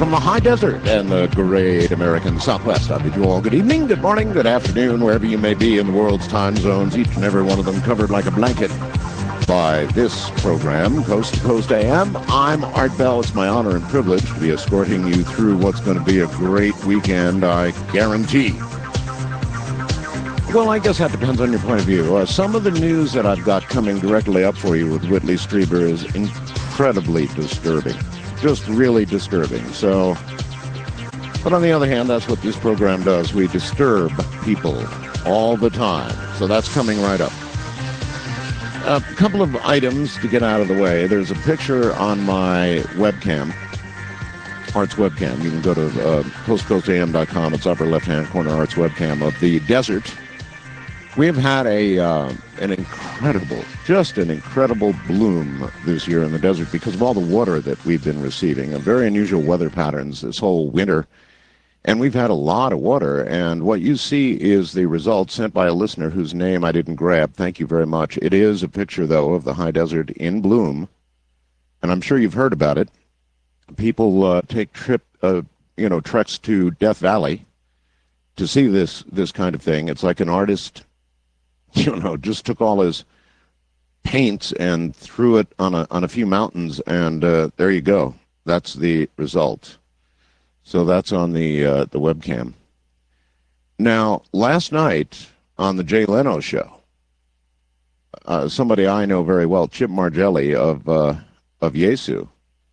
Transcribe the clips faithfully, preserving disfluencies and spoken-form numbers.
from the high desert and the great American Southwest. I bid you all good evening, good morning, good afternoon, wherever you may be in the world's time zones, each and every one of them covered like a blanket by this program, Coast to Coast A M. I'm Art Bell. It's my honor and privilege to be escorting you through what's going to be a great weekend, I guarantee. Well, I guess that depends on your point of view. Uh, some of the news that I've got coming directly up for you with Whitley Strieber is incredibly disturbing. Just really disturbing. So, but on the other hand, that's what this program does. We disturb people all the time. So that's coming right up. A couple of items to get out of the way. There's a picture on my webcam, Art's webcam. You can go to uh, coast coast a m dot com. It's upper left-hand corner, Art's webcam of the desert. We've had a uh, an incredible, just an incredible bloom this year in the desert because of all the water that we've been receiving. A very unusual weather patterns this whole winter. And we've had a lot of water. And what you see is the result sent by a listener whose name I didn't grab. Thank you very much. It is a picture, though, of the high desert in bloom. And I'm sure you've heard about it. People uh, take trip, uh, you know, treks to Death Valley to see this this kind of thing. It's like an artist, you know, just took all his paints and threw it on a on a few mountains, and uh, there you go. That's the result. So that's on the uh, the webcam. Now, last night on the Jay Leno show, uh, somebody I know very well, Chip Margelli of uh, of Yesu,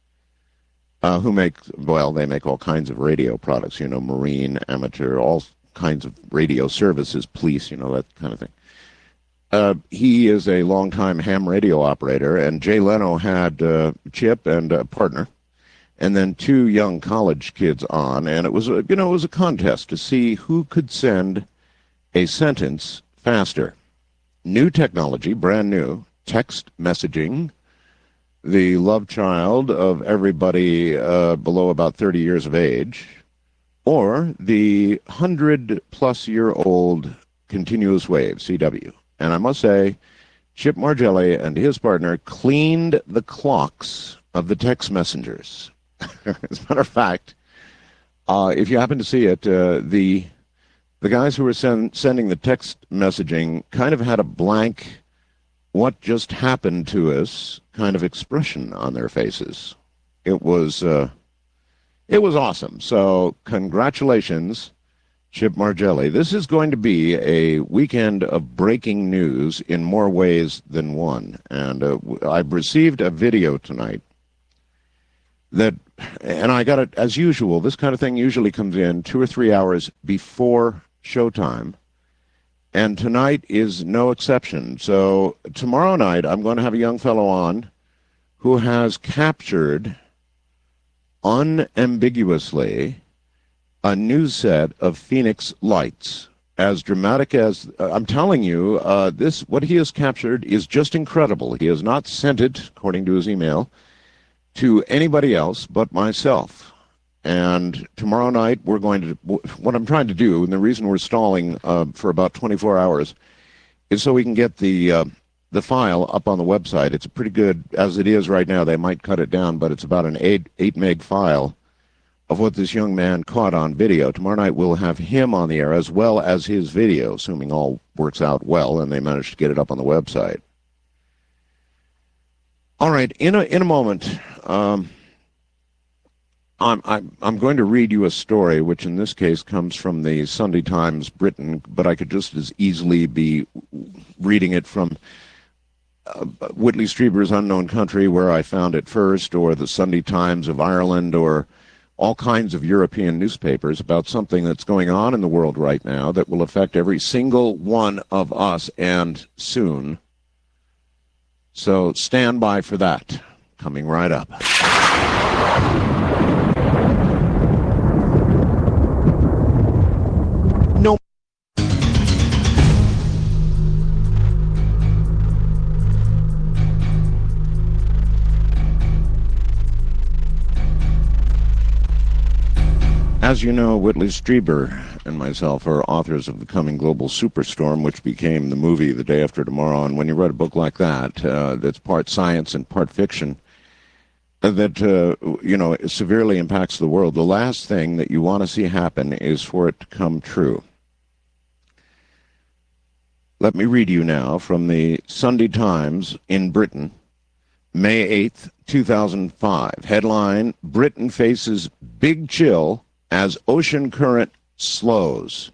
uh, who makes, well, they make all kinds of radio products, you know, marine, amateur, all kinds of radio services, police, you know, that kind of thing. Uh, he is a longtime ham radio operator, and Jay Leno had uh, Chip and a partner, and then two young college kids on, and it was a, you know, it was a contest to see who could send a sentence faster. New technology, brand new, text messaging, the love child of everybody uh, below about thirty years of age, or the hundred-plus-year-old continuous wave, C W. And I must say, Chip Margelli and his partner cleaned the clocks of the text messengers. As a matter of fact, uh, if you happen to see it, uh, the the guys who were send, sending the text messaging kind of had a blank, what just happened to us kind of expression on their faces. It was uh, it was awesome. So congratulations, Chip Margelli. This is going to be a weekend of breaking news in more ways than one. And uh, I've received a video tonight that, and I got it, as usual, this kind of thing usually comes in two or three hours before showtime. And tonight is no exception. So tomorrow night, I'm going to have a young fellow on who has captured unambiguously a news set of Phoenix lights, as dramatic as, uh, I'm telling you, uh, this, what he has captured is just incredible. He has not sent it, according to his email, to anybody else but myself. And tomorrow night, we're going to, what I'm trying to do, and the reason we're stalling uh, for about twenty-four hours, is so we can get the uh, the file up on the website. It's a pretty good, as it is right now, they might cut it down, but it's about an eight, eight meg file of what this young man caught on video. Tomorrow night, we'll have him on the air, as well as his video, assuming all works out well, and they manage to get it up on the website. All right, in a in a moment, um, I'm, I'm I'm going to read you a story, which in this case comes from the Sunday Times Britain, but I could just as easily be reading it from uh, Whitley Strieber's Unknown Country, where I found it first, or the Sunday Times of Ireland, or all kinds of European newspapers about something that's going on in the world right now that will affect every single one of us, and soon. So stand by for that. Coming right up. No. As you know, Whitley Strieber and myself are authors of The Coming Global Superstorm, which became the movie The Day After Tomorrow. And when you write a book like that, uh, that's part science and part fiction, that, uh, you know, severely impacts the world. The last thing that you want to see happen is for it to come true. Let me read you now from the Sunday Times in Britain, May eighth, two thousand five. Headline, Britain faces big chill as ocean current slows.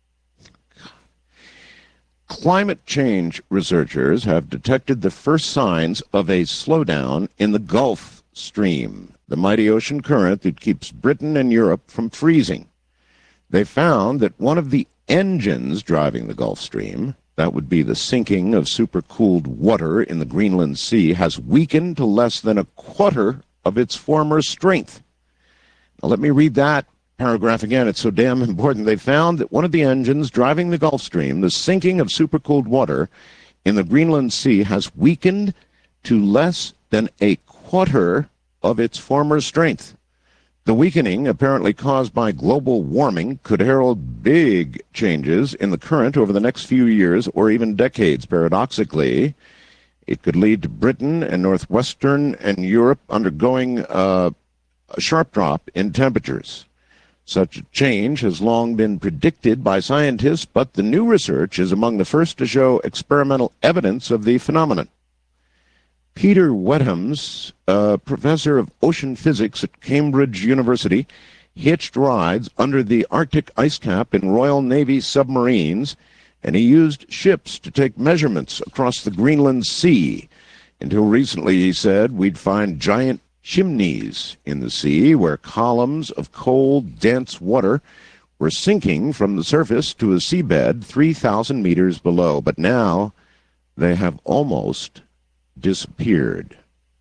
Climate change researchers have detected the first signs of a slowdown in the Gulf Stream, the mighty ocean current that keeps Britain and Europe from freezing. They found that one of the engines driving the Gulf Stream, that would be the sinking of supercooled water in the Greenland Sea, has weakened to less than a quarter of its former strength. Now, let me read that paragraph again. It's so damn important. They found that one of the engines driving the Gulf Stream, the sinking of supercooled water in the Greenland Sea, has weakened to less than a quarter of its former strength. The weakening, apparently caused by global warming, could herald big changes in the current over the next few years or even decades. Paradoxically, it could lead to Britain and northwestern and Europe undergoing uh, a sharp drop in temperatures. Such a change has long been predicted by scientists, but the new research is among the first to show experimental evidence of the phenomenon. Peter Wethams, uh, professor of ocean physics at Cambridge University, hitched rides under the Arctic ice cap in Royal Navy submarines, and he used ships to take measurements across the Greenland Sea. Until recently, he said, we'd find giant chimneys in the sea where columns of cold, dense water were sinking from the surface to a seabed three thousand meters below. But now they have almost disappeared.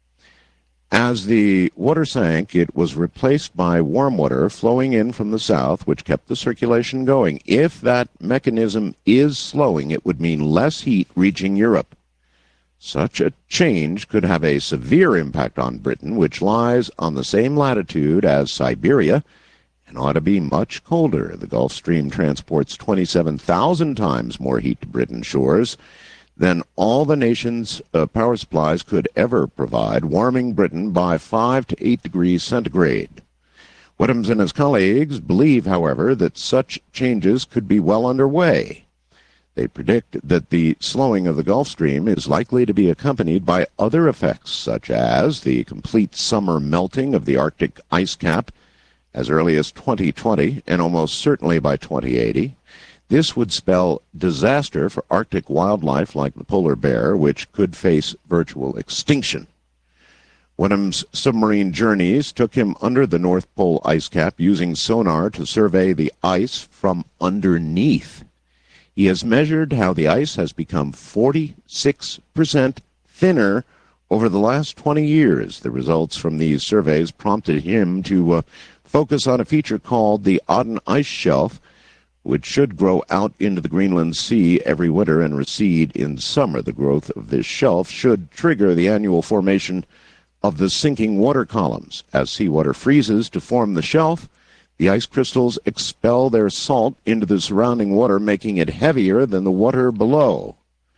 As the water sank, it was replaced by warm water flowing in from the south, which kept the circulation going. If that mechanism is slowing, it would mean less heat reaching Europe. Such a change could have a severe impact on Britain, which lies on the same latitude as Siberia and ought to be much colder. The Gulf Stream transports twenty-seven thousand times more heat to Britain's shores than all the nation's uh, power supplies could ever provide, warming Britain by five to eight degrees centigrade. Wethams and his colleagues believe, however, that such changes could be well underway. They predict that the slowing of the Gulf Stream is likely to be accompanied by other effects, such as the complete summer melting of the Arctic ice cap as early as twenty twenty and almost certainly by twenty eighty. This would spell disaster for Arctic wildlife like the polar bear, which could face virtual extinction. Wetham's submarine journeys took him under the North Pole ice cap using sonar to survey the ice from underneath. He has measured how the ice has become forty-six percent thinner over the last twenty years. The results from these surveys prompted him to uh, focus on a feature called the Aden Ice Shelf, which should grow out into the Greenland Sea every winter and recede in summer. The growth of this shelf should trigger the annual formation of the sinking water columns. As seawater freezes to form the shelf, the ice crystals expel their salt into the surrounding water, making it heavier than the water below.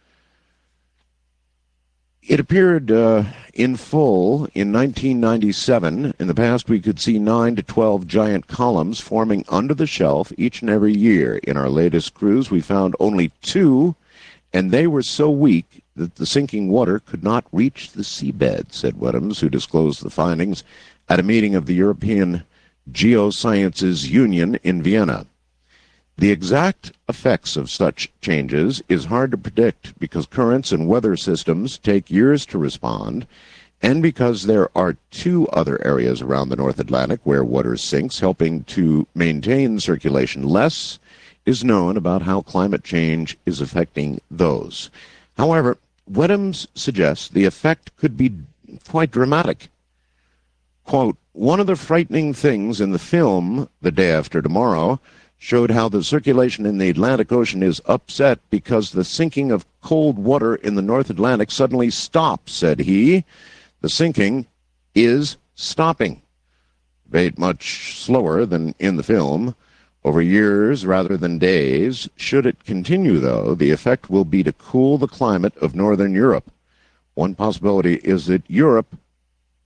It appeared uh, in full in nineteen ninety-seven. In the past, we could see nine to twelve giant columns forming under the shelf each and every year. In our latest cruise, we found only two, and they were so weak that the sinking water could not reach the seabed, said Wethams, who disclosed the findings at a meeting of the European Geosciences Union in Vienna. The exact effects of such changes is hard to predict because currents and weather systems take years to respond, and because there are two other areas around the North Atlantic where water sinks, helping to maintain circulation. Less is known about how climate change is affecting those. However, Wethams suggests the effect could be quite dramatic. Quote, one of the frightening things in the film, The Day After Tomorrow, showed how the circulation in the Atlantic Ocean is upset because the sinking of cold water in the North Atlantic suddenly stops, said he. The sinking is stopping. Rate much slower than in the film, over years rather than days. Should it continue, though, the effect will be to cool the climate of northern Europe. One possibility is that Europe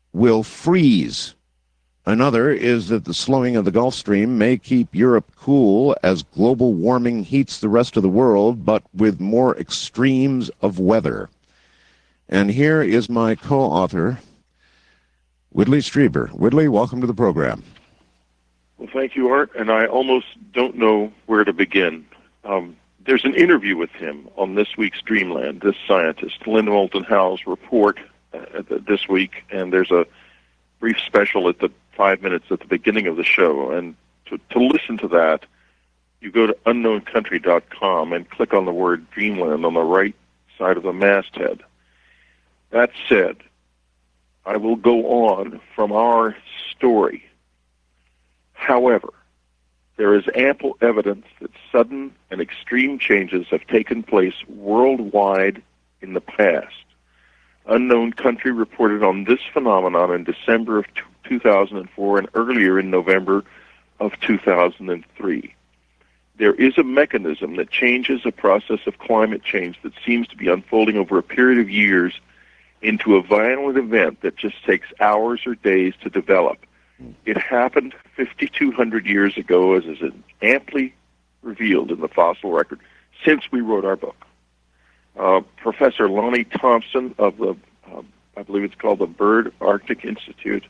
will freeze. Another is that the slowing of the Gulf Stream may keep Europe cool as global warming heats the rest of the world, but with more extremes of weather. And here is my co-author, Whitley Strieber. Whitley, welcome to the program. Well, thank you, Art, and I almost don't know where to begin. Um, there's an interview with him on this week's Dreamland, this scientist, Linda Moulton Howe's report uh, this week, and there's a brief special at the five minutes at the beginning of the show. And to, to listen to that, you go to unknown country dot com and click on the word Dreamland on the right side of the masthead. That said, I will go on from our story. However, there is ample evidence that sudden and extreme changes have taken place worldwide in the past. Unknown Country reported on this phenomenon in December of two thousand four and earlier in November of two thousand three. There is a mechanism that changes a process of climate change that seems to be unfolding over a period of years into a violent event that just takes hours or days to develop. It happened fifty-two hundred years ago, as is amply revealed in the fossil record, since we wrote our book. Uh, Professor Lonnie Thompson of the, uh, I believe it's called the Bird Arctic Institute,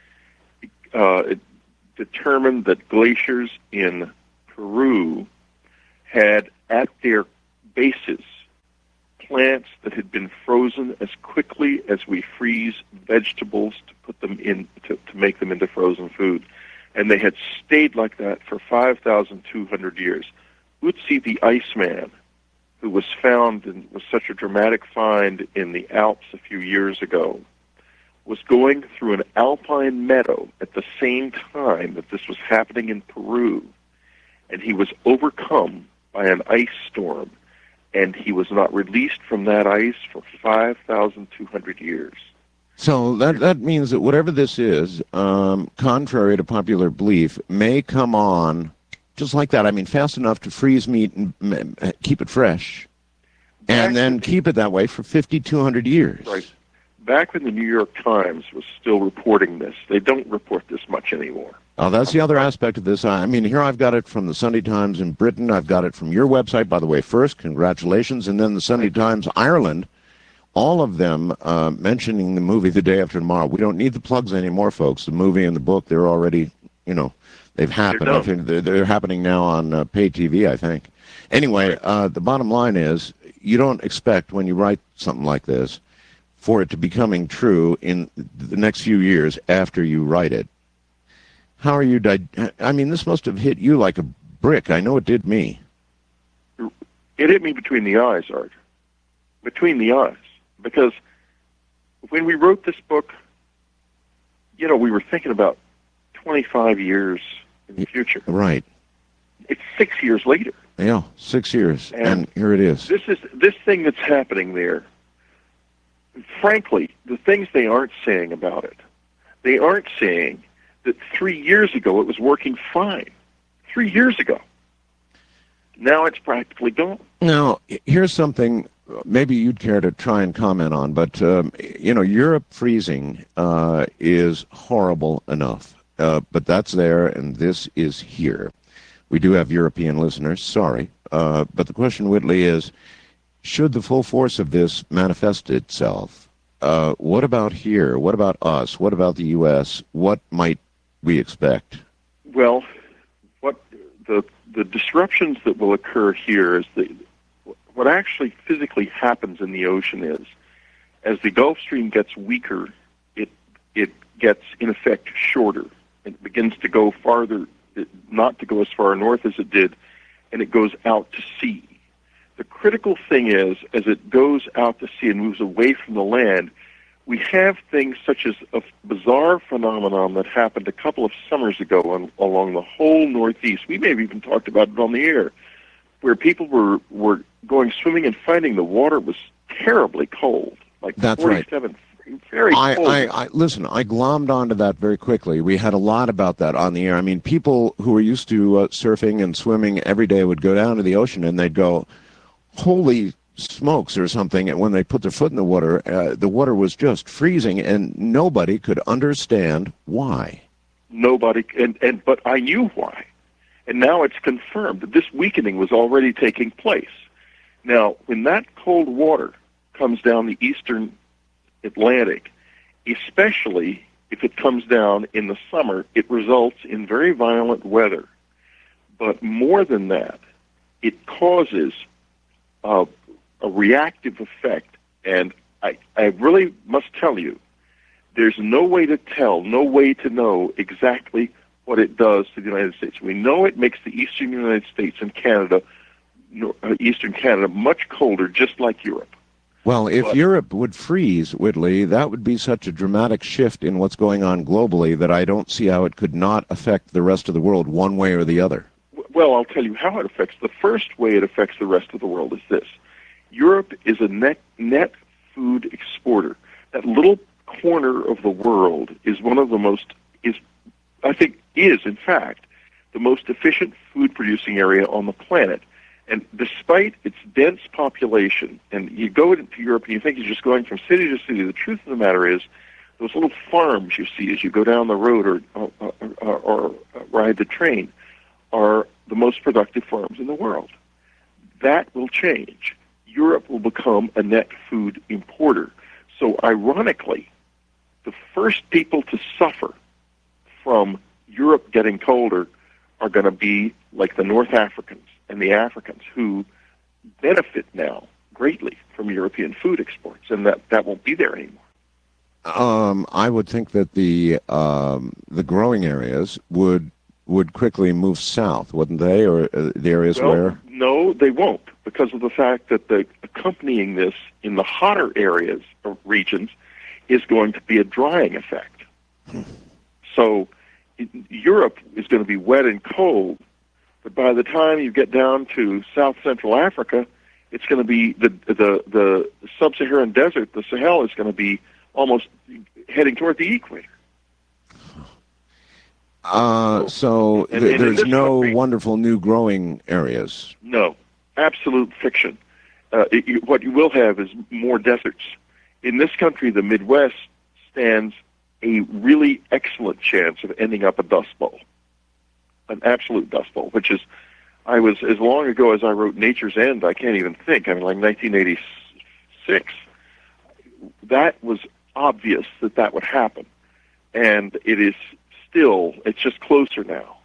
uh, it determined that glaciers in Peru had at their bases plants that had been frozen as quickly as we freeze vegetables to put them in, to, to make them into frozen food. And they had stayed like that for five thousand two hundred years. Ötzi the Iceman, who was found and was such a dramatic find in the Alps a few years ago, was going through an alpine meadow at the same time that this was happening in Peru. And he was overcome by an ice storm, and he was not released from that ice for five thousand two hundred years. So that that means that whatever this is, um, contrary to popular belief, may come on just like that. I mean, fast enough to freeze meat and uh, keep it fresh, and Back then keep it that way for fifty-two hundred years. Right. Back when the New York Times was still reporting this, they don't report this much anymore. Oh, that's the other aspect of this. I mean, here I've got it from the Sunday Times in Britain. I've got it from your website, by the way, first. Congratulations. And then the Sunday Times Ireland, all of them uh, mentioning the movie The Day After Tomorrow. We don't need the plugs anymore, folks. The movie and the book, they're already, you know, they've happened. I think they're, they're happening now on uh, pay T V, I think. Anyway, uh, the bottom line is you don't expect when you write something like this for it to be coming true in the next few years after you write it. How are you, di- I mean, this must have hit you like a brick. I know it did me. It hit me between the eyes, Art. Between the eyes. Because when we wrote this book, you know, we were thinking about twenty-five years in the future. Right. It's six years later. Yeah, six years, and, and here it is. This is this thing that's happening there. Frankly, the things they aren't saying about it, they aren't saying that three years ago it was working fine. Three years ago. Now it's practically gone. Now, here's something maybe you'd care to try and comment on, but, um, you know, Europe freezing uh, is horrible enough, uh, but that's there, and this is here. We do have European listeners, sorry, uh, but the question, Whitley, is, should the full force of this manifest itself, uh, what about here? What about us? What about the U S? What might we expect? Well, what the the disruptions that will occur here is the what actually physically happens in the ocean is, as the Gulf Stream gets weaker, it it gets in effect shorter. It begins to go farther, not to go as far north as it did, and it goes out to sea. The critical thing is, as it goes out to sea and moves away from the land, we have things such as a bizarre phenomenon that happened a couple of summers ago on, along the whole Northeast. We may have even talked about it on the air, where people were, were going swimming and finding the water was terribly cold, like That's forty-seven, right. very I, cold. I, I, listen, I glommed onto that very quickly. We had a lot about that on the air. I mean, people who were used to uh, surfing and swimming every day would go down to the ocean and they'd go, holy smokes or something, and when they put their foot in the water, uh, the water was just freezing, and nobody could understand why. Nobody, and, and but I knew why. And now it's confirmed that this weakening was already taking place. Now, when that cold water comes down the eastern Atlantic, especially if it comes down in the summer, it results in very violent weather. But more than that, it causes uh, a reactive effect. And I, I really must tell you, there's no way to tell, no way to know exactly what it does to the United States. We know it makes the eastern United States and Canada, uh, eastern Canada, much colder, just like Europe. Well, if But, Europe would freeze, Whitley, that would be such a dramatic shift in what's going on globally that I don't see how it could not affect the rest of the world one way or the other. well, I'll tell you how it affects. The first way it affects the rest of the world is this. Europe is a net, net food exporter. That little corner of the world is one of the most, is I think is, in fact, the most efficient food-producing area on the planet. And despite its dense population, and you go into Europe and you think you're just going from city to city, the truth of the matter is those little farms you see as you go down the road or, or, or, or ride the train are the most productive farms in the world. That will change. Europe will become a net food importer. So ironically, the first people to suffer from Europe getting colder are going to be like the North Africans and the Africans, who benefit now greatly from European food exports, and that, that won't be there anymore. Um, I would think that the um, the growing areas would would quickly move south, wouldn't they? Or uh, the areas well, where? No, they won't, because of the fact that the accompanying this in the hotter areas or regions is going to be a drying effect. So Europe is going to be wet and cold, but by the time you get down to South Central Africa, it's going to be the the the sub-Saharan desert. The Sahel is going to be almost heading toward the equator. Uh, so and, th- and there's no country, wonderful new growing areas. No, absolute fiction. Uh, it, you, what you will have is more deserts. In this country, the Midwest stands a really excellent chance of ending up a dust bowl, an absolute dust bowl, which is, I was, as long ago as I wrote Nature's End, I can't even think, I mean, like nineteen eighty-six, that was obvious that that would happen. And it is still, it's just closer now.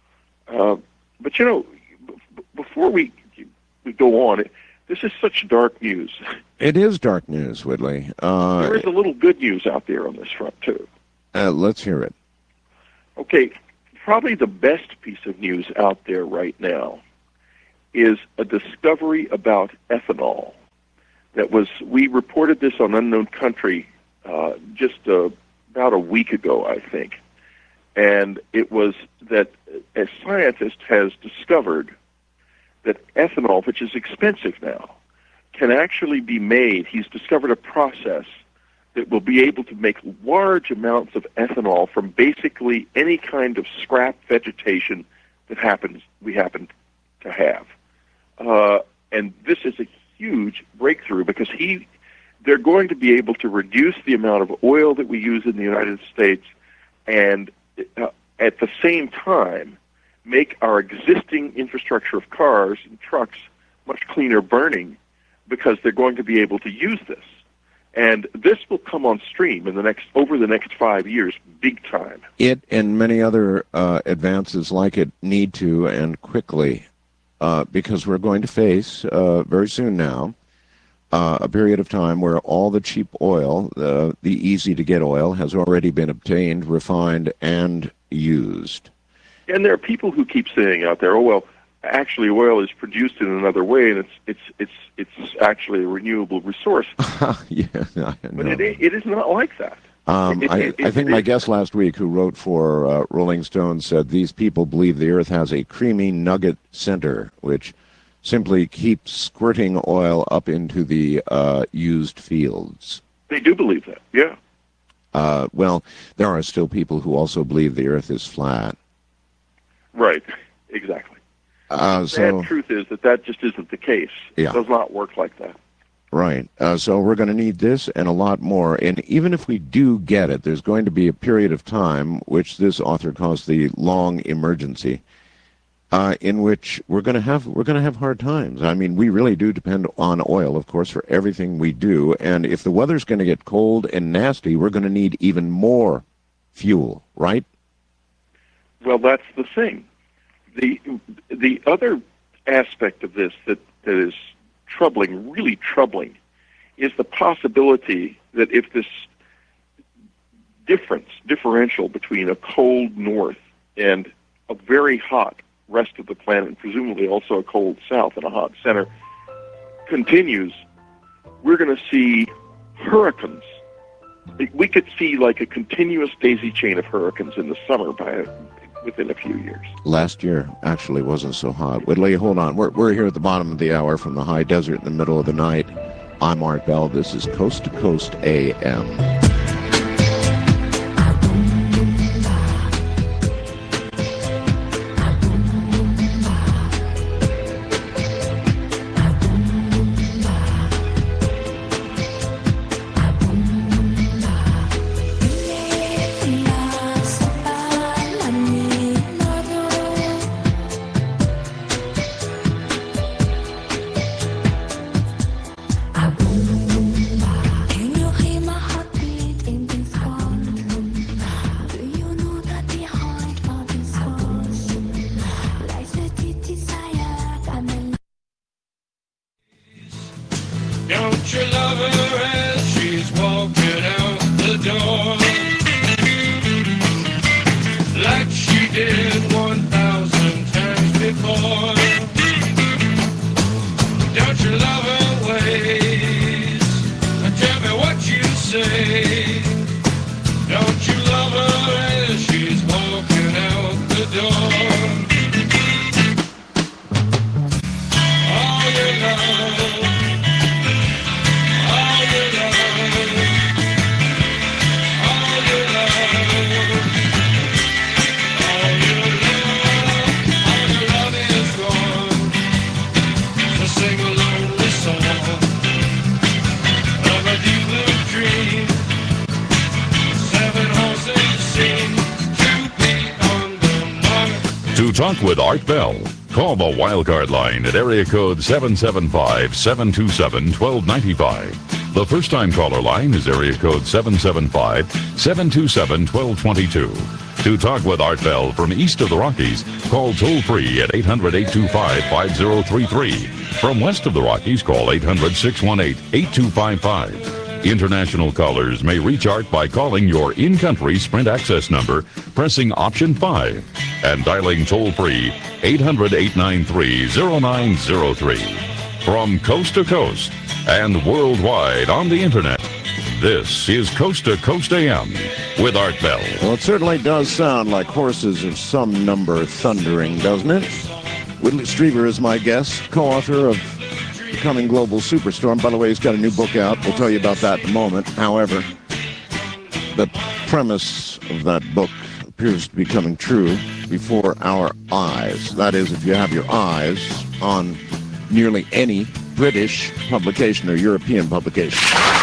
Uh, but, you know, b- before we, we go on, it, this is such dark news. It is dark news, Whitley. Uh, there is a little good news out there on this front, too. Uh, let's hear it. Okay, probably the best piece of news out there right now is a discovery about ethanol. That was, we reported this on Unknown Country uh, just uh, about a week ago, I think. And it was that a scientist has discovered that ethanol, which is expensive now, can actually be made. He's discovered a process that will be able to make large amounts of ethanol from basically any kind of scrap vegetation that happens we happen to have. Uh, and this is a huge breakthrough because he, they're going to be able to reduce the amount of oil that we use in the United States and uh, at the same time make our existing infrastructure of cars and trucks much cleaner burning because they're going to be able to use this. And this will come on stream in the next over the next five years, big time. It and many other uh, advances like it need to, and quickly, uh, because we're going to face uh, very soon now uh, a period of time where all the cheap oil, uh, the easy-to-get oil, has already been obtained, refined, and used. And there are people who keep saying out there, "Oh well, actually, oil is produced in another way, and it's it's it's it's actually a renewable resource." yeah, I but it it is not like that. Um, it, I, it, it, I think it, my guest last week, who wrote for uh, Rolling Stone, said these people believe the Earth has a creamy nugget center, which simply keeps squirting oil up into the uh, used fields. They do believe that, yeah. Uh, well, there are still people who also believe the Earth is flat. Right, exactly. Uh, the so, sad truth is that that just isn't the case. Yeah. It does not work like that. Right. Uh, so we're going to need this and a lot more. And even if we do get it, there's going to be a period of time, which this author calls the long emergency, uh, in which we're going to have we're going to have hard times. I mean, we really do depend on oil, of course, for everything we do. And if the weather's going to get cold and nasty, we're going to need even more fuel, right? Well, that's the thing. The the other aspect of this that, that is troubling, really troubling, is the possibility that if this difference, differential between a cold north and a very hot rest of the planet, and presumably also a cold south and a hot center, continues, we're going to see hurricanes. We could see like a continuous daisy chain of hurricanes in the summer by within a few years. Last year actually wasn't so hot. Whitley, hold on. We're, we're here at the bottom of the hour from the high desert in the middle of the night. I'm Art Bell. This is Coast to Coast A M. Don't you love her as she's walking out the door, like she did one thousand times before? Don't you love her ways? Tell me what you say. Don't you love her as she's walking out the door? All your love. To talk with Art Bell, call the Wildcard line at area code seven seven five, seven two seven, one two nine five. The first-time caller line is area code seven seven five, seven two seven, one two two two. To talk with Art Bell from east of the Rockies, call toll-free at eight hundred, eight two five, five zero three three. From west of the Rockies, call eight hundred, six one eight, eight two five five. International callers may reach Art by calling your in-country Sprint access number, pressing option five, and dialing toll-free eight hundred, eight nine three, zero nine zero three. From coast to coast and worldwide on the internet, this is Coast to Coast A M with Art Bell. Well, it certainly does sound like horses of some number thundering, doesn't it? Whitley Strieber is my guest, co-author of Becoming Global Superstorm. By the way, he's got a new book out. We'll tell you about that in a moment. However, the premise of that book appears to be coming true before our eyes. That is, if you have your eyes on nearly any British publication or European publication.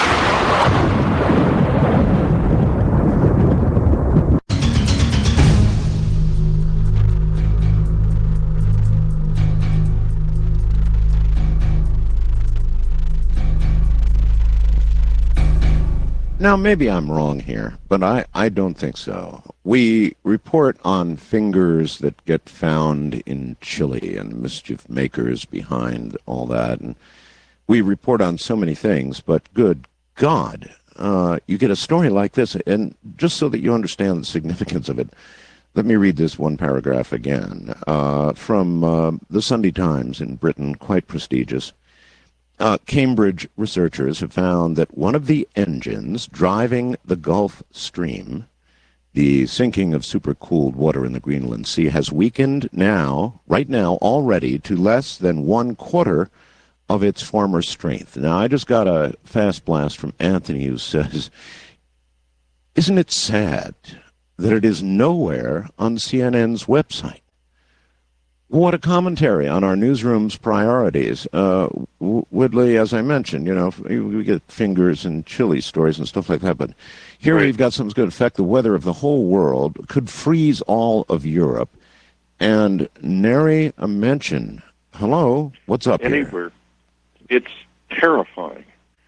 Now, maybe I'm wrong here, but I, I don't think so. We report on fingers that get found in Chile and mischief makers behind all that. And we report on so many things, but good God, uh, you get a story like this. And just so that you understand the significance of it, let me read this one paragraph again uh, from uh, the Sunday Times in Britain, quite prestigious. Uh, Cambridge researchers have found that one of the engines driving the Gulf Stream, the sinking of supercooled water in the Greenland Sea, has weakened now, right now, already to less than one quarter of its former strength. Now, I just got a fast blast from Anthony who says, isn't it sad that it is nowhere on C N N's website? What a commentary on our newsroom's priorities. Uh, w- Woodley, as I mentioned, you know, we get fingers and chili stories and stuff like that, but here Right. we've got something that could affect the weather of the whole world, could freeze all of Europe, and nary a mention. Hello, what's up here? Anywhere. It's terrifying.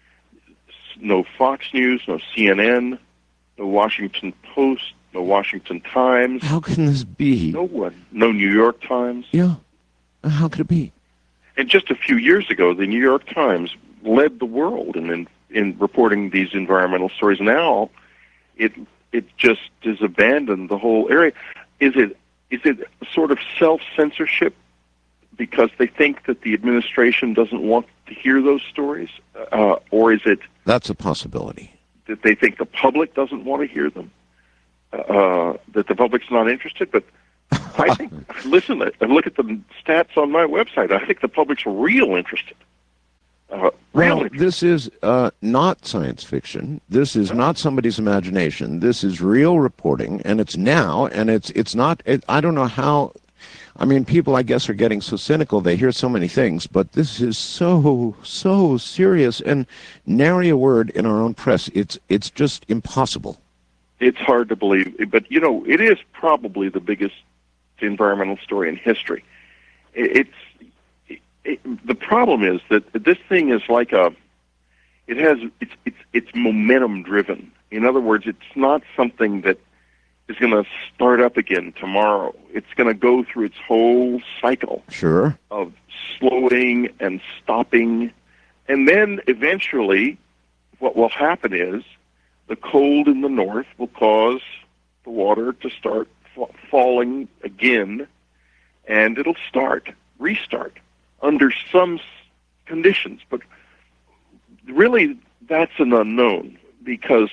No Fox News, no C N N, no Washington Post, no Washington Times, How can this be? no one, no New York Times. Yeah, how could it be? And just a few years ago, the New York Times led the world in in, in reporting these environmental stories. Now, it it just has abandoned the whole area. Is it is it sort of self-censorship because they think that the administration doesn't want to hear those stories, uh, or is it That's a possibility. that they think the public doesn't want to hear them? Uh, that the public's not interested, but I think, listen, I look at the stats on my website. I think the public's real interested. Uh, real Well, interested. this is uh, not science fiction. This is not somebody's imagination. This is real reporting, and it's now, and it's it's not. It, I don't know how. I mean, people, I guess, are getting so cynical. They hear so many things, but this is so so serious, and nary a word in our own press. It's it's just impossible. It's hard to believe, but, you know, it is probably the biggest environmental story in history. It, it's it, it, the problem is that this thing is like a, it has, it's, it's, it's momentum driven. In other words, it's not something that is going to start up again tomorrow. It's going to go through its whole cycle Sure. of slowing and stopping. And then eventually what will happen is the cold in the north will cause the water to start fa- falling again, and it'll start, restart, under some s- conditions. But really, that's an unknown, because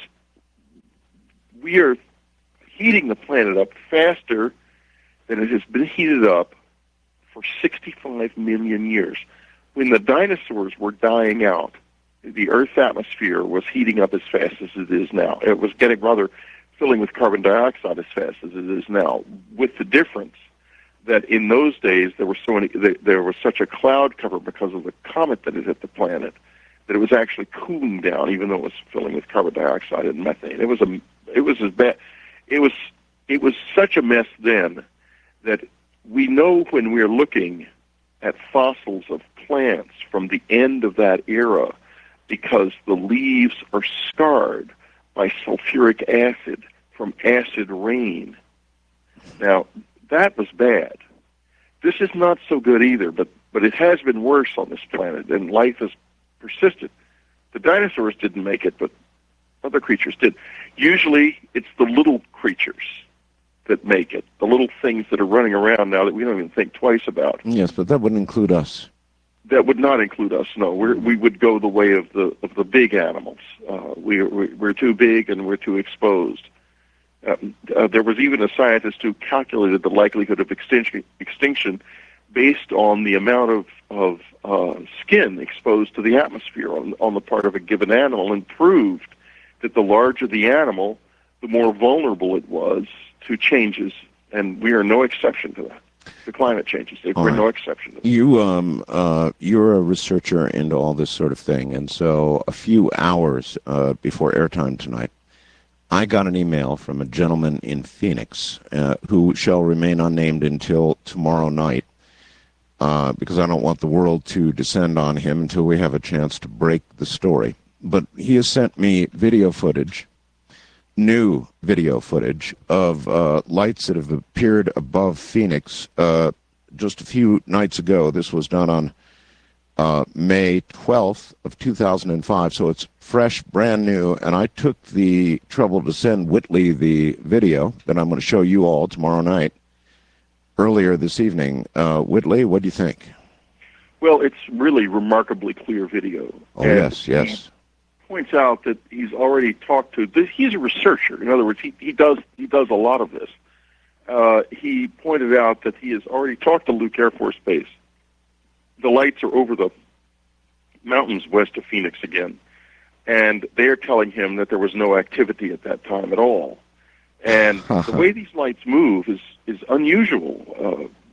we are heating the planet up faster than it has been heated up for sixty-five million years. When the dinosaurs were dying out, the Earth's atmosphere was heating up as fast as it is now. It was getting rather filling with carbon dioxide as fast as it is now, with the difference that in those days there were so many, there was such a cloud cover because of the comet that had hit the planet that it was actually cooling down, even though it was filling with carbon dioxide and methane. It was a, it was as bad, it was, it was such a mess then that we know when we're looking at fossils of plants from the end of that era, because the leaves are scarred by sulfuric acid from acid rain. Now, that was bad. This is not so good either, but, but it has been worse on this planet, and life has persisted. The dinosaurs didn't make it, but other creatures did. Usually, it's the little creatures that make it, the little things that are running around now that we don't even think twice about. Yes, but that wouldn't include us. That would not include us. No, we're, we would go the way of the of the big animals. Uh, we we're too big and we're too exposed. Uh, uh, there was even a scientist who calculated the likelihood of extinction extinction based on the amount of of uh, skin exposed to the atmosphere on on the part of a given animal, and proved that the larger the animal, the more vulnerable it was to changes, and we are no exception to that. The climate changes. We're right. no exception to that. You, um, uh, you're a researcher into all this sort of thing, and so a few hours uh, before airtime tonight, I got an email from a gentleman in Phoenix uh, who shall remain unnamed until tomorrow night, uh, because I don't want the world to descend on him until we have a chance to break the story. But he has sent me video footage, new video footage of uh, lights that have appeared above Phoenix uh, just a few nights ago. This was done on uh, May twelfth of two thousand five, so it's fresh, brand new, and I took the trouble to send Whitley the video that I'm going to show you all tomorrow night, earlier this evening. Uh, Whitley, what do you think? Well, it's really remarkably clear video. Oh, And yes, yes. points out that he's already talked to this. He's a researcher. In other words, he, he does he does a lot of this. Uh, he pointed out that he has already talked to Luke Air Force Base. The lights are over the mountains west of Phoenix again, and they are telling him that there was no activity at that time at all. And the way these lights move is is unusual. Uh,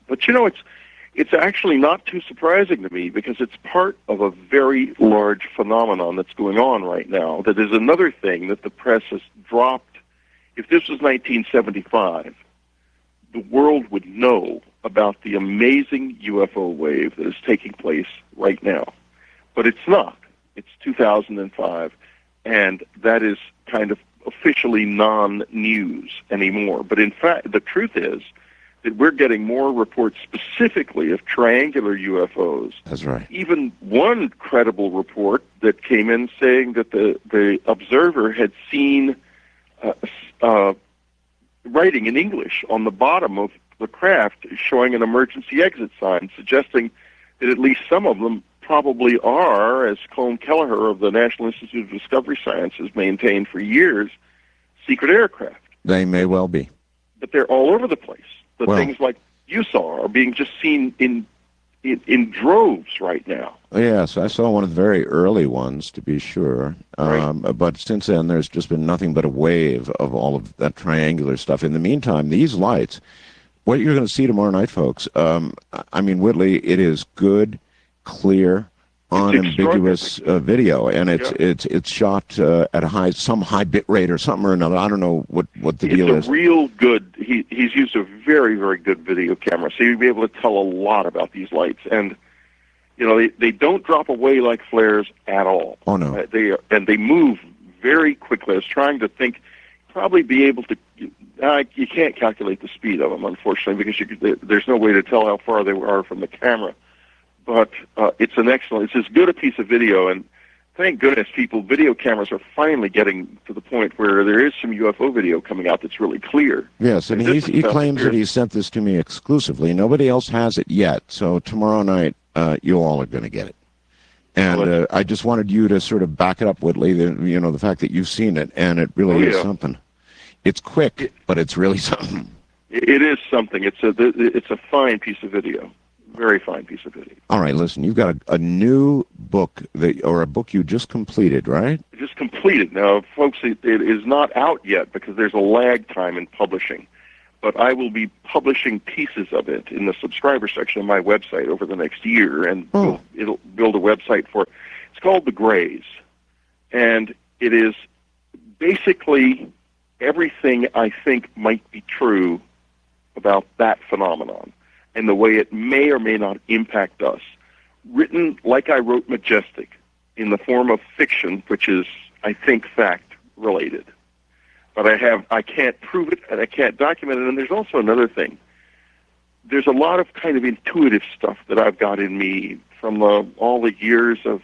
But, you know, it's it's actually not too surprising to me because it's part of a very large phenomenon that's going on right now. That is another thing that the press has dropped. If this was nineteen seventy-five, the world would know about the amazing U F O wave that is taking place right now. But it's not. It's two thousand five, and that is kind of officially non-news anymore. But in fact, the truth is that we're getting more reports specifically of triangular U F Os. That's right. Even one credible report that came in saying that the, the observer had seen uh, uh, writing in English on the bottom of the craft showing an emergency exit sign, suggesting that at least some of them probably are, as Colm Kelleher of the National Institute of Discovery Sciences maintained for years, secret aircraft. They may well be. But they're all over the place. The Well- things like you saw are being just seen in, in in droves right now. Yes, I saw one of the very early ones, to be sure. Right. Um, but since then, there's just been nothing but a wave of all of that triangular stuff. In the meantime, these lights, what you're going to see tomorrow night, folks, um, I mean, Whitley, it is good, clear, unambiguous uh, video, and it's Yeah. it's it's shot uh, at a high, some high bit rate or something or another. I don't know what, what the deal It's is. a real good, he, he's used a very, very good video camera, so you'll be able to tell a lot about these lights. And, you know, they, they don't drop away like flares at all. Oh, no. Uh, they And they move very quickly. I was trying to think, probably be able to, uh, you can't calculate the speed of them, unfortunately, because you could, there's no way to tell how far they are from the camera. But uh, it's an excellent, it's as good a piece of video, and thank goodness people, video cameras are finally getting to the point where there is some U F O video coming out that's really clear. Yes, and And he, this is he stuff claims here. that he sent this to me exclusively. Nobody else has it yet, so tomorrow night uh, you all are going to get it. And Well, uh, I just wanted you to sort of back it up, Whitley, the, you know, the fact that you've seen it, and it really Oh, is yeah. something. It's quick, but it's really something. It it is something. It's a, it's a fine piece of video. Very fine piece of video. All right, listen, you've got a, a new book, that, or a book you just completed, right? Just completed. Now, folks, it, it is not out yet because there's a lag time in publishing. But I will be publishing pieces of it in the subscriber section of my website over the next year, and Oh. we'll, it'll build a website for it. It's called The Greys, and it is basically everything I think might be true about that phenomenon and the way it may or may not impact us, written like I wrote Majestic, in the form of fiction, which is, I think, fact-related. But I have, I can't prove it, and I can't document it. And there's also another thing. There's a lot of kind of intuitive stuff that I've got in me from uh, all the years of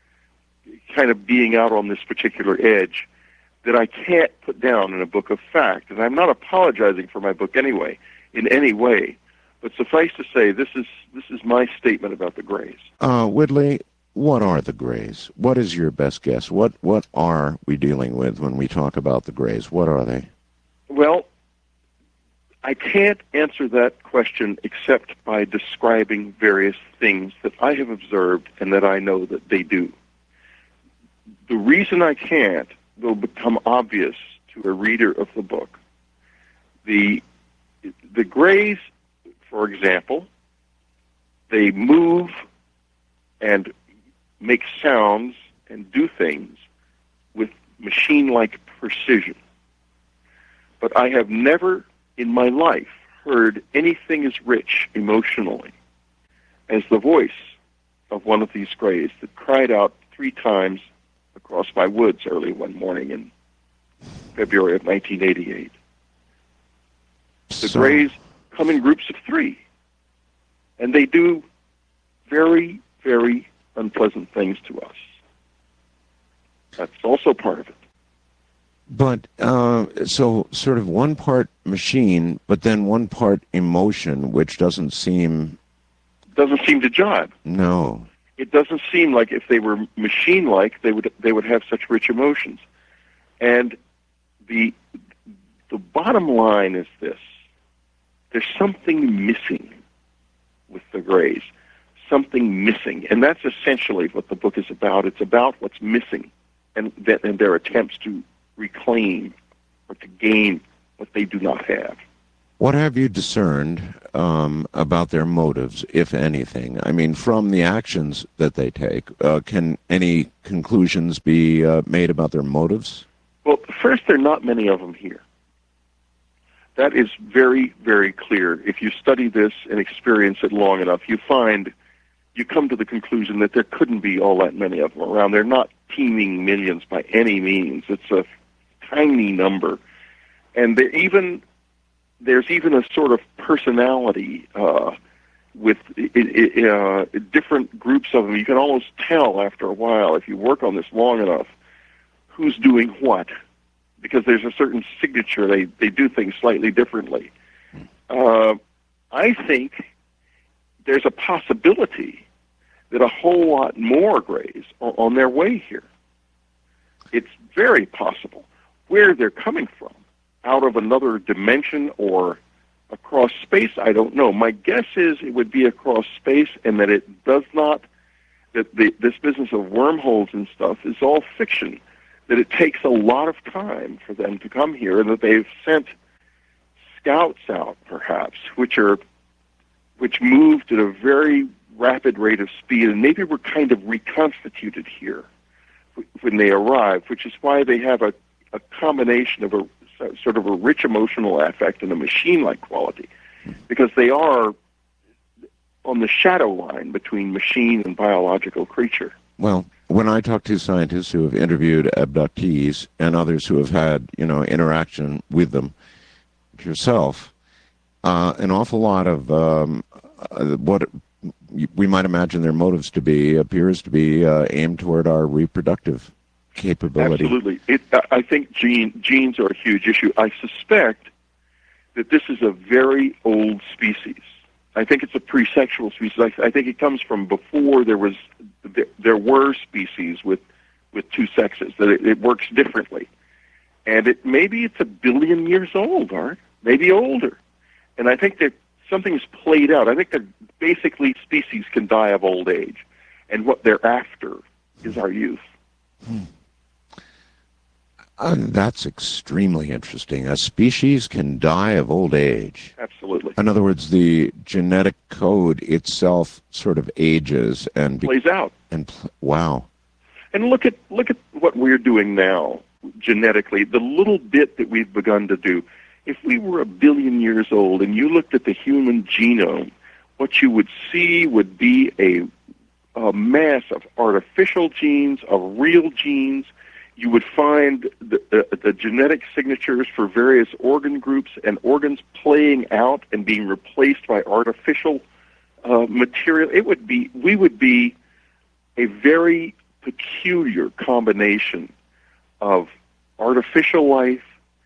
kind of being out on this particular edge that I can't put down in a book of fact. And I'm not apologizing for my book anyway, in any way. But suffice to say, this is this is my statement about the Greys. Uh, Whitley, what are the Greys? What is your best guess? What what are we dealing with when we talk about the Greys? What are they? Well, I can't answer that question except by describing various things that I have observed and that I know that they do. The reason I can't will become obvious to a reader of the book. The the Greys, for example, they move and make sounds and do things with machine-like precision. But I have never in my life heard anything as rich emotionally as the voice of one of these Greys that cried out three times across my woods early one morning in February of nineteen eighty-eight. The So- Greys come in groups of three, and they do very, very unpleasant things to us. That's also part of it. But uh, so sort of one part machine, but then one part emotion, which doesn't seem Doesn't seem to jibe. no. It doesn't seem like if they were machine-like, they would they would have such rich emotions. And the the bottom line is this: there's something missing with the Greys, something missing, and that's essentially what the book is about. It's about what's missing, and that and their attempts to reclaim or to gain what they do not have. What have you discerned um, about their motives, if anything? I mean, from the actions that they take, uh, can any conclusions be uh, made about their motives? Well, first, there are not many of them here. That is very, very clear. If you study this and experience it long enough, you find, you come to the conclusion that there couldn't be all that many of them around. They're not teeming millions by any means. It's a tiny number. And there even there's even a sort of personality uh, with uh, different groups of them. You can almost tell after a while, if you work on this long enough, who's doing what, because there's a certain signature. They, they do things slightly differently. Uh, I think there's a possibility that a whole lot more Greys are on their way here. It's very possible. Where they're coming from, out of another dimension or across space, I don't know. My guess is it would be across space, and that it does not, that the, this business of wormholes and stuff is all fiction, that it takes a lot of time for them to come here, and that they've sent scouts out, perhaps, which are which moved at a very rapid rate of speed, and maybe were kind of reconstituted here when they arrived, which is why they have a, a combination of a sort of a rich emotional affect and a machine-like quality, because they are on the shadow line between machine and biological creature. Well, when I talk to scientists who have interviewed abductees and others who have had, you know, interaction with them, yourself, uh, an awful lot of um, uh, what we might imagine their motives to be appears to be uh, aimed toward our reproductive capability. Absolutely. It, I think gene, genes are a huge issue. I suspect that this is a very old species. I think it's a pre-sexual species. I, I think it comes from before there was there, there were species with with two sexes. That it, it works differently, and it maybe it's a billion years old, Art, maybe older. And I think that something's played out. I think that basically species can die of old age, and what they're after is our youth. Hmm. Uh, that's extremely interesting. A species can die of old age. Absolutely. In other words, the genetic code itself sort of ages and plays out. And pl- wow. And look at look at what we're doing now genetically. The little bit that we've begun to do. If we were a billion years old and you looked at the human genome, what you would see would be a, a mass of artificial genes, of real genes. You would find the, the, the genetic signatures for various organ groups and organs playing out and being replaced by artificial uh, material. It would be, we would be a very peculiar combination of artificial life,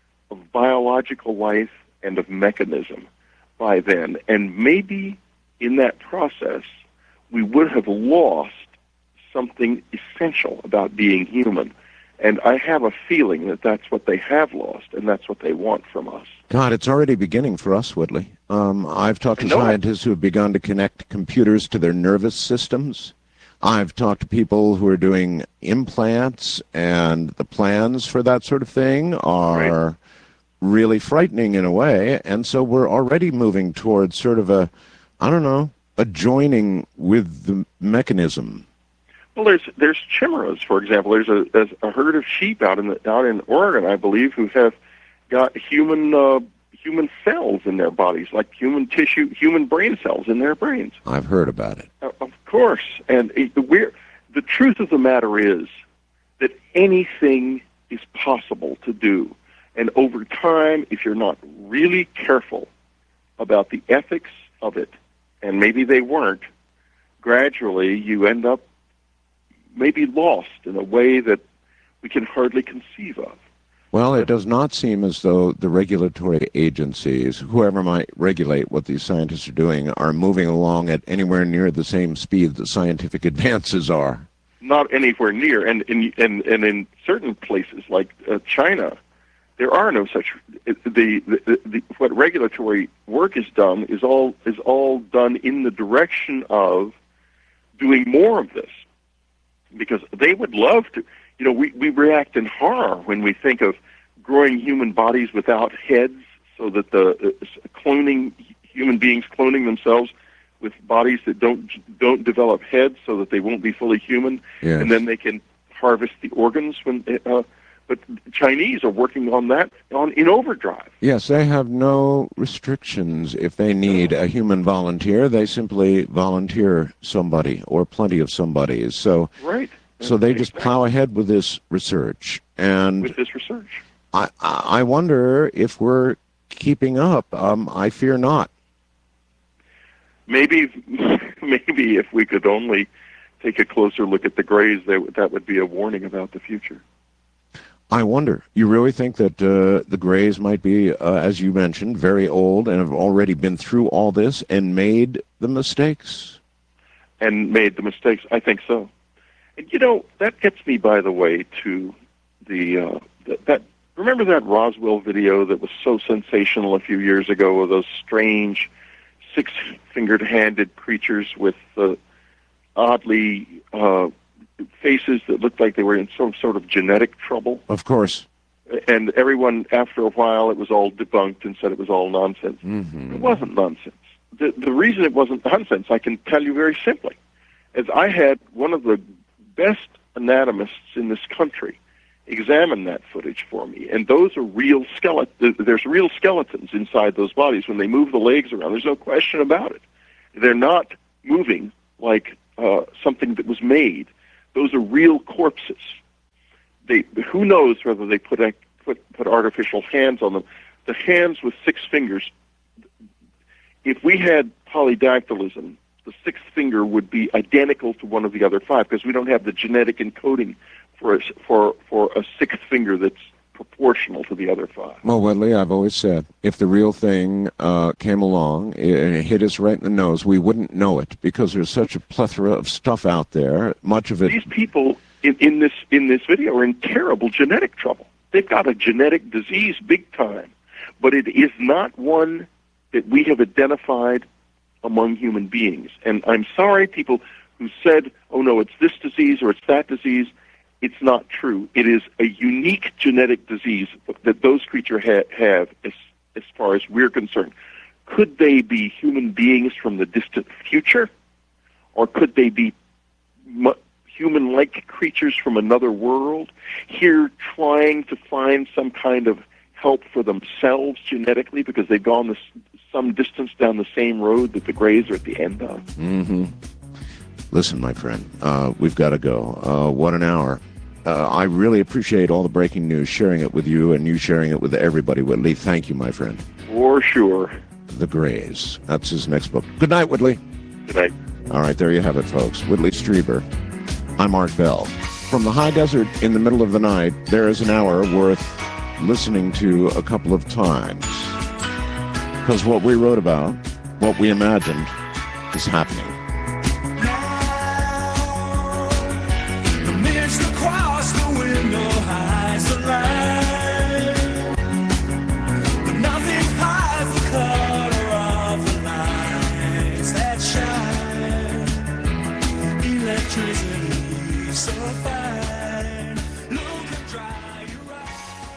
of biological life, and of mechanism by then. And maybe in that process, we would have lost something essential about being human. And I have a feeling that that's what they have lost, and that's what they want from us. God, it's already beginning for us, Whitley. Um, I've talked to scientists who have begun to connect computers to their nervous systems. I've talked to people who are doing implants, and the plans for that sort of thing are right. really frightening in a way. And so we're already moving towards sort of a, I don't know, a joining with the mechanism. Well, there's there's chimeras, for example. There's a, there's a herd of sheep out in the, out in Oregon, I believe, who have got human uh, human cells in their bodies, like human tissue, human brain cells in their brains. I've heard about it. Uh, of course, and it, we're, the truth of the matter is that anything is possible to do, and over time, if you're not really careful about the ethics of it, and maybe they weren't, gradually you end up maybe lost in a way that we can hardly conceive of. Well, it does not seem as though the regulatory agencies, whoever might regulate what these scientists are doing, are moving along at anywhere near the same speed that scientific advances are. Not anywhere near. And in, and, and in certain places like uh, China, there are no such... The, the, the, what regulatory work is done is all is all done in the direction of doing more of this. Because they would love to, you know, we, we react in horror when we think of growing human bodies without heads, so that the uh, cloning human beings cloning themselves with bodies that don't don't develop heads so that they won't be fully human, Yes. and then they can harvest the organs. When uh, but Chinese are working on that on in overdrive. Yes, they have no restrictions. If they need a human volunteer, they simply volunteer somebody or plenty of somebody. So, Right. so they just Exactly. plow ahead with this research. And with this research. I, I wonder if we're keeping up. Um, I fear not. Maybe, maybe if we could only take a closer look at the Greys, that that would be a warning about the future. I wonder. You really think that uh, the Greys might be, uh, as you mentioned, very old and have already been through all this and made the mistakes? And made the mistakes. I think so. And you know, that gets me, by the way, to the uh, that, that. Remember that Roswell video that was so sensational a few years ago of those strange six-fingered handed creatures with uh, oddly uh, faces that looked like they were in some sort of genetic trouble? Of course. And everyone, after a while, it was all debunked and said it was all nonsense. Mm-hmm. It wasn't nonsense. The, the reason it wasn't nonsense, I can tell you very simply, is I had one of the best anatomists in this country examine that footage for me, and those are real skeletons. There's real skeletons inside those bodies. When they move the legs around, there's no question about it. They're not moving like uh, something that was made. Those are real corpses. They, who knows whether they put, put put artificial hands on them. The hands with six fingers, if we had polydactylism, the sixth finger would be identical to one of the other five because we don't have the genetic encoding for a, for for a sixth finger that's proportional to the other five. Well, Wedley, I've always said, if the real thing uh, came along and it hit us right in the nose, we wouldn't know it because there's such a plethora of stuff out there. Much of it. These people in, in this in this video are in terrible genetic trouble. They've got a genetic disease big time, but it is not one that we have identified among human beings. And I'm sorry, people who said, oh, no, it's this disease or it's that disease. It's not true. It is a unique genetic disease that those creatures ha- have as, as far as we're concerned. Could they be human beings from the distant future? Or could they be mu- human-like creatures from another world here trying to find some kind of help for themselves genetically because they've gone this, some distance down the same road that the Greys are at the end of? Mm-hmm. Listen, my friend, uh, we've got to go. Uh, what an hour. Uh, I really appreciate all the breaking news, sharing it with you and you sharing it with everybody. Whitley, thank you, my friend. For sure. The Greys. That's his next book. Good night, Whitley. Good night. All right, there you have it, folks. Whitley Strieber. I'm Art Bell. From the high desert in the middle of the night, there is an hour worth listening to a couple of times. Because what we wrote about, what we imagined, is happening. The mist across the window hides the light, but nothing hides the color of the lights that shine. Electricity so fine, look and dry your eyes.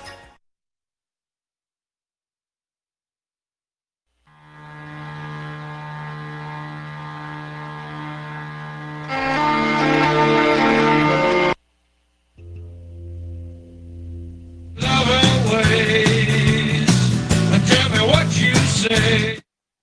Love always, and tell me what you say.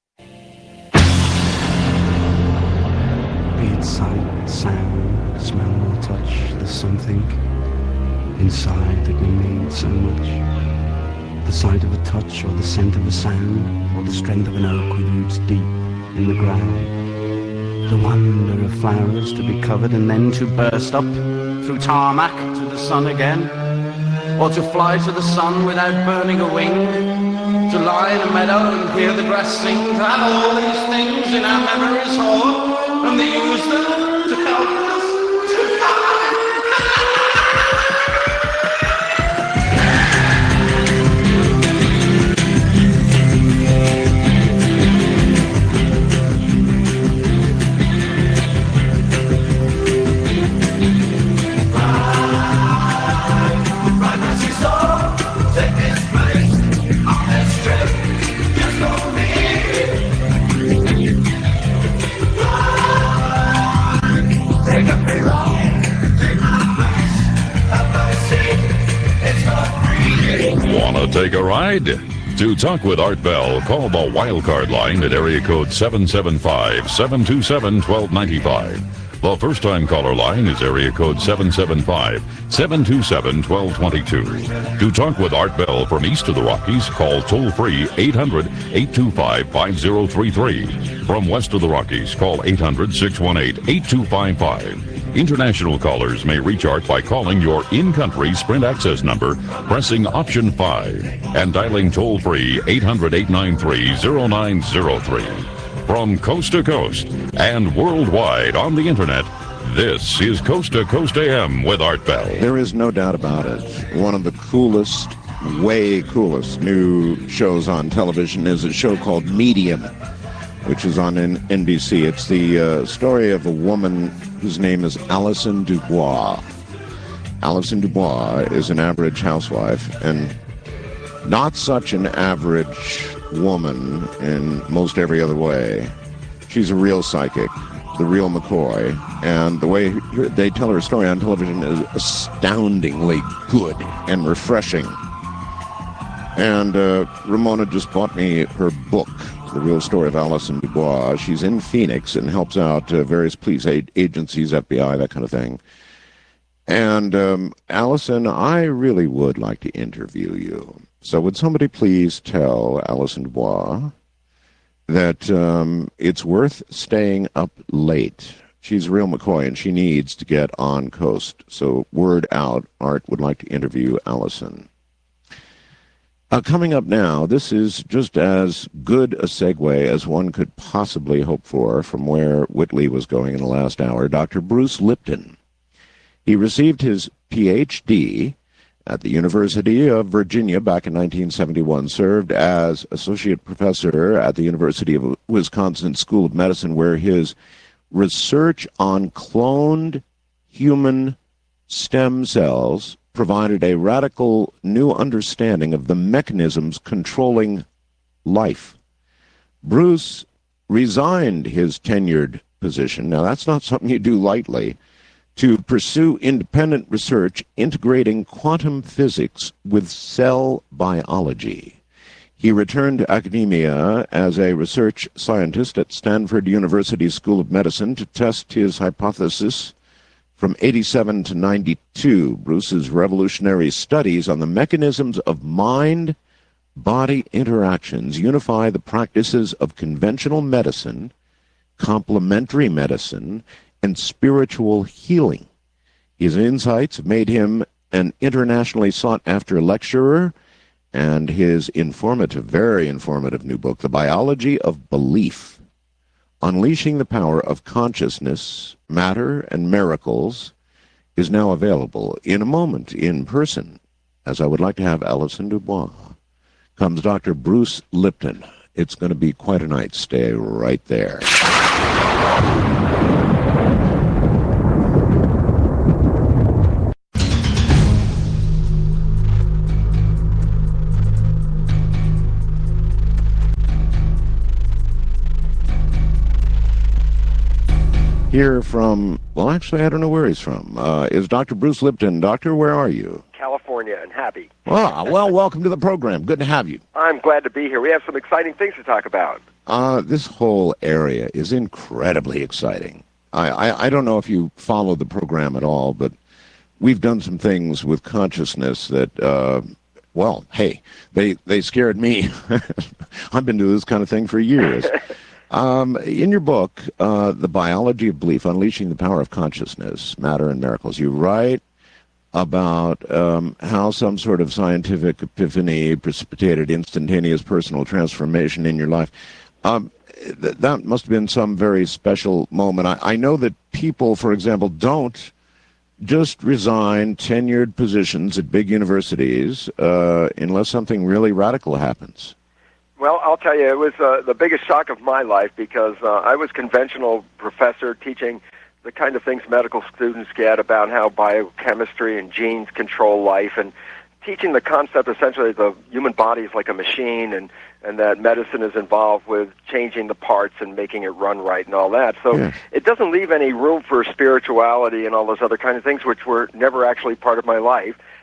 Be it sight, sound, smell or touch, there's something inside that we need so much. The sight of a touch or the scent of a sound or the strength of an oak with roots deep in the ground. The wonder of flowers to be covered and then to burst up through tarmac to the sun again. Or to fly to the sun without burning a wing. To lie in a meadow and hear the grass sing. To have all these things in our memories hold. And to use them to help us to fly. take a ride? To talk with Art Bell, call the Wildcard line at area code seven seven five, seven two seven, one two nine five. The first-time caller line is area code seven seven five, seven two seven, one two two two. To talk with Art Bell from east of the Rockies, call toll-free eight hundred, eight two five, five zero three three. From west of the Rockies, call eight hundred, six one eight, eight two five five. International callers may reach Art by calling your in-country Sprint access number, pressing option five, and dialing toll-free eight hundred, eight nine three, zero nine zero three. From coast to coast and worldwide on the internet, this is Coast to Coast A M with Art Bell. There is no doubt about it. One of the coolest, way coolest new shows on television is a show called Medium, which is on N B C. It's the uh, story of a woman whose name is Alison Dubois. Alison Dubois is an average housewife and not such an average woman in most every other way. She's a real psychic, the real McCoy, and the way they tell her story on television is astoundingly good and refreshing. And uh, Ramona just bought me her book, The Real Story of Alison Dubois. She's in Phoenix and helps out uh, various police agencies, F B I, that kind of thing. And um, Alison, I really would like to interview you. So would somebody please tell Alison Dubois that um, it's worth staying up late. She's a real McCoy, and she needs to get on Coast. So word out, Art would like to interview Alison. Uh, coming up now, this is just as good a segue as one could possibly hope for from where Whitley was going in the last hour. Doctor Bruce Lipton. He received his P H D at the University of Virginia back in nineteen seventy-one, served as associate professor at the University of Wisconsin School of Medicine, where his research on cloned human stem cells provided a radical new understanding of the mechanisms controlling life. Bruce resigned his tenured position, now that's not something you do lightly, to pursue independent research integrating quantum physics with cell biology. He returned to academia as a research scientist at Stanford University School of Medicine to test his hypothesis. From eighty-seven to ninety-two, Bruce's revolutionary studies on the mechanisms of mind-body interactions unify the practices of conventional medicine, complementary medicine, and spiritual healing. His insights have made him an internationally sought-after lecturer, and his informative, very informative new book, The Biology of Belief, Unleashing the Power of Consciousness, Matter, and Miracles, is now available. In a moment, in person, as I would like to have Alison Dubois, comes Doctor Bruce Lipton. It's going to be quite a night. Stay right there. Here from, well, actually, I don't know where he's from, uh, is Doctor Bruce Lipton. Doctor, where are you? California, and happy. Ah, well, welcome to the program. Good to have you. I'm glad to be here. We have some exciting things to talk about. Uh, this whole area is incredibly exciting. I, I, I don't know if you follow the program at all, but we've done some things with consciousness that, uh, well, hey, they, they scared me. I've been doing this kind of thing for years. Um, in your book, uh, The Biology of Belief, Unleashing the Power of Consciousness, Matter, and Miracles, you write about um, how some sort of scientific epiphany precipitated instantaneous personal transformation in your life. Um, th- that must have been some very special moment. I, I know that people, for example, don't just resign tenured positions at big universities uh, unless something really radical happens. Well, I'll tell you, it was uh, the biggest shock of my life because uh, I was conventional professor teaching the kind of things medical students get about how biochemistry and genes control life, and teaching the concept essentially the human body is like a machine, and, and that medicine is involved with changing the parts and making it run right and all that. So yeah. It doesn't leave any room for spirituality and all those other kind of things which were never actually part of my life.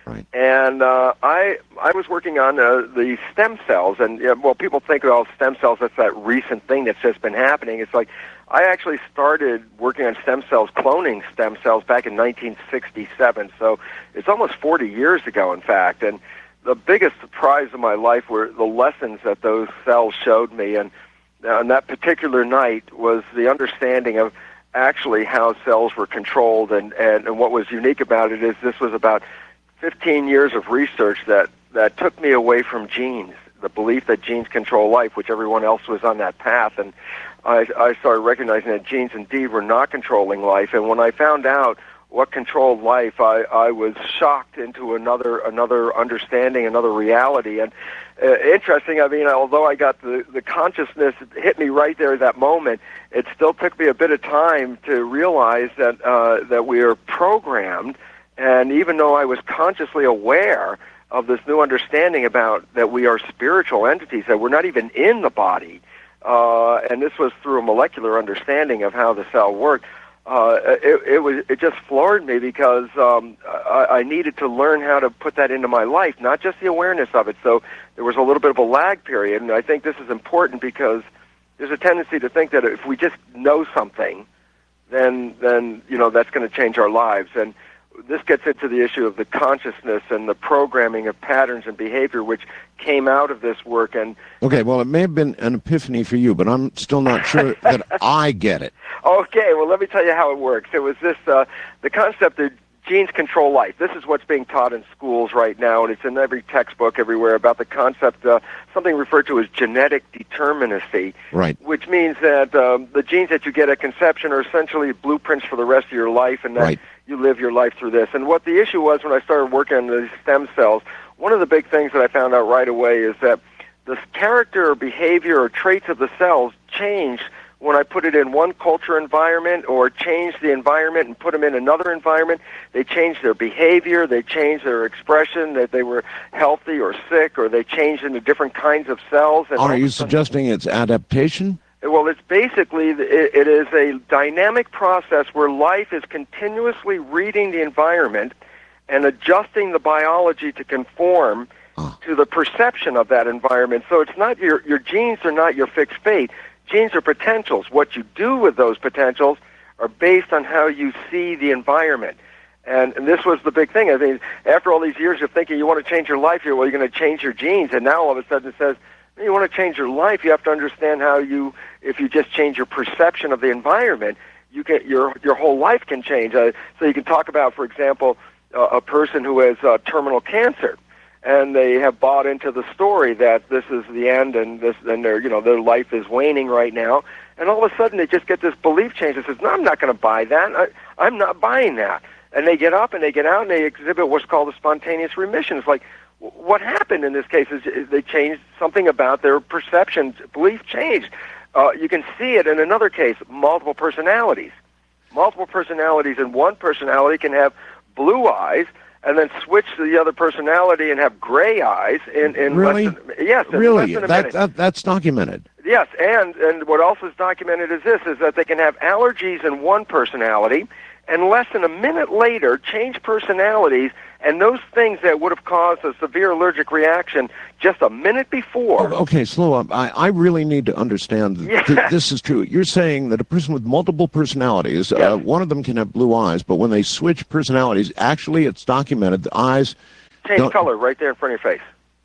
Right. And uh, I I was working on uh, the stem cells, and uh, well, people think of all stem cells, that's that recent thing that's just been happening. It's like I actually started working on stem cells, cloning stem cells, back in nineteen sixty-seven. So it's almost forty years ago, in fact. And the biggest surprise of my life were the lessons that those cells showed me. And on that particular night was the understanding of actually how cells were controlled. And, and, and what was unique about it is this was about fifteen years of research that, that took me away from genes, the belief that genes control life, which everyone else was on that path. And I, I started recognizing that genes indeed were not controlling life. And when I found out what controlled life, I, I was shocked into another another understanding, another reality. And uh, interesting, I mean, although I got the, the consciousness hit me right there at that moment, it still took me a bit of time to realize that uh, that we are programmed. And even though I was consciously aware of this new understanding about that we are spiritual entities, that we're not even in the body, uh, and this was through a molecular understanding of how the cell worked, uh, it, it was it just floored me because um, I, I needed to learn how to put that into my life, not just the awareness of it. So there was a little bit of a lag period, and I think this is important because there's a tendency to think that if we just know something, then then you know that's going to change our lives. And this gets into the issue of the consciousness and the programming of patterns and behavior, which came out of this work. And okay, well, it may have been an epiphany for you, but I'm still not sure that I get it. Okay, well, let me tell you how it works. It was this, uh, the concept that genes control life. This is what's being taught in schools right now, and it's in every textbook everywhere about the concept, uh, something referred to as genetic determinacy, right? Which means that um, the genes that you get at conception are essentially blueprints for the rest of your life, and that right. you live your life through this. And what the issue was when I started working on these stem cells, one of the big things that I found out right away is that the character or behavior or traits of the cells change when I put it in one culture environment or change the environment and put them in another environment. They change their behavior, they change their expression, that they were healthy or sick, or they changed into different kinds of cells. And are you suggesting it's adaptation? Well, it's basically, it, it is a dynamic process where life is continuously reading the environment and adjusting the biology to conform oh. to the perception of that environment. So it's not your, your genes are not your fixed fate. Genes are potentials. What you do with those potentials are based on how you see the environment. And, and this was the big thing. I mean, after all these years of thinking you want to change your life, you're, well, you're going to change your genes. And now all of a sudden it says, you want to change your life, you have to understand how you, if you just change your perception of the environment, you can, your, your whole life can change. Uh, so you can talk about, for example, uh, a person who has uh, terminal cancer. And they have bought into the story that this is the end, and this, and their, you know, their life is waning right now. And all of a sudden, they just get this belief change that says, "No, I'm not going to buy that. I, I'm not buying that." And they get up and they get out and they exhibit what's called a spontaneous remission. It's like, what happened in this case is they changed something about their perception. Belief changed. Uh, you can see it in another case: multiple personalities. Multiple personalities, and one personality can have blue eyes, and then switch to the other personality and have gray eyes in, in really? less than, yes, in really? less than a that, minute. that, that's documented. Yes, and, and what else is documented is this, is that they can have allergies in one personality, and less than a minute later change personalities, and those things that would have caused a severe allergic reaction just a minute before. Oh, okay, slow up. I, I really need to understand that th- this is true. You're saying that a person with multiple personalities, yes. uh, one of them can have blue eyes, but when they switch personalities, actually it's documented, the eyes... Change don't... color right there in front of your face.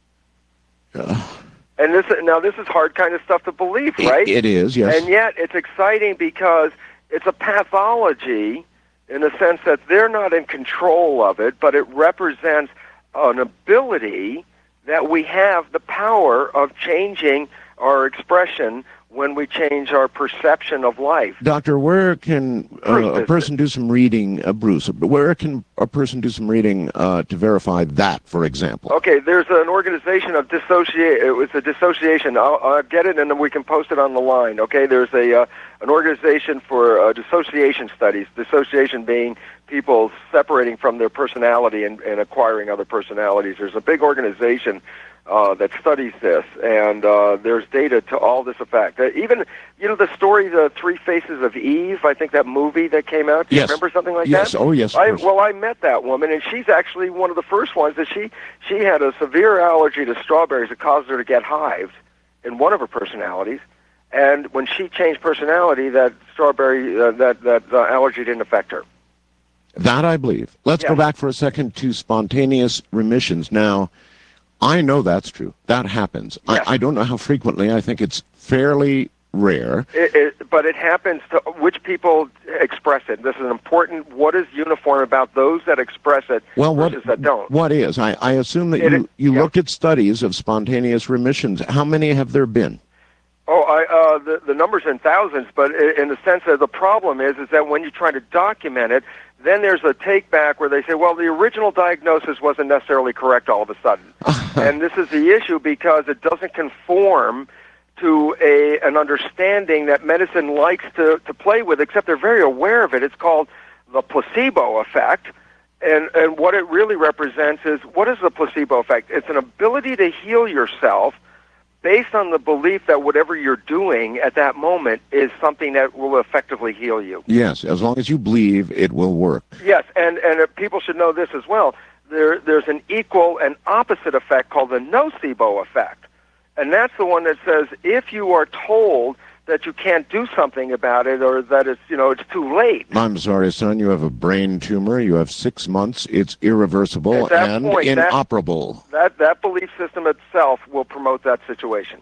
Uh, and this now this is hard kind of stuff to believe, right? It, it is, yes. And yet it's exciting because it's a pathology in the sense that they're not in control of it, but it represents an ability that we have the power of changing our expression when we change our perception of life. Doctor, where can uh, a person do some reading, uh, Bruce, where can a person do some reading uh, to verify that, for example? Okay, there's an organization of dissociate. It was a dissociation. I'll, I'll get it, and then we can post it on the line. Okay, there's a uh, an organization for uh, dissociation studies. Dissociation being people separating from their personality and, and acquiring other personalities. There's a big organization uh, that studies this, and uh, there's data to all this effect. Uh, even, you know, the story, The Three Faces of Eve, I think that movie that came out, do you Yes. remember something like Yes. that? Oh, yes. of I, course. well, I met that woman, and she's actually one of the first ones that she, she had a severe allergy to strawberries that caused her to get hives in one of her personalities. And when she changed personality, that strawberry, uh, that, that uh, allergy didn't affect her. That I believe. Let's go Yes. back for a second to spontaneous remissions. Now, I know that's true. That happens. Yes. I, I don't know how frequently. I think it's fairly rare. It, it, but it happens to which people express it. This is important. What is uniform about those that express it Well, what, versus that don't? what is? I, I assume that It you, is- you yeah. look at studies of spontaneous remissions. How many have there been? Oh, I, uh, the, the number's in thousands, but i- in the sense that the problem is, is that when you try to document it, then there's a take back where they say, well, the original diagnosis wasn't necessarily correct all of a sudden. And this is the issue because it doesn't conform to a an understanding that medicine likes to, to play with, except they're very aware of it. It's called the placebo effect. And, and what it really represents is, what is the placebo effect? It's an ability to heal yourself based on the belief that whatever you're doing at that moment is something that will effectively heal you. Yes, as long as you believe it will work. Yes, and, and uh, people should know this as well. There, there's an equal and opposite effect called the nocebo effect. And that's the one that says if you are told that you can't do something about it or that it's, you know, it's too late. I'm sorry, son, you have a brain tumor. You have six months. It's irreversible At that and point, that- inoperable. That that belief system itself will promote that situation.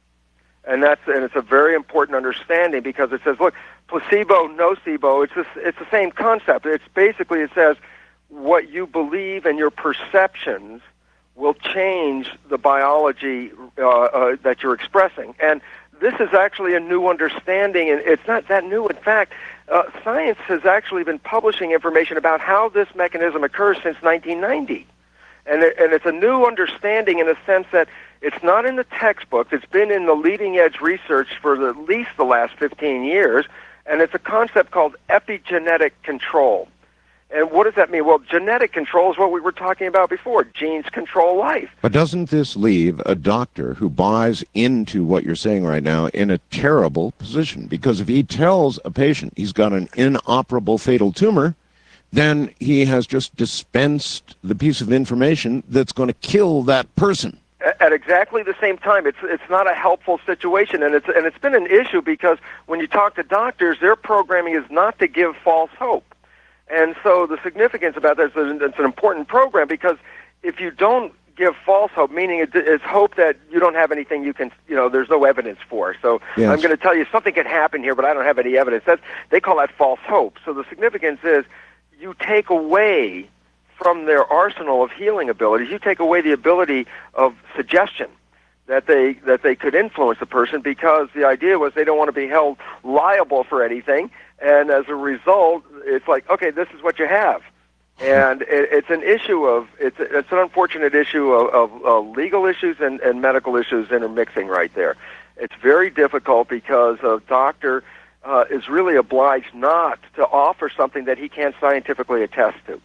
And that's and it's a very important understanding because it says, look, placebo, nocebo, it's this, it's the same concept. It's basically it says what you believe and your perceptions will change the biology uh, uh, that you're expressing. And this is actually a new understanding, and it's not that new. In fact, uh, science has actually been publishing information about how this mechanism occurs since nineteen ninety. And, it, and it's a new understanding in the sense that it's not in the textbooks. It's been in the leading-edge research for the, at least the last fifteen years, and it's a concept called epigenetic control. And what does that mean? Well, genetic control is what we were talking about before. Genes control life. But doesn't this leave a doctor who buys into what you're saying right now in a terrible position? Because if he tells a patient he's got an inoperable fatal tumor, then he has just dispensed the piece of information that's going to kill that person. At exactly the same time, it's it's not a helpful situation, and it's and it's been an issue because when you talk to doctors, their programming is not to give false hope. And so the significance about this is it's an important program because if you don't give false hope, meaning it, it's hope that you don't have anything you can, you know, there's no evidence for. So Yes. I'm going to tell you something could happen here, but I don't have any evidence. That's, they call that false hope. So the significance is you take away from their arsenal of healing abilities, you take away the ability of suggestion that they that they could influence the person because the idea was they don't want to be held liable for anything. And as a result, it's like, okay, this is what you have. And it, it's an issue of, it's it's an unfortunate issue of, of, of legal issues and, and medical issues intermixing right there. It's very difficult because a doctor uh, is really obliged not to offer something that he can't scientifically attest to.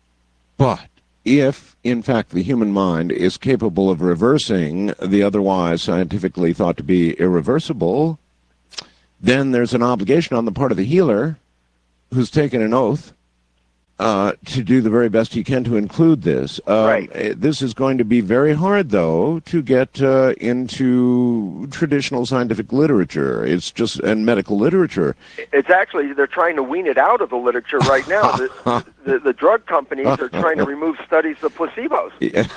But if, in fact, the human mind is capable of reversing the otherwise scientifically thought to be irreversible, then there's an obligation on the part of the healer who's taken an oath uh, to do the very best he can to include this. Um, Right. eh, This is going to be very hard, though, to get uh, into traditional scientific literature. It's just, and medical literature. It's actually, they're trying to wean it out of the literature right now. the, the, the drug companies are trying to remove studies of placebos.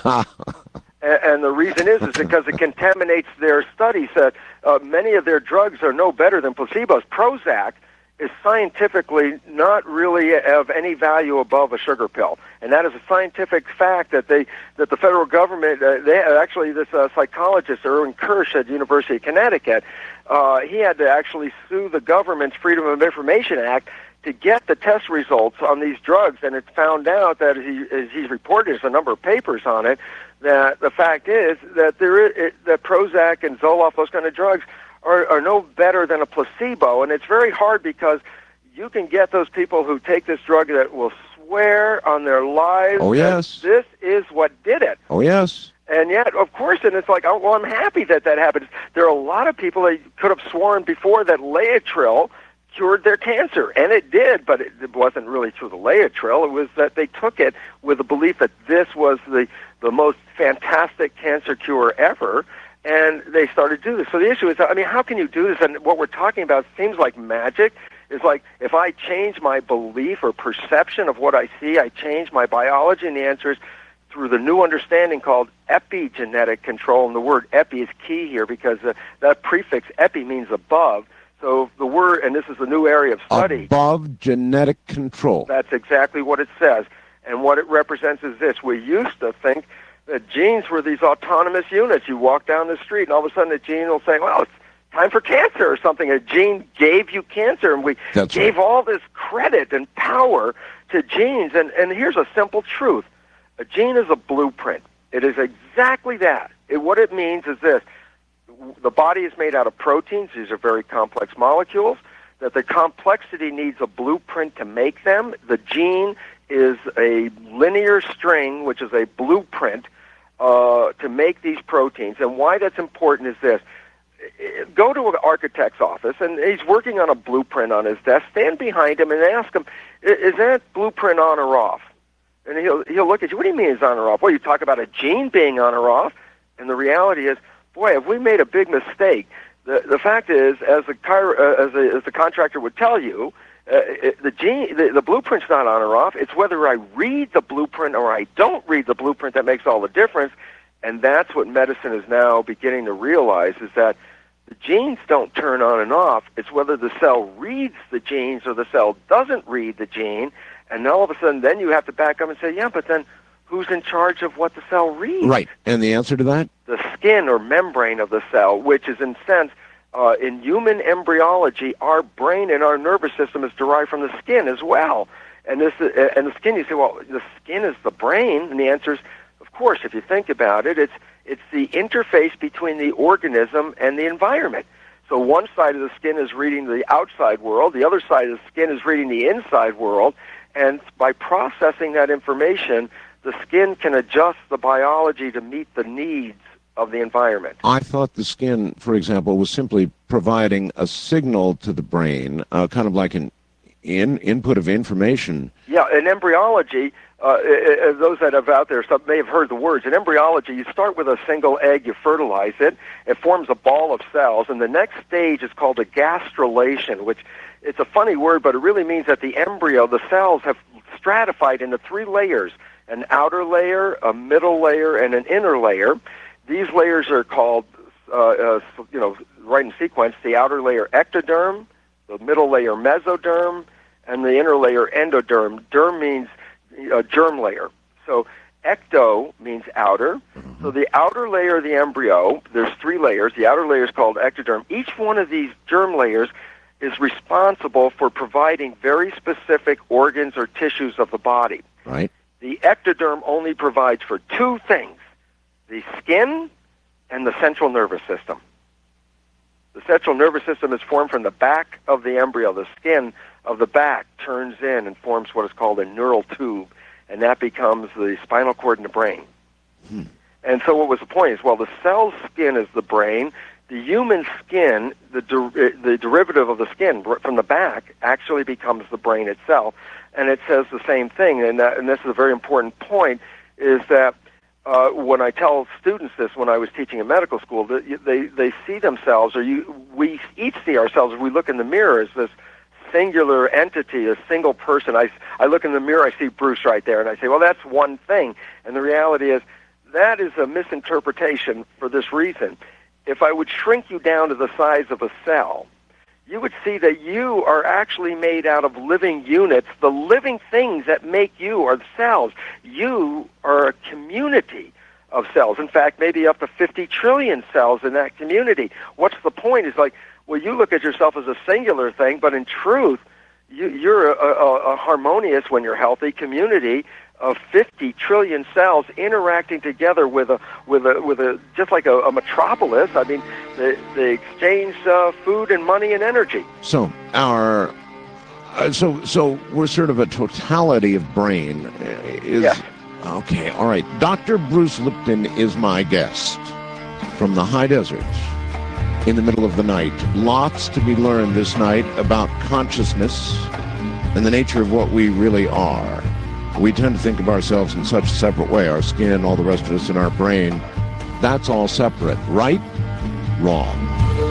A- And the reason is, is because it contaminates their studies. That uh, many of their drugs are no better than placebos. Prozac is scientifically not really of any value above a sugar pill, and that is a scientific fact that they that the federal government. Uh, they actually this uh, psychologist Erwin Kirsch at the University of Connecticut, uh, he had to actually sue the government's Freedom of Information Act to get the test results on these drugs, and it's found out that he, as he's reported, there's a number of papers on it, that the fact is that there is, it, that Prozac and Zoloft, those kind of drugs, are, are no better than a placebo, and it's very hard because you can get those people who take this drug that will swear on their lives Oh, yes. that this is what did it. Oh, yes. And yet, of course, and it's like, oh, well, I'm happy that that happens. There are a lot of people that could have sworn before that Laetrile cured their cancer, and it did, but it, it wasn't really through the Laetrile. It was that they took it with the belief that this was the, the most fantastic cancer cure ever, and they started to do this. So the issue is, I mean, how can you do this? And what we're talking about seems like magic. It's like, if I change my belief or perception of what I see, I change my biology, and the answer is through the new understanding called epigenetic control. And the word epi is key here because uh, that prefix epi means above. So the word, and this is a new area of study. Above genetic control. That's exactly what it says. And what it represents is this. We used to think that genes were these autonomous units. You walk down the street, and all of a sudden the gene will say, well, it's time for cancer or something. A gene gave you cancer, and we That's gave right. all this credit and power to genes. And, and here's a simple truth. A gene is a blueprint. It is exactly that. It, what it means is this. The body is made out of proteins. These are very complex molecules. That the complexity needs a blueprint to make them. The gene is a linear string, which is a blueprint uh, to make these proteins. And why that's important is this. Go to an architect's office, and he's working on a blueprint on his desk. Stand behind him and ask him, is that blueprint on or off? And he'll he'll look at you. What do you mean it's on or off? Well, you talk about a gene being on or off, and the reality is, boy, have we made a big mistake. The the fact is, as the chiro, uh, as, a, as the contractor would tell you, uh, it, the gene the, the blueprint's not on or off. It's whether I read the blueprint or I don't read the blueprint that makes all the difference. And that's what medicine is now beginning to realize, is that the genes don't turn on and off. It's whether the cell reads the genes or the cell doesn't read the gene. And all of a sudden, then you have to back up and say, yeah, but then who's in charge of what the cell reads? Right. And the answer to that? The skin or membrane of the cell, which is, in sense, uh, in human embryology, our brain and our nervous system is derived from the skin as well. And this, uh, and the skin, you say, well, the skin is the brain. And the answer is, of course, if you think about it, it's it's the interface between the organism and the environment. So one side of the skin is reading the outside world, the other side of the skin is reading the inside world, and by processing that information, the skin can adjust the biology to meet the needs of the environment. I thought the skin, for example, was simply providing a signal to the brain, uh, kind of like an in input of information. Yeah, in embryology, uh, uh, those that have out there some may have heard the words. In embryology, you start with a single egg, you fertilize it, it forms a ball of cells, and the next stage is called a gastrulation, which it's a funny word, but it really means that the embryo, the cells have stratified into three layers, an outer layer, a middle layer, and an inner layer. These layers are called, uh, uh, you know, right in sequence, the outer layer ectoderm, the middle layer mesoderm, and the inner layer endoderm. Derm means uh, germ layer. So ecto means outer. Mm-hmm. So the outer layer of the embryo, there's three layers. The outer layer is called ectoderm. Each one of these germ layers is responsible for providing very specific organs or tissues of the body. Right. The ectoderm only provides for two things, the skin and the central nervous system. The central nervous system is formed from the back of the embryo. The skin of the back turns in and forms what is called a neural tube, and that becomes the spinal cord in the brain. Hmm. And so what was the point is, well, the cell's skin is the brain. The human skin, the der- the derivative of the skin from the back, actually becomes the brain itself. And it says the same thing, and, that, and this is a very important point, is that uh, when I tell students this when I was teaching in medical school, they, they, they see themselves, or you, we each see ourselves, we look in the mirror as this singular entity, a single person. I, I look in the mirror, I see Bruce right there, and I say, well, that's one thing. And the reality is, that is a misinterpretation for this reason. If I would shrink you down to the size of a cell, you would see that you are actually made out of living units. The living things that make you are the cells. You are a community of cells. In fact, maybe up to fifty trillion cells in that community. What's the point? Is like, well, you look at yourself as a singular thing, but in truth, you, you're a, a, a harmonious, when you're healthy, community of fifty trillion cells interacting together with a with a with a just like a, a metropolis. I mean, they they exchange uh, food and money and energy. So our uh, so so we're sort of a totality of brain. Is Yes. Okay, all right. Doctor Bruce Lipton is my guest from the high desert in the middle of the night. Lots to be learned this night about consciousness and the nature of what we really are. We tend to think of ourselves in such a separate way, our skin, all the rest of us in our brain. That's all separate. Right? Wrong.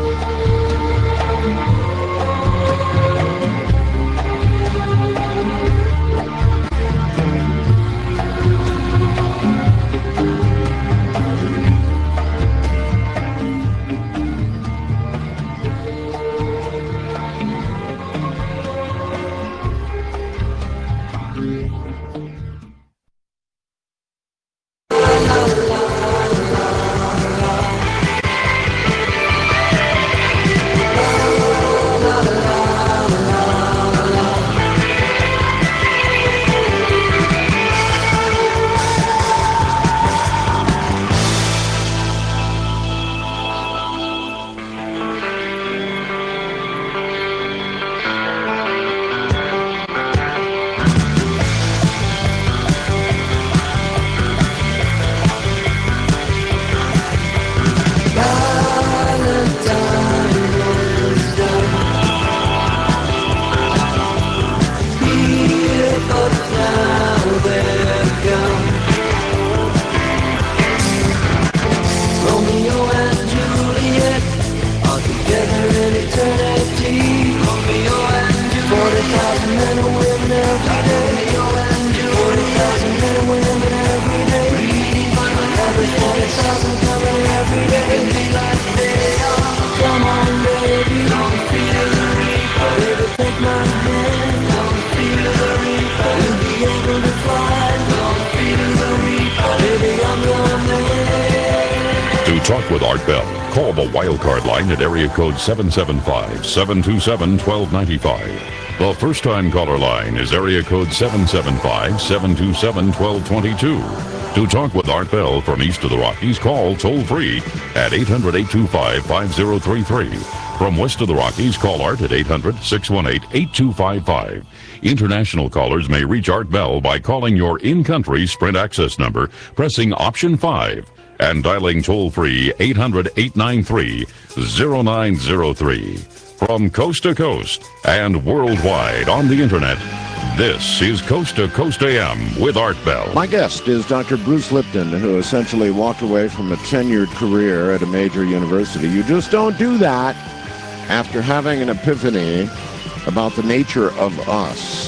Talk with Art Bell. Call the Wildcard line at area code seven seven five, seven two seven, one two nine five. The first-time caller line is area code seven seven five, seven two seven, one two two two. To talk with Art Bell from east of the Rockies, call toll-free at eight hundred, eight two five, five zero three three. From west of the Rockies, call Art at eight hundred, six one eight, eight two five five. International callers may reach Art Bell by calling your in-country Sprint access number, pressing option five, and dialing toll-free eight hundred, eight nine three, zero nine zero three. From coast to coast and worldwide on the internet, this is Coast to Coast A M with Art Bell. My guest is Doctor Bruce Lipton, who essentially walked away from a tenured career at a major university. You just don't do that after having an epiphany about the nature of us.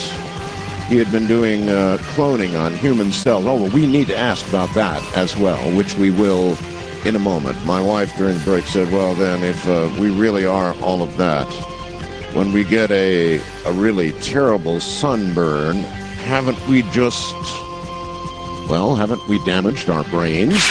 He had been doing uh, cloning on human cells. Oh, well, we need to ask about that as well, which we will in a moment. My wife during the break said, well, then, if uh, we really are all of that, when we get a, a really terrible sunburn, haven't we just, well, haven't we damaged our brains?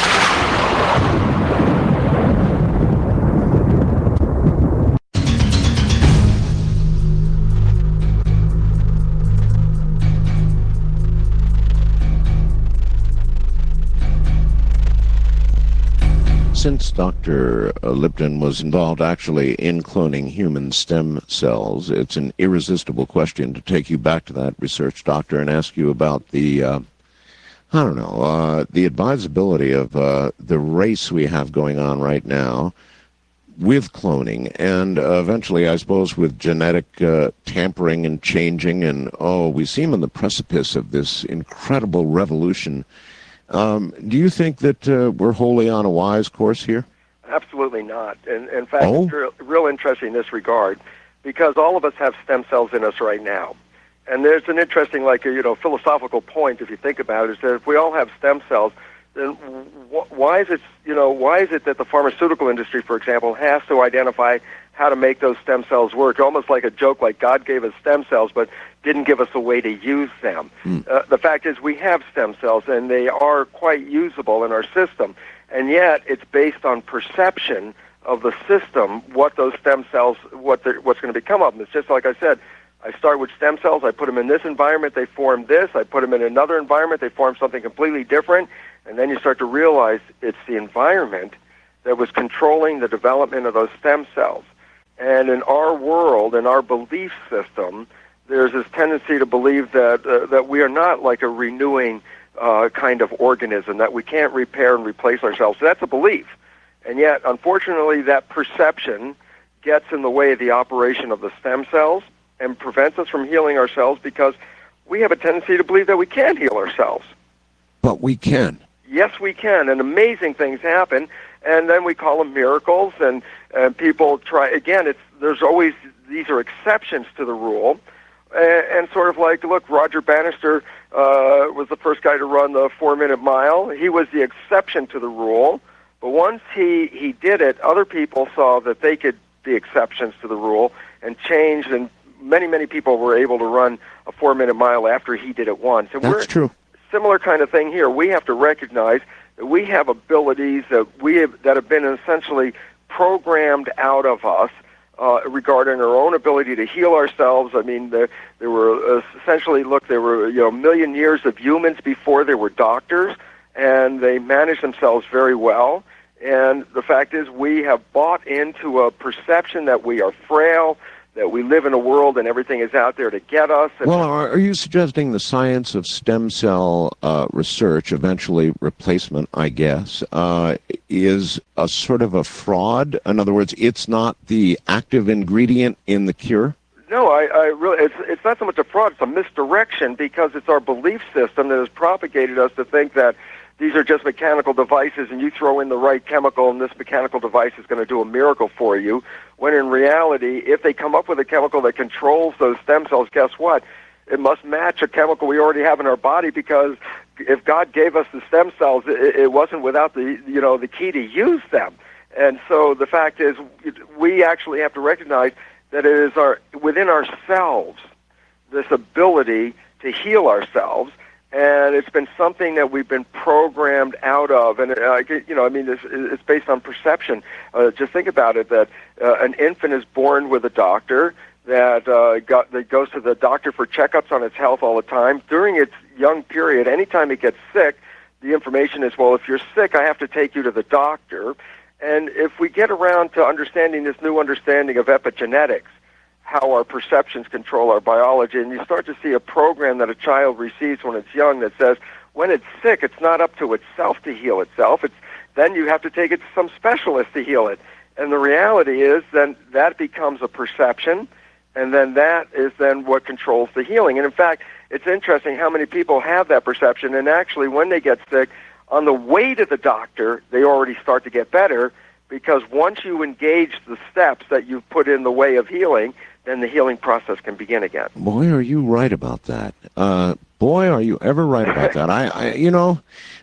Since Doctor Lipton was involved actually in cloning human stem cells, it's an irresistible question to take you back to that research, Doctor, and ask you about the, uh, I don't know, uh, the advisability of uh, the race we have going on right now with cloning, and uh, eventually, I suppose, with genetic uh, tampering and changing, and, oh, we seem on the precipice of this incredible revolution. Um, do you think that uh, we're wholly on a wise course here? Absolutely not. And in fact, Oh? it's real, real interesting in this regard, because all of us have stem cells in us right now. And there's an interesting, like, you know, philosophical point, if you think about it, is that if we all have stem cells, then wh- why is it, you know, why is it that the pharmaceutical industry, for example, has to identify how to make those stem cells work? Almost like a joke, like God gave us stem cells, but didn't give us a way to use them. Mm. Uh, the fact is, we have stem cells, and they are quite usable in our system. And yet, it's based on perception of the system, what those stem cells, what what's going to become of them. It's just like I said, I start with stem cells, I put them in this environment, they form this, I put them in another environment, they form something completely different, and then you start to realize it's the environment that was controlling the development of those stem cells. And in our world, in our belief system, there's this tendency to believe that uh, that we are not like a renewing uh, kind of organism, that we can't repair and replace ourselves. So that's a belief. And yet, unfortunately, that perception gets in the way of the operation of the stem cells and prevents us from healing ourselves, because we have a tendency to believe that we can't heal ourselves. But we can. Yes, we can, and amazing things happen, and then we call them miracles, and, and people try, again, it's there's always, these are exceptions to the rule, and, and sort of like, look, Roger Bannister uh, was the first guy to run the four-minute mile. He was the exception to the rule, but once he, he did it, other people saw that they could be exceptions to the rule and changed, and many, many people were able to run a four-minute mile after he did it once. And That's we're, true. Similar kind of thing here. We have to recognize that we have abilities that we have, that have been essentially programmed out of us uh, regarding our own ability to heal ourselves. I mean, there, there were uh, essentially, look, there were you know a million years of humans before there were doctors, and they managed themselves very well. And the fact is, we have bought into a perception that we are frail, that we live in a world and everything is out there to get us. And well, are, are you suggesting the science of stem cell uh, research, eventually replacement, I guess, uh, is a sort of a fraud? In other words, it's not the active ingredient in the cure? No, I, I really, it's, it's not so much a fraud, it's a misdirection, because it's our belief system that has propagated us to think that these are just mechanical devices, and you throw in the right chemical, and this mechanical device is going to do a miracle for you, when in reality, if they come up with a chemical that controls those stem cells, guess what? It must match a chemical we already have in our body, because if God gave us the stem cells, it, it wasn't without the, you know, the key to use them. And so the fact is, we actually have to recognize that it is our within ourselves, this ability to heal ourselves. And it's been something that we've been programmed out of, and uh, you know, I mean, it's, it's based on perception. Uh, just think about it: that uh, an infant is born with a doctor that uh, got that goes to the doctor for checkups on its health all the time. During its young period, anytime it gets sick, the information is, well, if you're sick, I have to take you to the doctor. And if we get around to understanding this new understanding of epigenetics, how our perceptions control our biology, and you start to see a program that a child receives when it's young that says, when it's sick, it's not up to itself to heal itself. It's then you have to take it to some specialist to heal it. And the reality is then that becomes a perception, and then that is then what controls the healing. And in fact, it's interesting how many people have that perception, and actually when they get sick, on the way to the doctor, they already start to get better, because once you engage the steps that you've put in the way of healing, then the healing process can begin again. Boy, are you right about that. Uh, boy, are you ever right about that. I, I you know,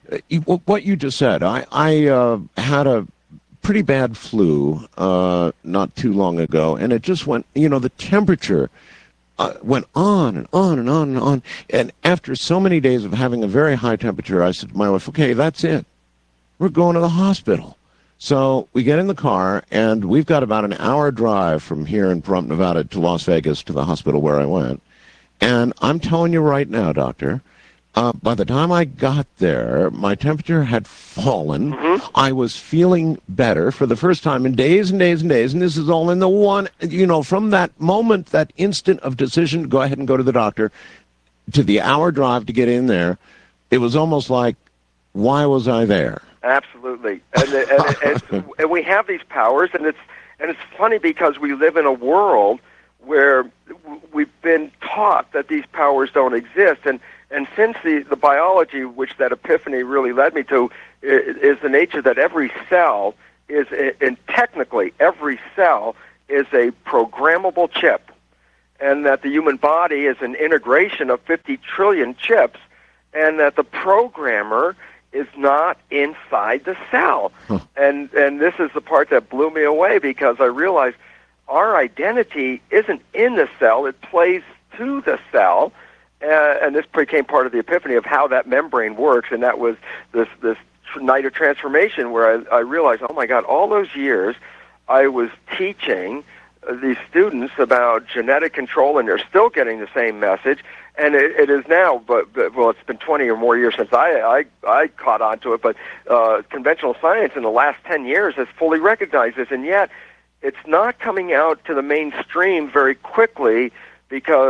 what you just said, I, I uh, had a pretty bad flu uh, not too long ago, and it just went, you know, the temperature uh, went on and on and on and on. And after so many days of having a very high temperature, I said to my wife, okay, that's it. We're going to the hospital. So we get in the car, and we've got about an hour drive from here in Pahrump, Nevada, to Las Vegas, to the hospital where I went. And I'm telling you right now, doctor, uh, by the time I got there, my temperature had fallen. Mm-hmm. I was feeling better for the first time in days and days and days. And this is all in the one, you know, from that moment, that instant of decision to go ahead and go to the doctor, to the hour drive to get in there, it was almost like, why was I there? Absolutely, and, and, and, and we have these powers, and it's and it's funny because we live in a world where we've been taught that these powers don't exist, and and since the the biology, which that epiphany really led me to, is the nature that every cell is, and technically every cell is a programmable chip, and that the human body is an integration of fifty trillion chips, and that the programmer is not inside the cell. Huh. And and this is the part that blew me away, because I realized our identity isn't in the cell, it plays to the cell. Uh, and this became part of the epiphany of how that membrane works, and that was this this night of transformation where I, I realized, oh my God, all those years I was teaching these students about genetic control, and they're still getting the same message. And it, it is now, but, but well, it's been twenty or more years since I I, I caught on to it. But uh, conventional science in the last ten years has fully recognized this, and yet it's not coming out to the mainstream very quickly, because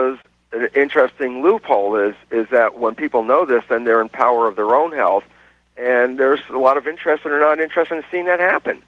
an interesting loophole is is that when people know this, then they're in power of their own health, and there's a lot of interest that are not interested in seeing that happen.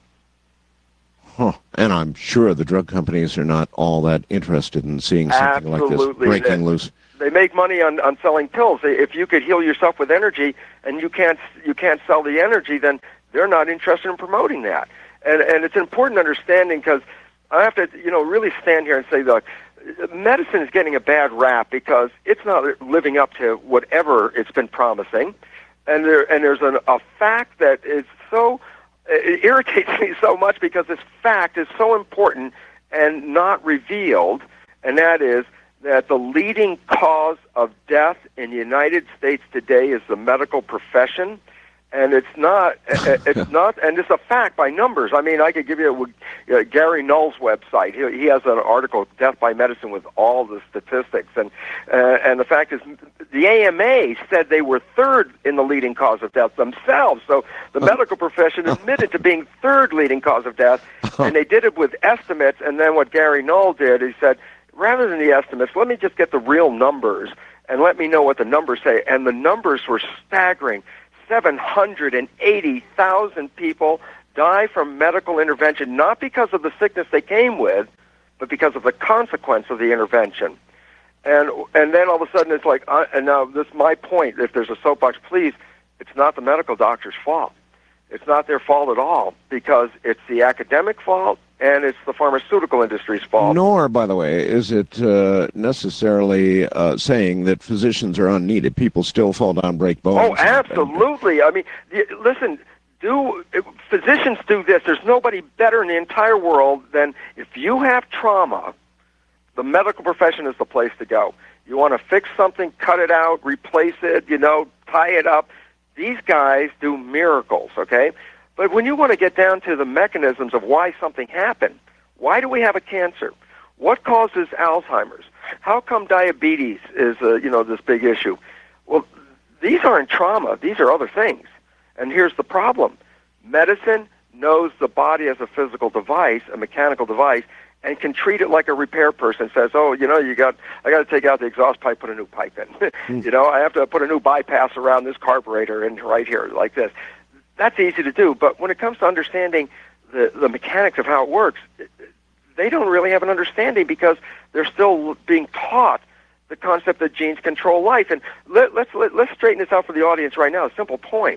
Huh. And I'm sure the drug companies are not all that interested in seeing something Absolutely. like this breaking they, loose. They make money on, on selling pills. If you could heal yourself with energy and you can't you can't sell the energy, then they're not interested in promoting that. And and it's an important understanding, because I have to you know really stand here and say, look, medicine is getting a bad rap because it's not living up to whatever it's been promising, and there and there's an, a fact that is so. It irritates me so much because this fact is so important and not revealed, and that is that the leading cause of death in the United States today is the medical profession. And it's not, it's not, and it's a fact by numbers. I mean, I could give you uh, Gary Null's website. He, he has an article, Death by Medicine, with all the statistics. And uh, and the fact is, the A M A said they were third in the leading cause of death themselves. So the medical profession admitted to being third leading cause of death, and they did it with estimates. And then what Gary Null did, he said, rather than the estimates, let me just get the real numbers and let me know what the numbers say. And the numbers were staggering. seven hundred eighty thousand people die from medical intervention, not because of the sickness they came with, but because of the consequence of the intervention. And and then all of a sudden it's like, uh, and now this is my point, if there's a soapbox, please, it's not the medical doctor's fault. It's not their fault at all, because it's the academic fault and it's the pharmaceutical industry's fault. Nor, by the way, is it uh, necessarily uh, saying that physicians are unneeded. People still fall down, break bones. Oh, absolutely. I mean, y- listen, do physicians do this. There's nobody better in the entire world than if you have trauma, the medical profession is the place to go. You want to fix something, cut it out, replace it, you know, tie it up. These guys do miracles, okay? But when you want to get down to the mechanisms of why something happened, why do we have a cancer? What causes Alzheimer's? How come diabetes is, uh, you know, this big issue? Well, these aren't trauma. These are other things. And here's the problem. Medicine knows the body as a physical device, a mechanical device, and can treat it like a repair person. Says, oh, you know, you got, I got to take out the exhaust pipe, put a new pipe in. mm. You know, I have to put a new bypass around this carburetor and right here, like this. That's easy to do, but when it comes to understanding the, the mechanics of how it works, they don't really have an understanding because they're still being taught the concept that genes control life. And let, let's let, let's straighten this out for the audience right now. A simple point.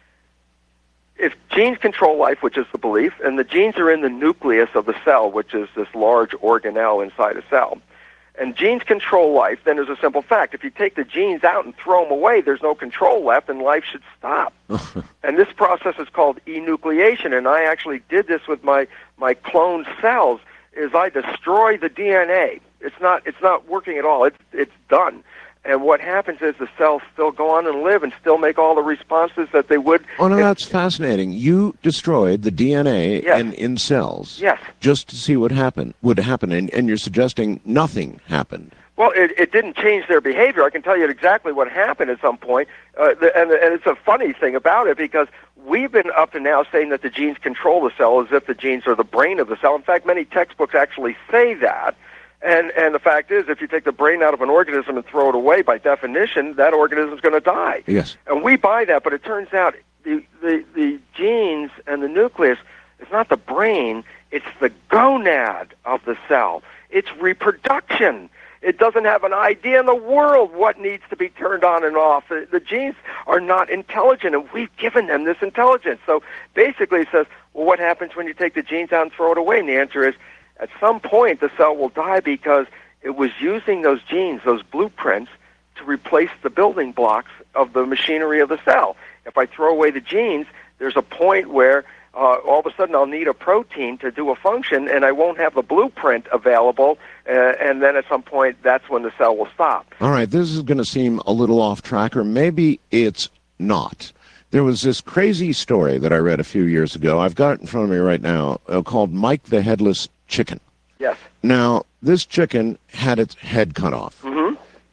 If genes control life, which is the belief, and the genes are in the nucleus of the cell, which is this large organelle inside a cell, and genes control life, then there's a simple fact. If you take the genes out and throw them away, there's no control left, and life should stop. And this process is called enucleation, and I actually did this with my, my cloned cells, is I destroy the D N A. It's not, it's not working at all. It's, it's done. And what happens is the cells still go on and live and still make all the responses that they would. Oh, no, if, that's fascinating. You destroyed the D N A yes. in, in cells. Yes. Just to see what happened, would happen, and, and you're suggesting nothing happened. Well, it, it didn't change their behavior. I can tell you exactly what happened at some point. Uh, the, and, and it's a funny thing about it because we've been up to now saying that the genes control the cell as if the genes are the brain of the cell. In fact, many textbooks actually say that. And and the fact is, if you take the brain out of an organism and throw it away, by definition, that organism is going to die. Yes. And we buy that, but it turns out the, the, the genes and the nucleus is not the brain, it's the gonad of the cell. It's reproduction. It doesn't have an idea in the world what needs to be turned on and off. The, the genes are not intelligent, and we've given them this intelligence. So basically it says, well, what happens when you take the genes out and throw it away? And the answer is, at some point, the cell will die because it was using those genes, those blueprints, to replace the building blocks of the machinery of the cell. If I throw away the genes, there's a point where uh, all of a sudden I'll need a protein to do a function, and I won't have the blueprint available, uh, and then at some point, that's when the cell will stop. All right, this is going to seem a little off track, or maybe it's not. There was this crazy story that I read a few years ago. I've got it in front of me right now, uh, called Mike the Headless Chicken. Yes. Now, this chicken had its head cut off. Mm-hmm.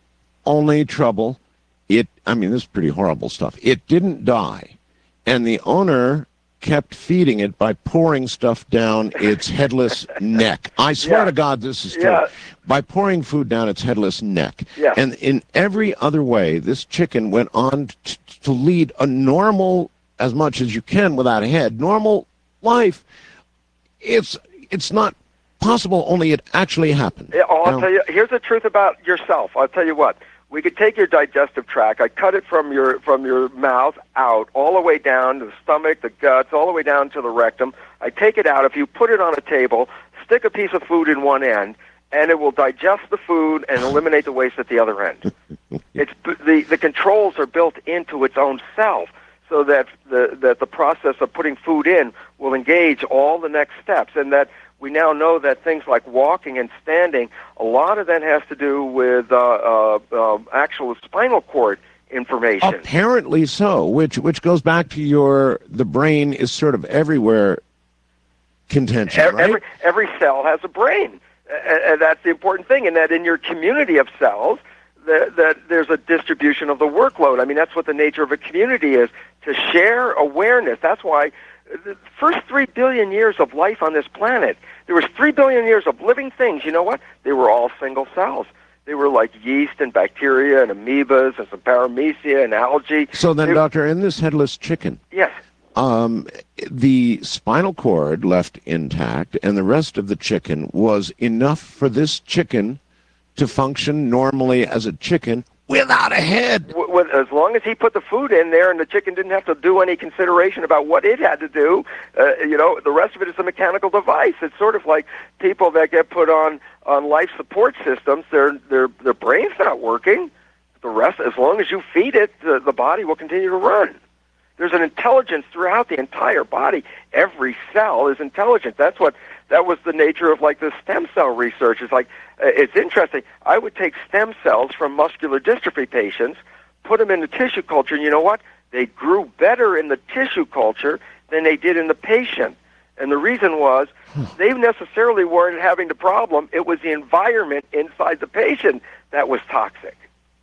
Only trouble, it, I mean, this is pretty horrible stuff. It didn't die. And the owner kept feeding it by pouring stuff down its headless neck. I swear Yeah. to God, this is true. Yeah. By pouring food down its headless neck. Yeah. And in every other way, this chicken went on t- to lead a normal, as much as you can without a head, normal life. It's it's not possible, only it actually happened. Yeah, oh, I'll Now- tell you. Here's the truth about yourself. I'll tell you what. We could take your digestive tract. I cut it from your from your mouth out all the way down to the stomach, the guts, all the way down to the rectum. I take it out. If you put it on a table, stick a piece of food in one end, and it will digest the food and eliminate the waste at the other end. It's the the controls are built into its own self, so that the that the process of putting food in will engage all the next steps, and that we now know that things like walking and standing, a lot of that has to do with uh, uh, uh, actual spinal cord information. Apparently so, which which goes back to your the brain is sort of everywhere contention, Every, right? every every cell has a brain, and, and that's the important thing. And that in your community of cells, that, that there's a distribution of the workload. I mean, that's what the nature of a community is, to share awareness. That's why the first three billion years of life on this planet, there was three billion years of living things. You know what? They were all single cells. They were like yeast and bacteria and amoebas and some paramecia and algae. So then, They- Doctor, in this headless chicken, Yes. um, the spinal cord left intact and the rest of the chicken was enough for this chicken to function normally as a chicken without a head. W- with, as long as he put the food in there and the chicken didn't have to do any consideration about what it had to do, uh, you know, the rest of it is a mechanical device. It's sort of like people that get put on, on life support systems. Their their their brain's not working. The rest, as long as you feed it, the, the body will continue to run. There's an intelligence throughout the entire body. Every cell is intelligent. That's what that was the nature of like the stem cell research. It's like uh, it's interesting. I would take stem cells from muscular dystrophy patients, put them in the tissue culture, and you know what? They grew better in the tissue culture than they did in the patient. And the reason was they necessarily weren't having the problem. It was the environment inside the patient that was toxic.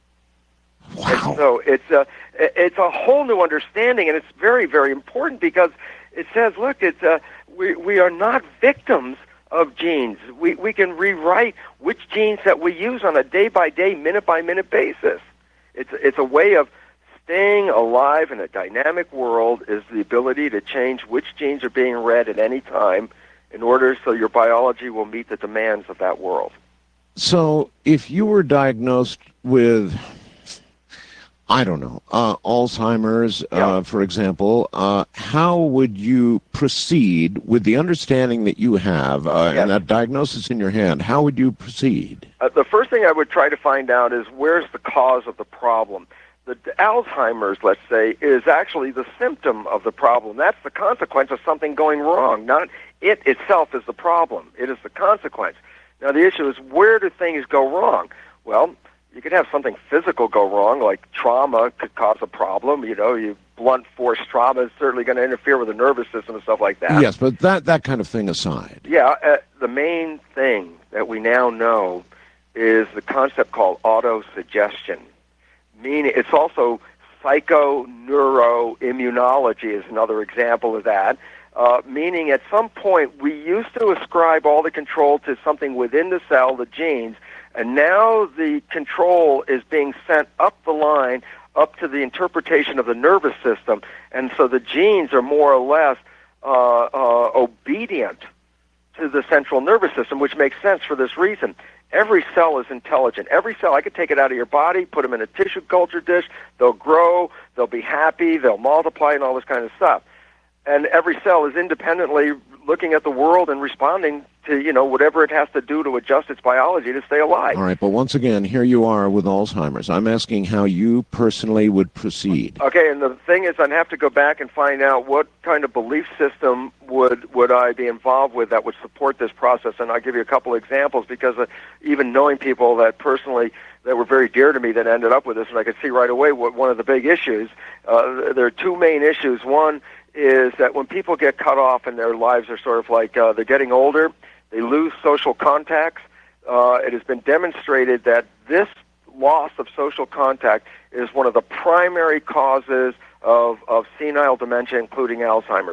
Wow. And so it's a it's a whole new understanding, and it's very, very important because it says, look, it's a, we we are not victims of genes. We we can rewrite which genes that we use on a day by day, minute by minute basis. It's it's a way of staying alive in a dynamic world. Is the ability to change which genes are being read at any time, in order so your biology will meet the demands of that world. So if you were diagnosed with, I don't know, uh, Alzheimer's, Yeah. uh, for example, uh, how would you proceed with the understanding that you have uh, Yes. and that diagnosis in your hand? How would you proceed? Uh, the first thing I would try to find out is where's the cause of the problem. The d- Alzheimer's, let's say, is actually the symptom of the problem. That's the consequence of something going wrong. Not it itself is the problem. It is the consequence. Now, the issue is, where do things go wrong? Well, you could have something physical go wrong, like trauma could cause a problem. You know, you blunt force trauma is certainly going to interfere with the nervous system and stuff like that. Yes, but that, that kind of thing aside. Yeah, uh, the main thing that we now know is the concept called autosuggestion. Meaning, it's also psychoneuroimmunology is another example of that. Uh, meaning, at some point, we used to ascribe all the control to something within the cell, the genes, and now the control is being sent up the line, up to the interpretation of the nervous system, and so the genes are more or less uh, uh, obedient to the central nervous system, which makes sense for this reason. Every cell is intelligent. Every cell, I could take it out of your body, put them in a tissue culture dish, they'll grow, they'll be happy, they'll multiply, and all this kind of stuff. And every cell is independently looking at the world and responding to, you know, whatever it has to do to adjust its biology to stay alive. All right, but once again, here you are with Alzheimer's. I'm asking how you personally would proceed. Okay, and the thing is, I'd have to go back and find out what kind of belief system would would I be involved with that would support this process. And I'll give you a couple examples, because uh, even knowing people that personally that were very dear to me that ended up with this, and I could see right away what one of the big issues. Uh, there are two main issues. One is that when people get cut off and their lives are sort of like uh, they're getting older, they lose social contacts. Uh, it has been demonstrated that this loss of social contact is one of the primary causes of, of senile dementia, including Alzheimer's.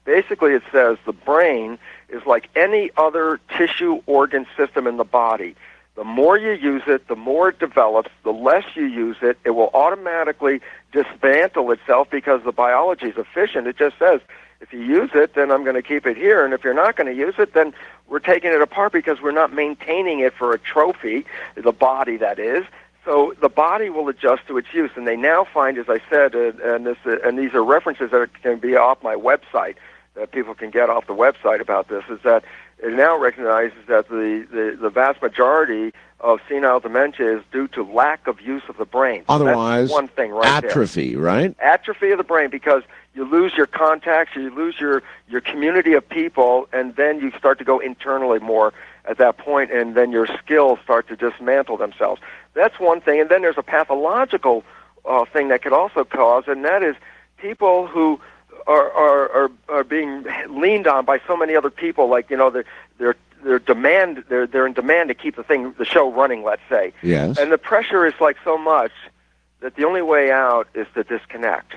Basically, it says the brain is like any other tissue, organ, system in the body. The more you use it, the more it develops. The less you use it, it will automatically dismantle itself because the biology is efficient. It just says, if you use it, then I'm going to keep it here, and if you're not going to use it, then we're taking it apart because we're not maintaining it for a trophy, the body that is. So the body will adjust to its use, and they now find, as I said, uh, and, this, uh, and these are references that can be off my website, that people can get off the website about this, is that it now recognizes that the, the, the vast majority of senile dementia is due to lack of use of the brain. Otherwise, that's one thing right atrophy, there. right? Atrophy of the brain, because you lose your contacts, you lose your, your community of people, and then you start to go internally more at that point, and then your skills start to dismantle themselves. That's one thing. And then there's a pathological uh, thing that could also cause, and that is people who are, are, are, are being leaned on by so many other people, like, you know, they're, they're They're demand. They're they're in demand to keep the thing, the show running. Let's say. Yes. And the pressure is like so much that the only way out is to disconnect.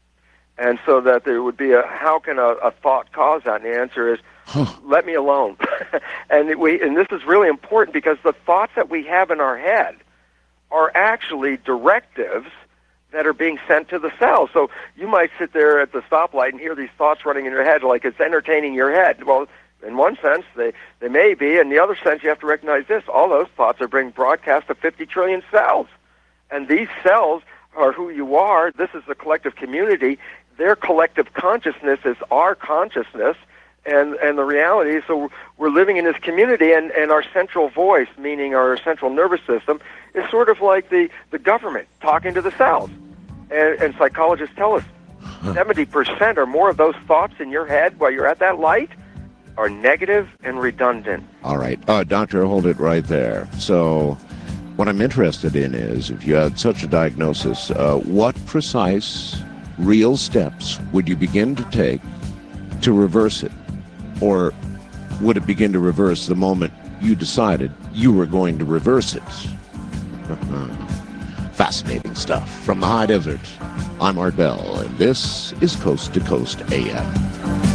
And so that there would be a how can a, a thought cause that? And the answer is huh. let me alone. and it, we and this is really important because the thoughts that we have in our head are actually directives that are being sent to the cells. So you might sit there at the stoplight and hear these thoughts running in your head like it's entertaining your head. Well, in one sense, they, they may be. In the other sense, you have to recognize this. All those thoughts are being broadcast to fifty trillion cells. And these cells are who you are. This is the collective community. Their collective consciousness is our consciousness and, and the reality. So we're living in this community, and, and our central voice, meaning our central nervous system, is sort of like the, the government talking to the cells. And, and psychologists tell us seventy percent or more of those thoughts in your head while you're at that light are negative and redundant. All right. Uh, doctor, hold it right there. So what I'm interested in is, if you had such a diagnosis, uh, what precise, real steps would you begin to take to reverse it? Or would it begin to reverse the moment you decided you were going to reverse it? Fascinating stuff from the high desert. I'm Art Bell, and this is Coast to Coast A M.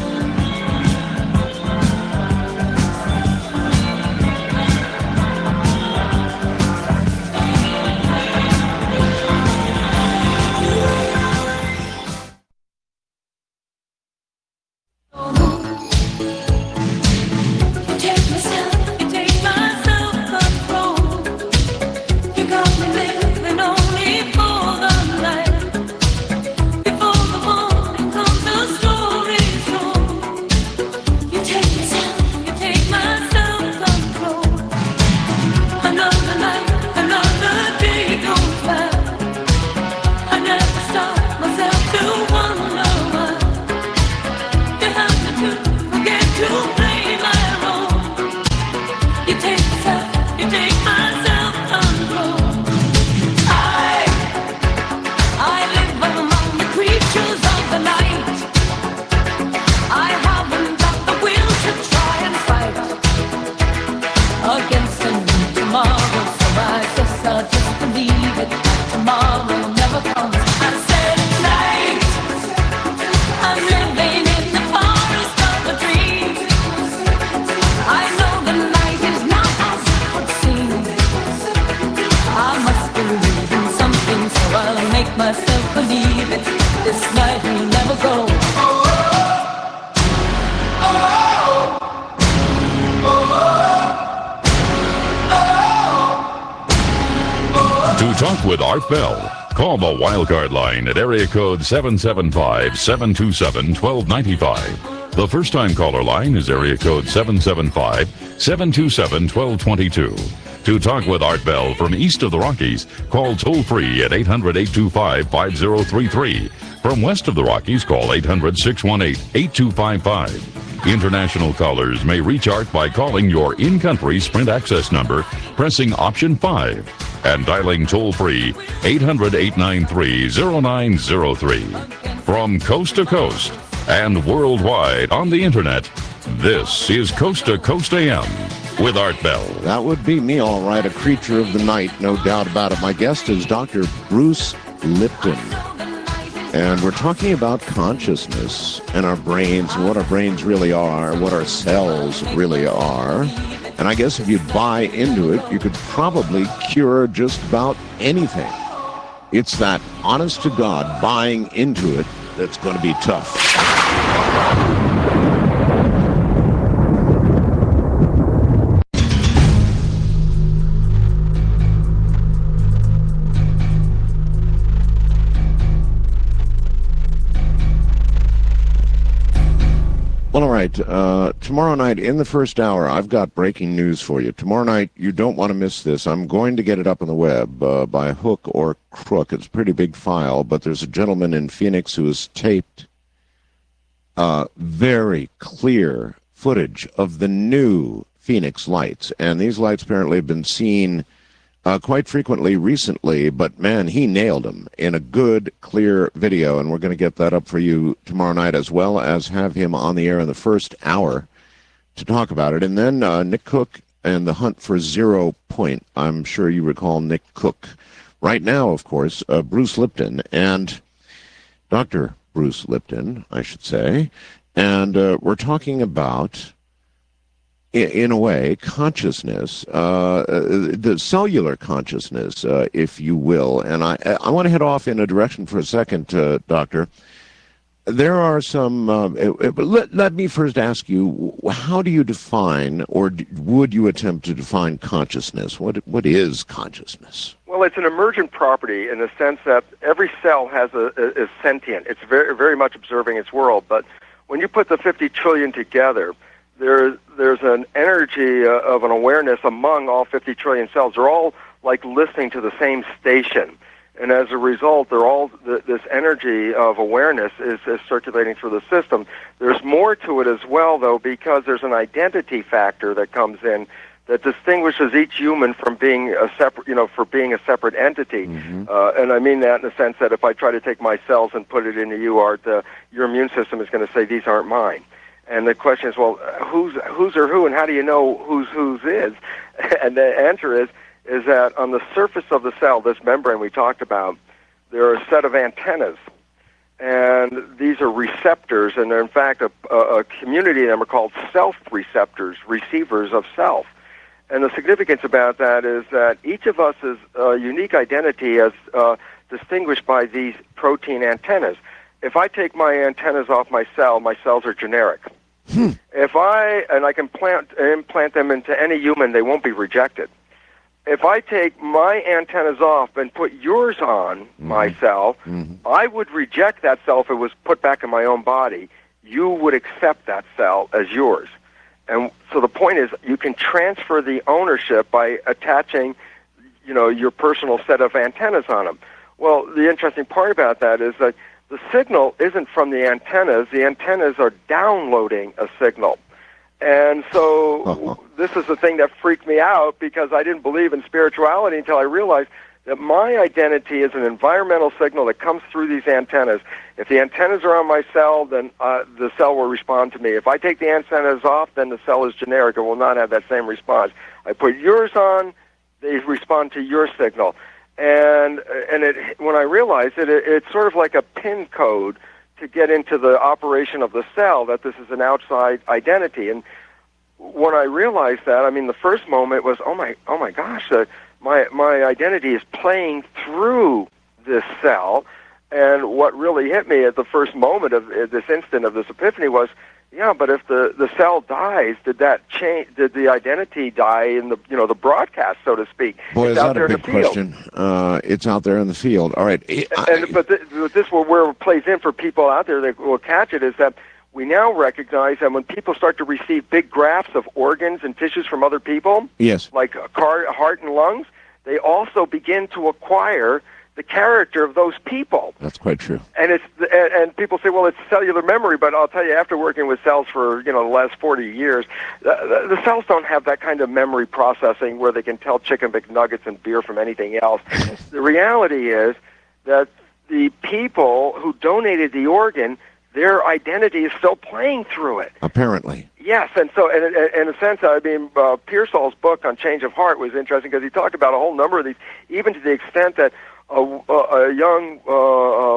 With Art Bell. Call the Wildcard line at area code seven seven five, seven two seven, one two nine five. The first-time caller line is area code seven seven five, seven two seven, one two two two. To talk with Art Bell from east of the Rockies, call toll-free at eight hundred, eight two five, five zero three three. From west of the Rockies, call eight hundred, six one eight, eight two five five. International callers may reach Art by calling your in-country Sprint access number, pressing option five, and dialing toll-free eight hundred, eight nine three, zero nine zero three. From coast to coast and worldwide on the internet, this is Coast to Coast A M with Art Bell. That would be me, all right, a creature of the night, no doubt about it. My guest is Doctor Bruce Lipton. And we're talking about consciousness and our brains, and what our brains really are, what our cells really are. And I guess if you buy into it, you could probably cure just about anything. It's that honest to God buying into it that's going to be tough. Well, all right. Uh, tomorrow night, in the first hour, I've got breaking news for you. Tomorrow night, you don't want to miss this. I'm going to get it up on the web uh, by hook or crook. It's a pretty big file, but there's a gentleman in Phoenix who has taped uh, very clear footage of the new Phoenix lights. And these lights apparently have been seen Uh, quite frequently recently, but man, he nailed them in a good, clear video, and we're going to get that up for you tomorrow night, as well as have him on the air in the first hour to talk about it. And then uh, Nick Cook and the hunt for Zero Point. I'm sure you recall Nick Cook. Right now, of course, uh, Bruce Lipton and Doctor Bruce Lipton, I should say, and uh, we're talking about, in a way, consciousness, uh, the cellular consciousness, uh, if you will. And I, I want to head off in a direction for a second, uh, Doctor. There are some, uh, let, let me first ask you, how do you define, or would you attempt to define consciousness? What What is consciousness? Well, it's an emergent property in the sense that every cell has a, a, is sentient. It's very, very much observing its world. But when you put the fifty trillion together, There, there's an energy uh, of an awareness among all fifty trillion cells. They're all like listening to the same station. And as a result, they're all th- this energy of awareness is, is circulating through the system. There's more to it as well, though, because there's an identity factor that comes in that distinguishes each human from being a separate, you know, for being a separate entity. Mm-hmm. Uh, and I mean that in the sense that if I try to take my cells and put it into you, Art, uh, your immune system is going to say these aren't mine. And the question is, well, who's who's or who, and how do you know who's whose is? And the answer is is that on the surface of the cell, this membrane we talked about, there are a set of antennas, and these are receptors, and they're in fact a, a community of them are called self-receptors, receivers of self. And the significance about that is that each of us is a unique identity as uh, distinguished by these protein antennas. If I take my antennas off my cell, my cells are generic. Hmm. If I, and I can plant, implant them into any human, they won't be rejected. If I take my antennas off and put yours on mm-hmm. my cell, mm-hmm. I would reject that cell if it was put back in my own body. You would accept that cell as yours. And so the point is, you can transfer the ownership by attaching, you know, your personal set of antennas on them. Well, the interesting part about that is that the signal isn't from the antennas. The antennas are downloading a signal. And so uh-huh. this is the thing that freaked me out, because I didn't believe in spirituality until I realized that my identity is an environmental signal that comes through these antennas. If the antennas are on my cell, then uh, the cell will respond to me. If I take the antennas off, then the cell is generic and will not have that same response. I put yours on, they respond to your signal. And and it when I realized it, it, it's sort of like a PIN code to get into the operation of the cell, that this is an outside identity. And when I realized that, I mean, the first moment was, oh my, oh my gosh, uh, my my identity is playing through this cell. And what really hit me at the first moment of uh, this instant of this epiphany was, yeah, but if the, the cell dies, did that change? Did the identity die in the you know the broadcast, so to speak? Boy, it's is that a big question? Uh, it's out there in the field. All right, I, and but th- this will where it plays in for people out there that will catch it is that we now recognize that when people start to receive big grafts of organs and tissues from other people, yes, like a car, heart and lungs, they also begin to acquire the character of those people. That's quite true. And it's and, and people say, well, it's cellular memory, but I'll tell you, after working with cells for you know the last forty years, the, the, the cells don't have that kind of memory processing where they can tell chicken McNuggets and beer from anything else. The reality is that the people who donated the organ, their identity is still playing through it. Apparently. Yes, and so in, in a sense, I mean, uh, Pearsall's book on Change of Heart was interesting because he talked about a whole number of these, even to the extent that A, a young uh,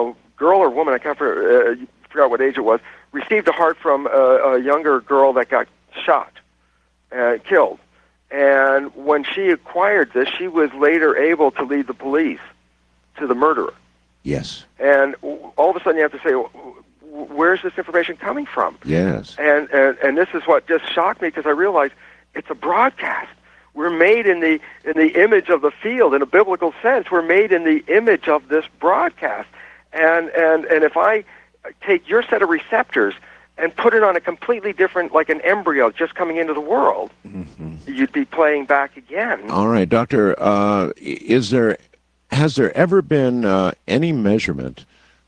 girl or woman, I can't for, uh, forgot what age it was, received a heart from a, a younger girl that got shot, uh, killed. And when she acquired this, she was later able to lead the police to the murderer. Yes. And all of a sudden you have to say, where's this information coming from? Yes. And, and, and this is what just shocked me, because I realized it's a broadcast. We're made in the in the image of the field, in a biblical sense. We're made in the image of this broadcast. And, and, and if I take your set of receptors and put it on a completely different, like an embryo just coming into the world, mm-hmm. you'd be playing back again. All right, Doctor, uh, is there, has there ever been uh, any measurement,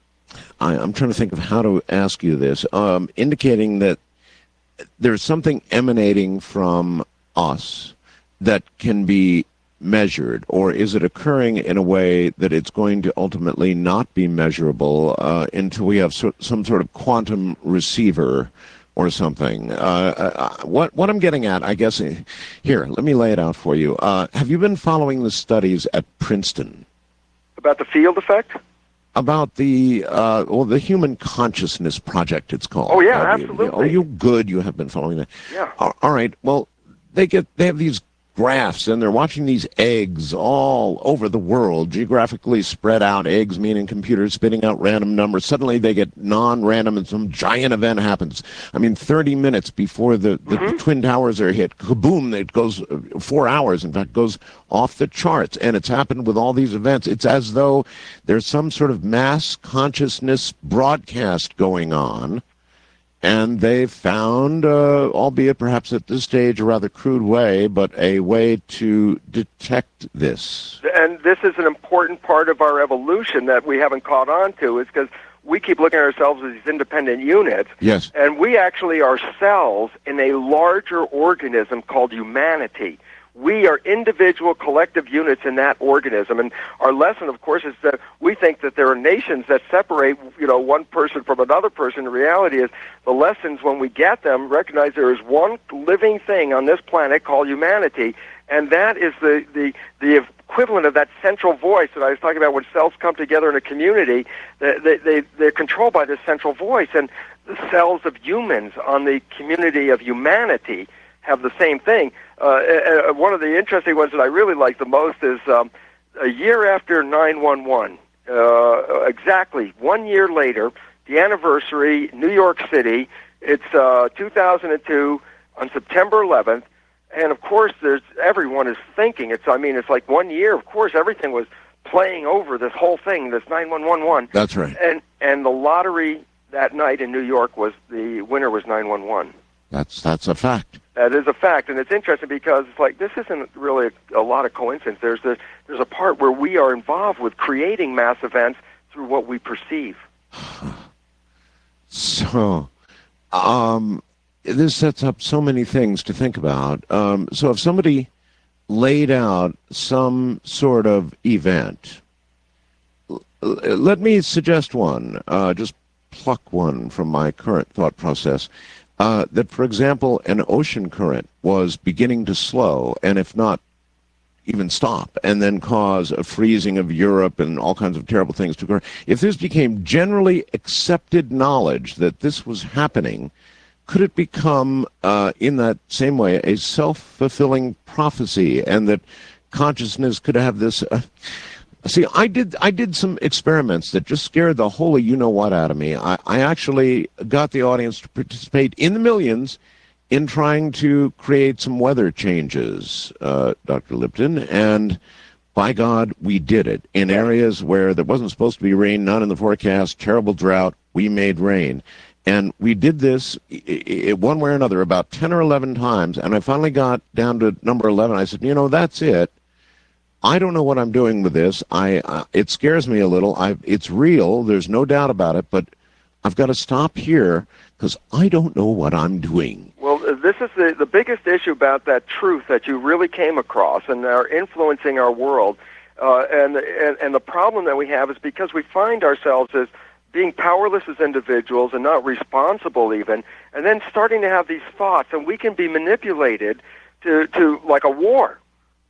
I, I'm trying to think of how to ask you this, um, indicating that there's something emanating from us that can be measured, or is it occurring in a way that it's going to ultimately not be measurable uh, until we have so, some sort of quantum receiver or something? Uh, uh, what what I'm getting at, I guess, here, let me lay it out for you. Uh, have you been following the studies at Princeton? About the field effect? About the, uh, well, the Human Consciousness Project, it's called. Oh, yeah, uh, absolutely. Oh, you good, you have been following that. Yeah. All, all right, well, they get they have these graphs, and they're watching these eggs all over the world, geographically spread out eggs, meaning computers spitting out random numbers. Suddenly they get non-random, and some giant event happens. I mean, thirty minutes before the, the, mm-hmm. the Twin Towers are hit, kaboom, it goes, uh, four hours, in fact, goes off the charts, and it's happened with all these events. It's as though there's some sort of mass consciousness broadcast going on. And they found, uh, albeit perhaps at this stage a rather crude way, but a way to detect this. And this is an important part of our evolution that we haven't caught on to, is because we keep looking at ourselves as these independent units. Yes. And we actually are cells in a larger organism called humanity. We are individual collective units in that organism. And our lesson, of course, is that we think that there are nations that separate, you know, one person from another person. The reality is the lessons, when we get them, recognize there is one living thing on this planet called humanity, and that is the, the, the equivalent of that central voice that I was talking about when cells come together in a community. They, they, they, they're controlled by this central voice, and the cells of humans on the community of humanity have the same thing. Uh, uh, one of the interesting ones that I really like the most is um, a year after nine one one, uh, exactly one year later, the anniversary, New York City, it's uh, two thousand two on September eleventh, and of course there's everyone is thinking, it's, I mean, it's like one year, of course everything was playing over this whole thing, this nine one one one. That's right. And, and the lottery that night in New York was, the winner was nine one one. That's, that's a fact. That is a fact, and it's interesting because it's like this isn't really a, a lot of coincidence. There's a, there's a part where we are involved with creating mass events through what we perceive. So, um, this sets up so many things to think about. Um, so if somebody laid out some sort of event, l- let me suggest one, uh, just pluck one from my current thought process. Uh, that, for example, an ocean current was beginning to slow, and if not even stop, and then cause a freezing of Europe and all kinds of terrible things to occur. If this became generally accepted knowledge that this was happening, could it become, uh, in that same way, a self-fulfilling prophecy, and that consciousness could have this... Uh, See, I did I did some experiments that just scared the holy you-know-what out of me. I, I actually got the audience to participate in the millions in trying to create some weather changes, uh, Doctor Lipton, and by God, we did it. In areas where there wasn't supposed to be rain, none in the forecast, terrible drought, we made rain. And we did this I- I- one way or another about ten or eleven times, and I finally got down to number eleven. I said, you know, that's it. I don't know what I'm doing with this. I uh, it scares me a little. I it's real. There's no doubt about it. But I've got to stop here because I don't know what I'm doing. Well, this is the the biggest issue about that truth that you really came across and are influencing our world. Uh, and, and and the problem that we have is because we find ourselves as being powerless as individuals and not responsible even, and then starting to have these thoughts, and we can be manipulated to to like a war.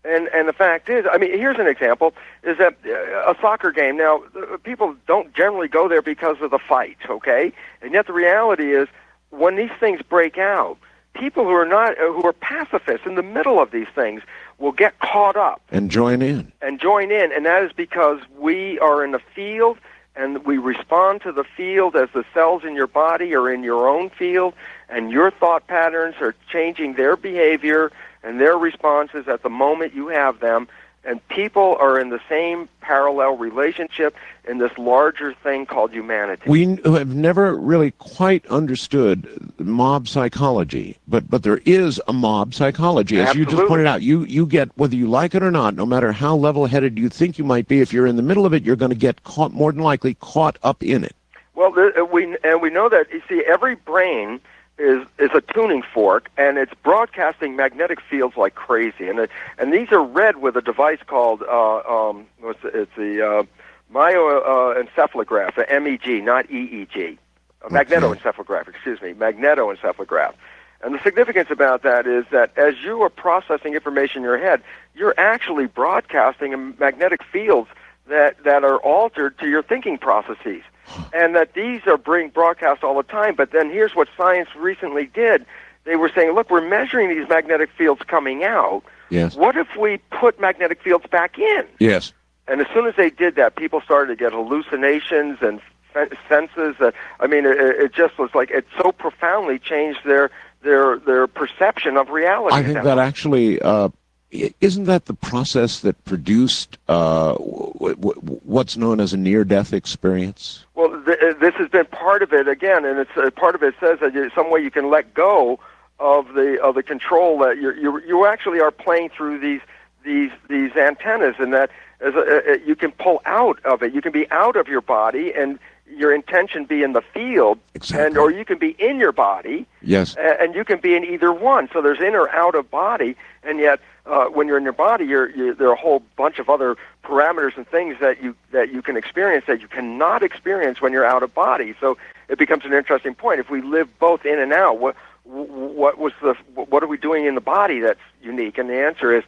And and the fact is, I mean, here's an example, is that uh, a soccer game, now, uh, people don't generally go there because of the fight, okay? And yet the reality is, when these things break out, people who are not, uh, who are pacifists in the middle of these things will get caught up. And join in. And join in, and that is because we are in the field, and we respond to the field as the cells in your body are in your own field, and your thought patterns are changing their behavior and their responses at the moment you have them, and people are in the same parallel relationship in this larger thing called humanity. We have never really quite understood mob psychology, but but there is a mob psychology. As Absolutely. you just pointed out, you, you get, whether you like it or not, no matter how level-headed you think you might be, if you're in the middle of it, you're going to get caught, more than likely, caught up in it. Well, the, we and we know that, you see, every brain is is a tuning fork, and it's broadcasting magnetic fields like crazy. And it, and these are read with a device called uh, um, what's the, it's the uh, myoencephalograph, the M E G, not E E G, a magnetoencephalograph. Excuse me, magnetoencephalograph. And the significance about that is that as you are processing information in your head, you're actually broadcasting magnetic fields that that are altered to your thinking processes. And that these are being broadcast all the time. But then here's what science recently did. They were saying, look, we're measuring these magnetic fields coming out. Yes. What if we put magnetic fields back in? Yes. And as soon as they did that, people started to get hallucinations and f- senses. Uh, I mean, it, it just was like it so profoundly changed their their their perception of reality. I think that actually... Uh, Isn't that the process that produced uh, w- w- what's known as a near-death experience? Well, th- this has been part of it again, and it's uh, part of it says that you, some way you can let go of the of the control that you you you actually are playing through these these these antennas, and that as a, a, you can pull out of it. You can be out of your body, and your intention be in the field, exactly. and or you can be in your body. Yes, and, and you can be in either one. So there's in or out of body, and yet. Uh, when you're in your body, you're, you're, there are a whole bunch of other parameters and things that you that you can experience that you cannot experience when you're out of body. So it becomes an interesting point. If we live both in and out, what what was the what are we doing in the body that's unique? And the answer is,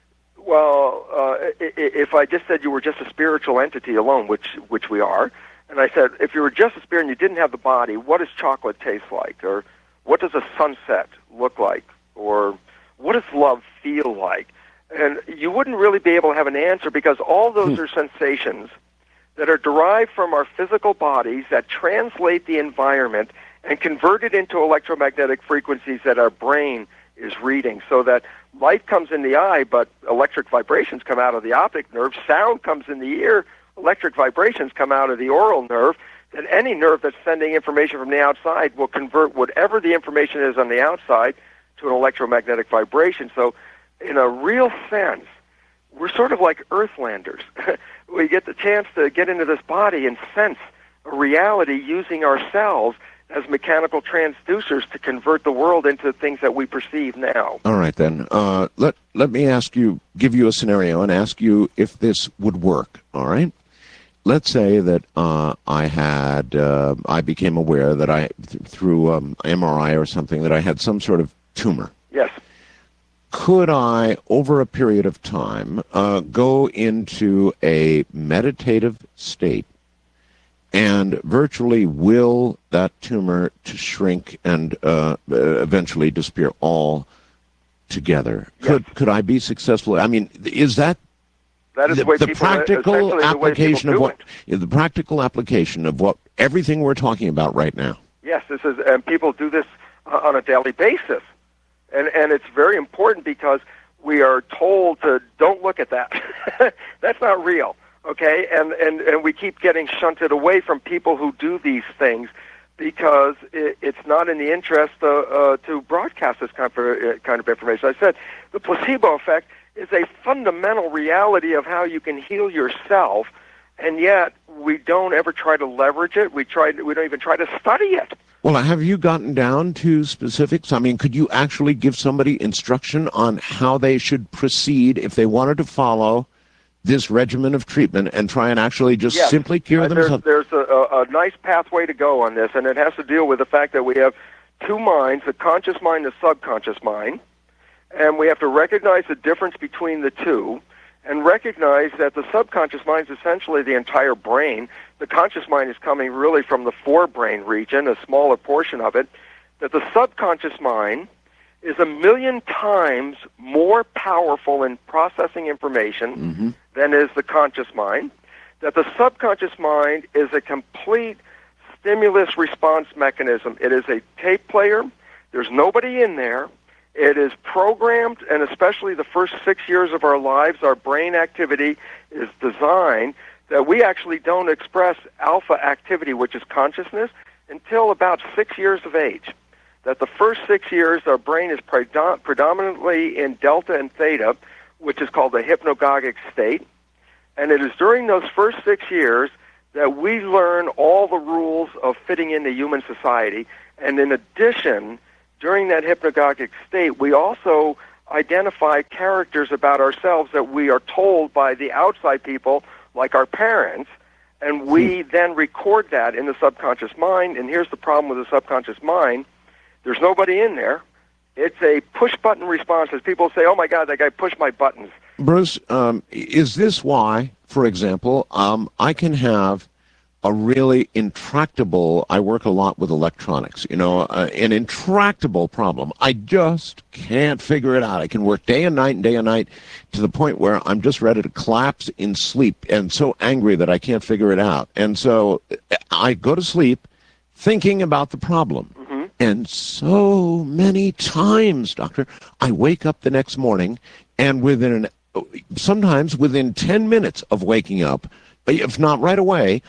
well, uh, if I just said you were just a spiritual entity alone, which which we are, and I said if you were just a spirit and you didn't have the body, what does chocolate taste like, or what does a sunset look like, or what does love feel like? And you wouldn't really be able to have an answer because all those hmm. are sensations that are derived from our physical bodies that translate the environment and convert it into electromagnetic frequencies that our brain is reading. So that light comes in the eye, but electric vibrations come out of the optic nerve. Sound comes in the ear, electric vibrations come out of the oral nerve. And any nerve that's sending information from the outside will convert whatever the information is on the outside to an electromagnetic vibration. So in a real sense, we're sort of like Earthlanders. We get the chance to get into this body and sense a reality using ourselves as mechanical transducers to convert the world into things that we perceive now. All right, then. Uh, let, let me ask you, give you a scenario and ask you if this would work, all right? Let's say that uh, I had, uh, I became aware that I, th- through um, M R I or something, that I had some sort of tumor. Yes. Could I, over a period of time, uh, go into a meditative state and virtually will that tumor to shrink and uh, eventually disappear all together? Yes. Could could I be successful? I mean, is that that is the, the, way the people, practical application of what it. the practical application of what everything we're talking about right now? Yes, this is, and people do this uh, on a daily basis. And and it's very important because we are told to don't look at that. That's not real, okay? And, and and we keep getting shunted away from people who do these things because it, it's not in the interest uh, uh, to broadcast this kind of, uh, kind of information. I said the placebo effect is a fundamental reality of how you can heal yourself, and yet we don't ever try to leverage it. We try. We don't even try to study it. Well, have you gotten down to specifics? I mean, could you actually give somebody instruction on how they should proceed if they wanted to follow this regimen of treatment and try and actually just yes. simply cure uh, themselves? There's, there's a, a nice pathway to go on this, and it has to deal with the fact that we have two minds, the conscious mind, the subconscious mind, And we have to recognize the difference between the two and recognize that the subconscious mind is essentially the entire brain. The conscious mind is coming really from the forebrain region, a smaller portion of it, that the subconscious mind is a million times more powerful in processing information Mm-hmm. than is the conscious mind, that the subconscious mind is a complete stimulus response mechanism. It is a tape player. There's nobody in there. It is programmed, and especially the first six years of our lives, our brain activity is designed that we actually don't express alpha activity, which is consciousness, until about six years of age. That the first six years, our brain is predom- predominantly in delta and theta, which is called the hypnagogic state. And it is during those first six years that we learn all the rules of fitting into human society. And in addition, during that hypnagogic state, we also identify characters about ourselves that we are told by the outside people, like our parents, and we then record that in the subconscious mind. And here's the problem with the subconscious mind. There's nobody in there. It's a push-button response. As people say, oh, my God, that guy pushed my buttons. Bruce, um, is this why, for example, um, I can have a really intractable, I work a lot with electronics, you know, uh, an intractable problem. I just can't figure it out. I can work day and night and day and night to the point where I'm just ready to collapse in sleep and so angry that I can't figure it out. And so I go to sleep thinking about the problem. Mm-hmm. And so many times, Doctor, I wake up the next morning and within an sometimes within ten minutes of waking up, if not right away,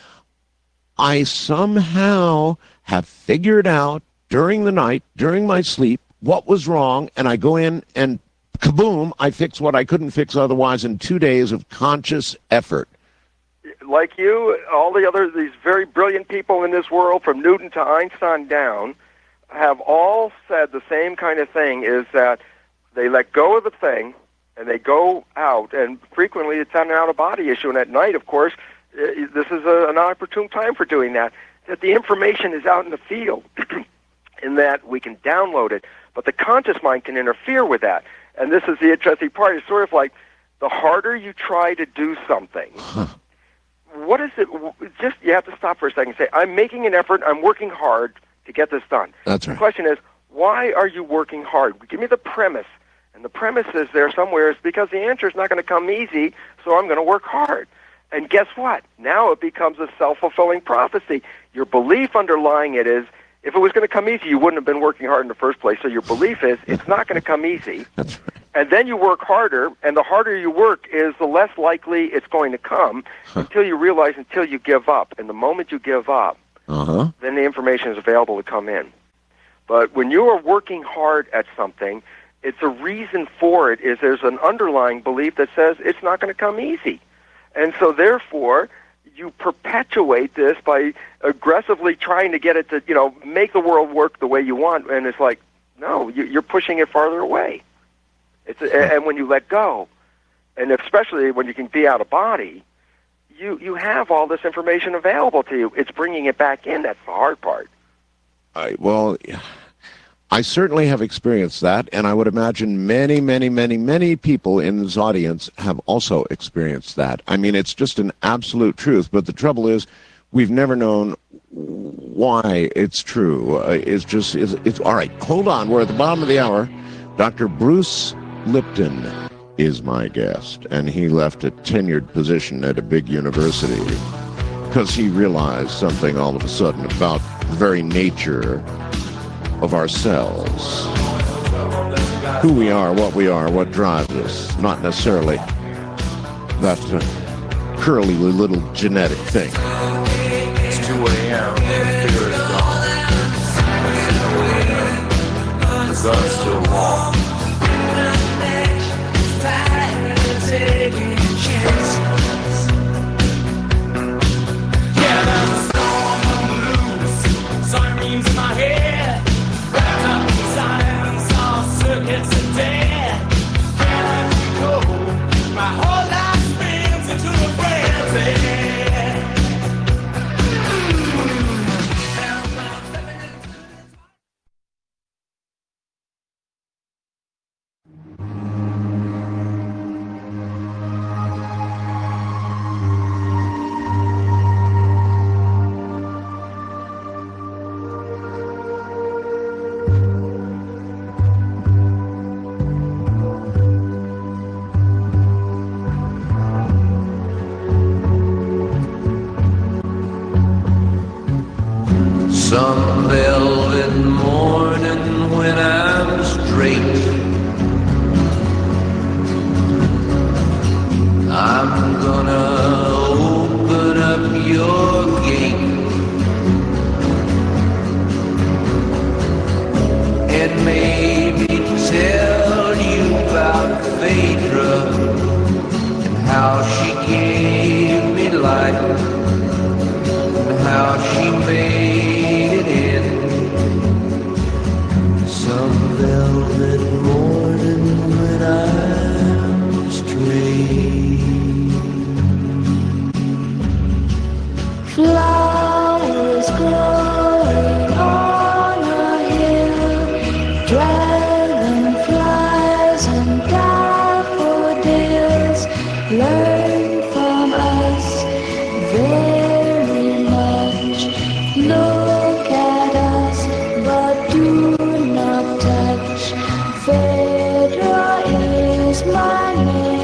I somehow have figured out during the night, during my sleep, what was wrong, and I go in and kaboom, I fix what I couldn't fix otherwise in two days of conscious effort. Like you, all the other, these very brilliant people in this world, from Newton to Einstein down, have all said the same kind of thing, is that they let go of the thing, and they go out, and frequently it's an out-of-body issue, and at night, of course, this is a, an opportune time for doing that, that the information is out in the field, in that we can download it, but the conscious mind can interfere with that. And this is the interesting part. It's sort of like the harder you try to do something, Huh. what is it, just, you have to stop for a second and say, I'm making an effort, I'm working hard to get this done. That's right. The question is, why are you working hard? Give me the premise. And the premise is there somewhere is because the answer is not going to come easy, so I'm going to work hard. And guess what? Now it becomes a self-fulfilling prophecy. Your belief underlying it is, if it was going to come easy, you wouldn't have been working hard in the first place. So your belief is, it's not going to come easy. That's right. And then you work harder, and the harder you work is the less likely it's going to come until you realize, until you give up. And the moment you give up, Uh-huh. then the information is available to come in. But when you are working hard at something, it's a reason for it is there's an underlying belief that says it's not going to come easy. And so therefore, you perpetuate this by aggressively trying to get it to, you know, make the world work the way you want. And it's like, no, you- you're pushing it farther away. It's a, and when you let go, and especially when you can be out of body, you, you have all this information available to you. It's bringing it back in. That's the hard part. I, well, I certainly have experienced that, and I would imagine many, many, many, many people in this audience have also experienced that. I mean, it's just an absolute truth, but the trouble is we've never known why it's true. Uh, it's just, it's, it's, all right, hold on. We're at the bottom of the hour. Doctor Bruce Lipton is my guest, and he left a tenured position at a big university because he realized something all of a sudden about the very nature of ourselves, who we are, what we are, what drives us, not necessarily that uh, curly little genetic thing. It's two a.m. Figure it's gone. The gun's still warm. gonna open up your gate and maybe tell you about Phaedra and how she gave me life and how she made it in some velvet morning when I was trained. Flowers growing on a hill, dragonflies and daffodils learn from us very much. Look at us, but do not touch. Phaedra is my name.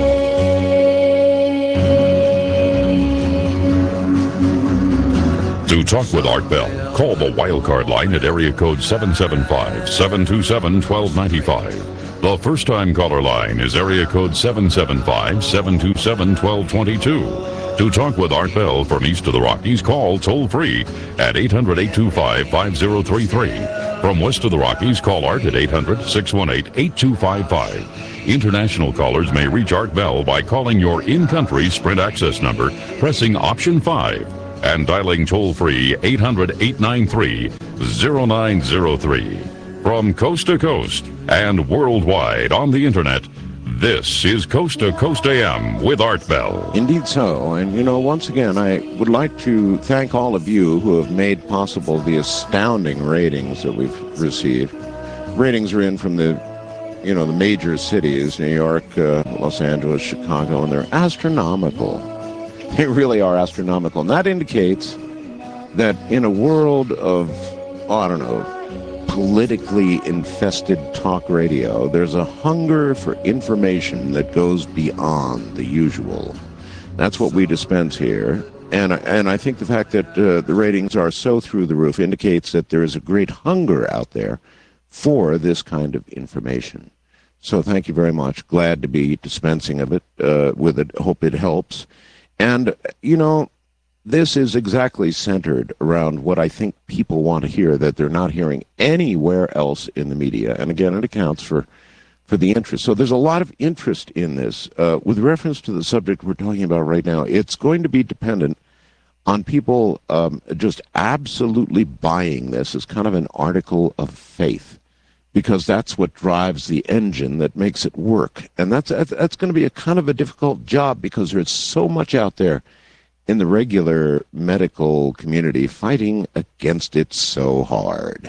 To talk with Art Bell, call the Wildcard line at area code seven seven five, seven two seven, one two nine five. The first-time caller line is area code seven seven five, seven two seven, one two two two. To talk with Art Bell from east of the Rockies, call toll-free at eight hundred, eight two five, five zero three three. From west of the Rockies, call Art at eight hundred, six one eight, eight two five five. International callers may reach Art Bell by calling your in-country Sprint access number, pressing option five, and dialing toll-free eight hundred, eight nine three, zero nine zero three. From coast to coast and worldwide on the internet, this is Coast to Coast A M with Art Bell. Indeed so. And, you know, once again, I would like to thank all of you who have made possible the astounding ratings that we've received. Ratings are in from the, you know, the major cities, New York, uh, Los Angeles, Chicago, and they're astronomical. They really are astronomical. And that indicates that in a world of, oh, I don't know, politically infested talk radio, there's a hunger for information that goes beyond the usual. That's what we dispense here. And, and I think the fact that uh, the ratings are so through the roof indicates that there is a great hunger out there for this kind of information. So thank you very much. Glad to be dispensing of it, uh, with it. Hope it helps. And, you know, this is exactly centered around what I think people want to hear that they're not hearing anywhere else in the media. And again, it accounts for, for the interest. So there's a lot of interest in this. Uh, with reference to the subject we're talking about right now, it's going to be dependent on people um, just absolutely buying this as kind of an article of faith, because that's what drives the engine that makes it work. And that's, that's, that's going to be a kind of a difficult job because there's so much out there in the regular medical community fighting against it so hard.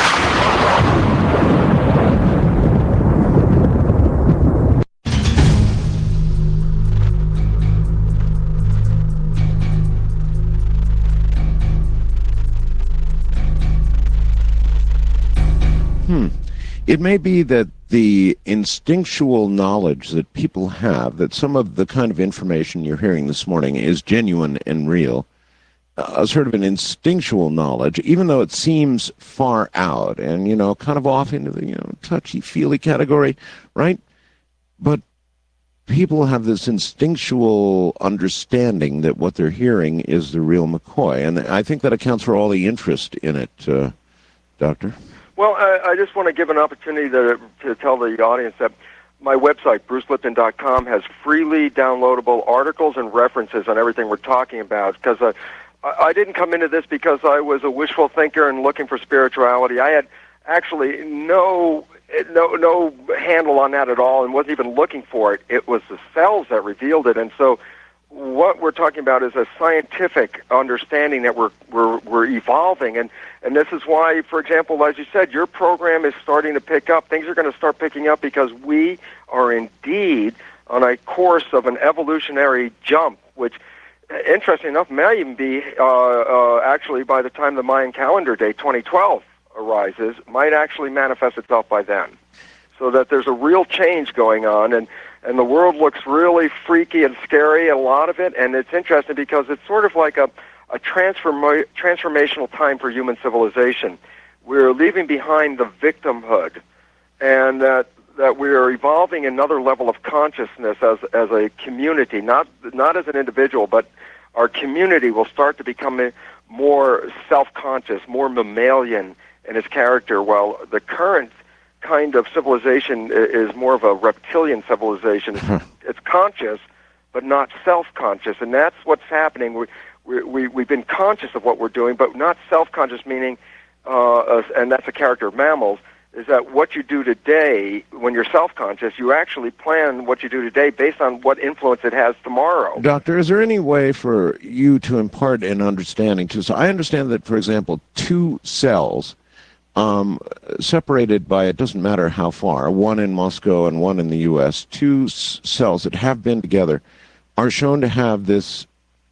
Hmm. It may be that the instinctual knowledge that people have, that some of the kind of information you're hearing this morning is genuine and real, a sort of an instinctual knowledge, even though it seems far out and, you know, kind of off into the, you know, touchy-feely category, right? But people have this instinctual understanding that what they're hearing is the real McCoy, and I think that accounts for all the interest in it, uh, Doctor. Well, I, I just want to give an opportunity to, to tell the audience that my website, bruce lipton dot com, has freely downloadable articles and references on everything we're talking about, because uh, I, I didn't come into this because I was a wishful thinker and looking for spirituality. I had actually no no no handle on that at all and wasn't even looking for it. It was the cells that revealed it. And so what we're talking about is a scientific understanding that we're we're we're evolving, and and this is why, for example, as you said, your program is starting to pick up. Things are going to start picking up because we are indeed on a course of an evolutionary jump, which, interesting enough, may even be uh, uh, actually by the time the Mayan calendar date twenty twelve arises, might actually manifest itself by then. So that there's a real change going on, and and the world looks really freaky and scary, a lot of it, and it's interesting because it's sort of like a, a transforma- transformational time for human civilization. We're leaving behind the victimhood, and uh, that we are evolving another level of consciousness as as a community, not not as an individual, but our community will start to become more self-conscious, more mammalian in its character, while the current kind of civilization is more of a reptilian civilization. It's, it's conscious, but not self-conscious, and that's what's happening. We, we, we, we've been conscious of what we're doing, but not self-conscious, meaning, uh, and that's a character of mammals, is that what you do today, when you're self-conscious, you actually plan what you do today based on what influence it has tomorrow. Doctor, is there any way for you to impart an understanding to us? I understand that, for example, two cells um, separated by, it doesn't matter how far, one in Moscow and one in the U S, two s- cells that have been together are shown to have this,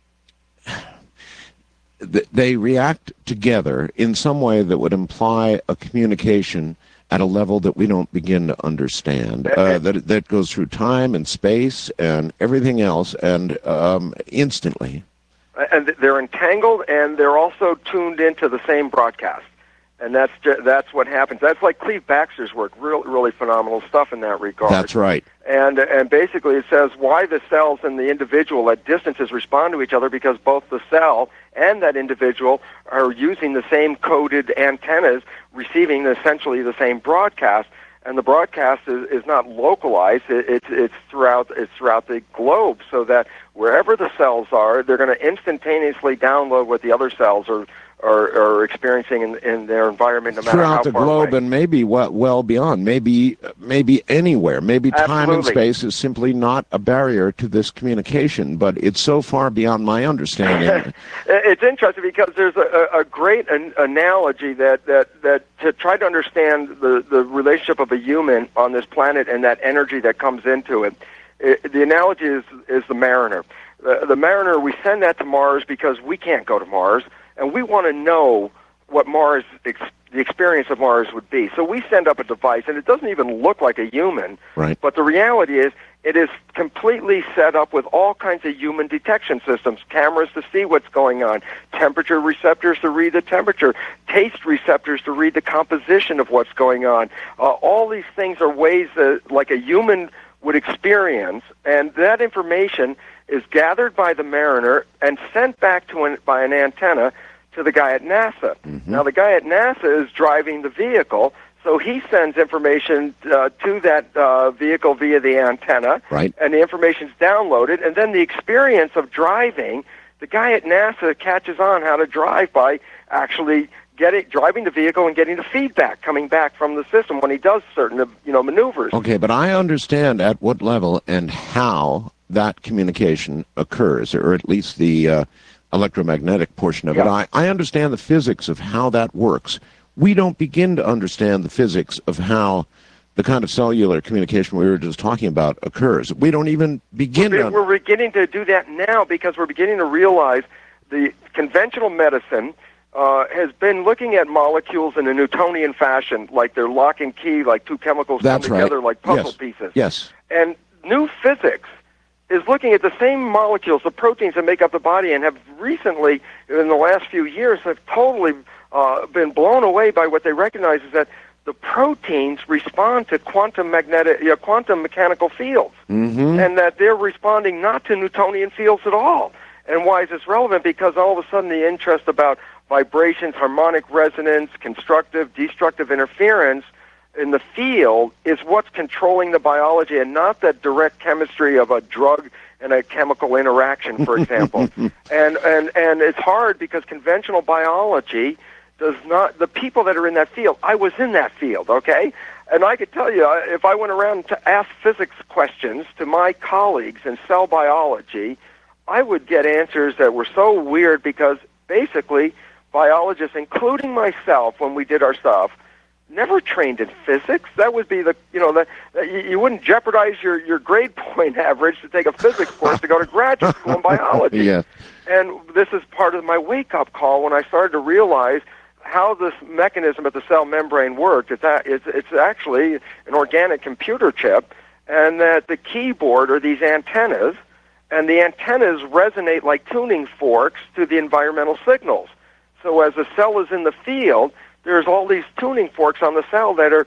they react together in some way that would imply a communication at a level that we don't begin to understand, uh, that that goes through time and space and everything else, and um, instantly. And they're entangled, and they're also tuned into the same broadcast. And that's ju- that's what happens. That's like Cleve Baxter's work, real, really phenomenal stuff in that regard. That's right. And and basically it says why the cells and the individual at distances respond to each other, because both the cell and that individual are using the same coded antennas, receiving essentially the same broadcast. And the broadcast is, is not localized. It, it's it's throughout it's throughout the globe, so that wherever the cells are, they're going to instantaneously download what the other cells are are, are experiencing in, in their environment, no matter Throughout how the far globe away. and maybe well, well beyond, maybe maybe anywhere. Maybe time and Absolutely. space is simply not a barrier to this communication, but it's so far beyond my understanding. It's interesting because there's a, a great an analogy that, that, that to try to understand the, the relationship of a human on this planet and that energy that comes into it. it the analogy is, is the mariner. The, the mariner, we send that to Mars because we can't go to Mars, and we want to know what Mars, ex the experience of Mars would be. So we send up a device, and it doesn't even look like a human. Right. But the reality is, it is completely set up with all kinds of human detection systems, cameras to see what's going on, temperature receptors to read the temperature, taste receptors to read the composition of what's going on. Uh, all these things are ways that, like a human would experience, and that information is gathered by the mariner and sent back to an, by an antenna to the guy at NASA. Mm-hmm. Now, the guy at NASA is driving the vehicle, so he sends information uh, to that uh, vehicle via the antenna, Right. and the information's downloaded, and then the experience of driving, the guy at NASA catches on how to drive by actually getting driving the vehicle and getting the feedback coming back from the system when he does certain you know maneuvers. Okay, but I understand at what level and how that communication occurs, or at least the uh, electromagnetic portion of it. Yeah. I, I understand the physics of how that works. We don't begin to understand the physics of how the kind of cellular communication we were just talking about occurs. We don't even begin We're, to... we're beginning to do that now because we're beginning to realize the conventional medicine uh, has been looking at molecules in a Newtonian fashion, like they're lock and key, like two chemicals That's come right. together like puzzle Yes. pieces. Yes. And new physics is looking at the same molecules, the proteins that make up the body, and have recently, in the last few years, have totally uh, been blown away by what they recognize is that the proteins respond to quantum magnetic, you know, quantum mechanical fields, Mm-hmm. and that they're responding not to Newtonian fields at all. And why is this relevant? Because all of a sudden the interest about vibrations, harmonic resonance, constructive, destructive interference in the field is what's controlling the biology, and not the direct chemistry of a drug and a chemical interaction, for example. and, and, and it's hard because conventional biology does not, the people that are in that field, I was in that field, okay? And I could tell you, if I went around to ask physics questions to my colleagues in cell biology, I would get answers that were so weird because basically biologists, including myself when we did our stuff, never trained in physics. That would be the, you know, the, you, you wouldn't jeopardize your, your grade point average to take a physics course to go to graduate school in biology. Yeah. And this is part of my wake-up call when I started to realize how this mechanism at the cell membrane worked. It's, a, it's, it's actually an organic computer chip, and that the keyboard are these antennas, and the antennas resonate like tuning forks to the environmental signals. So as the cell is in the field, there's all these tuning forks on the cell that are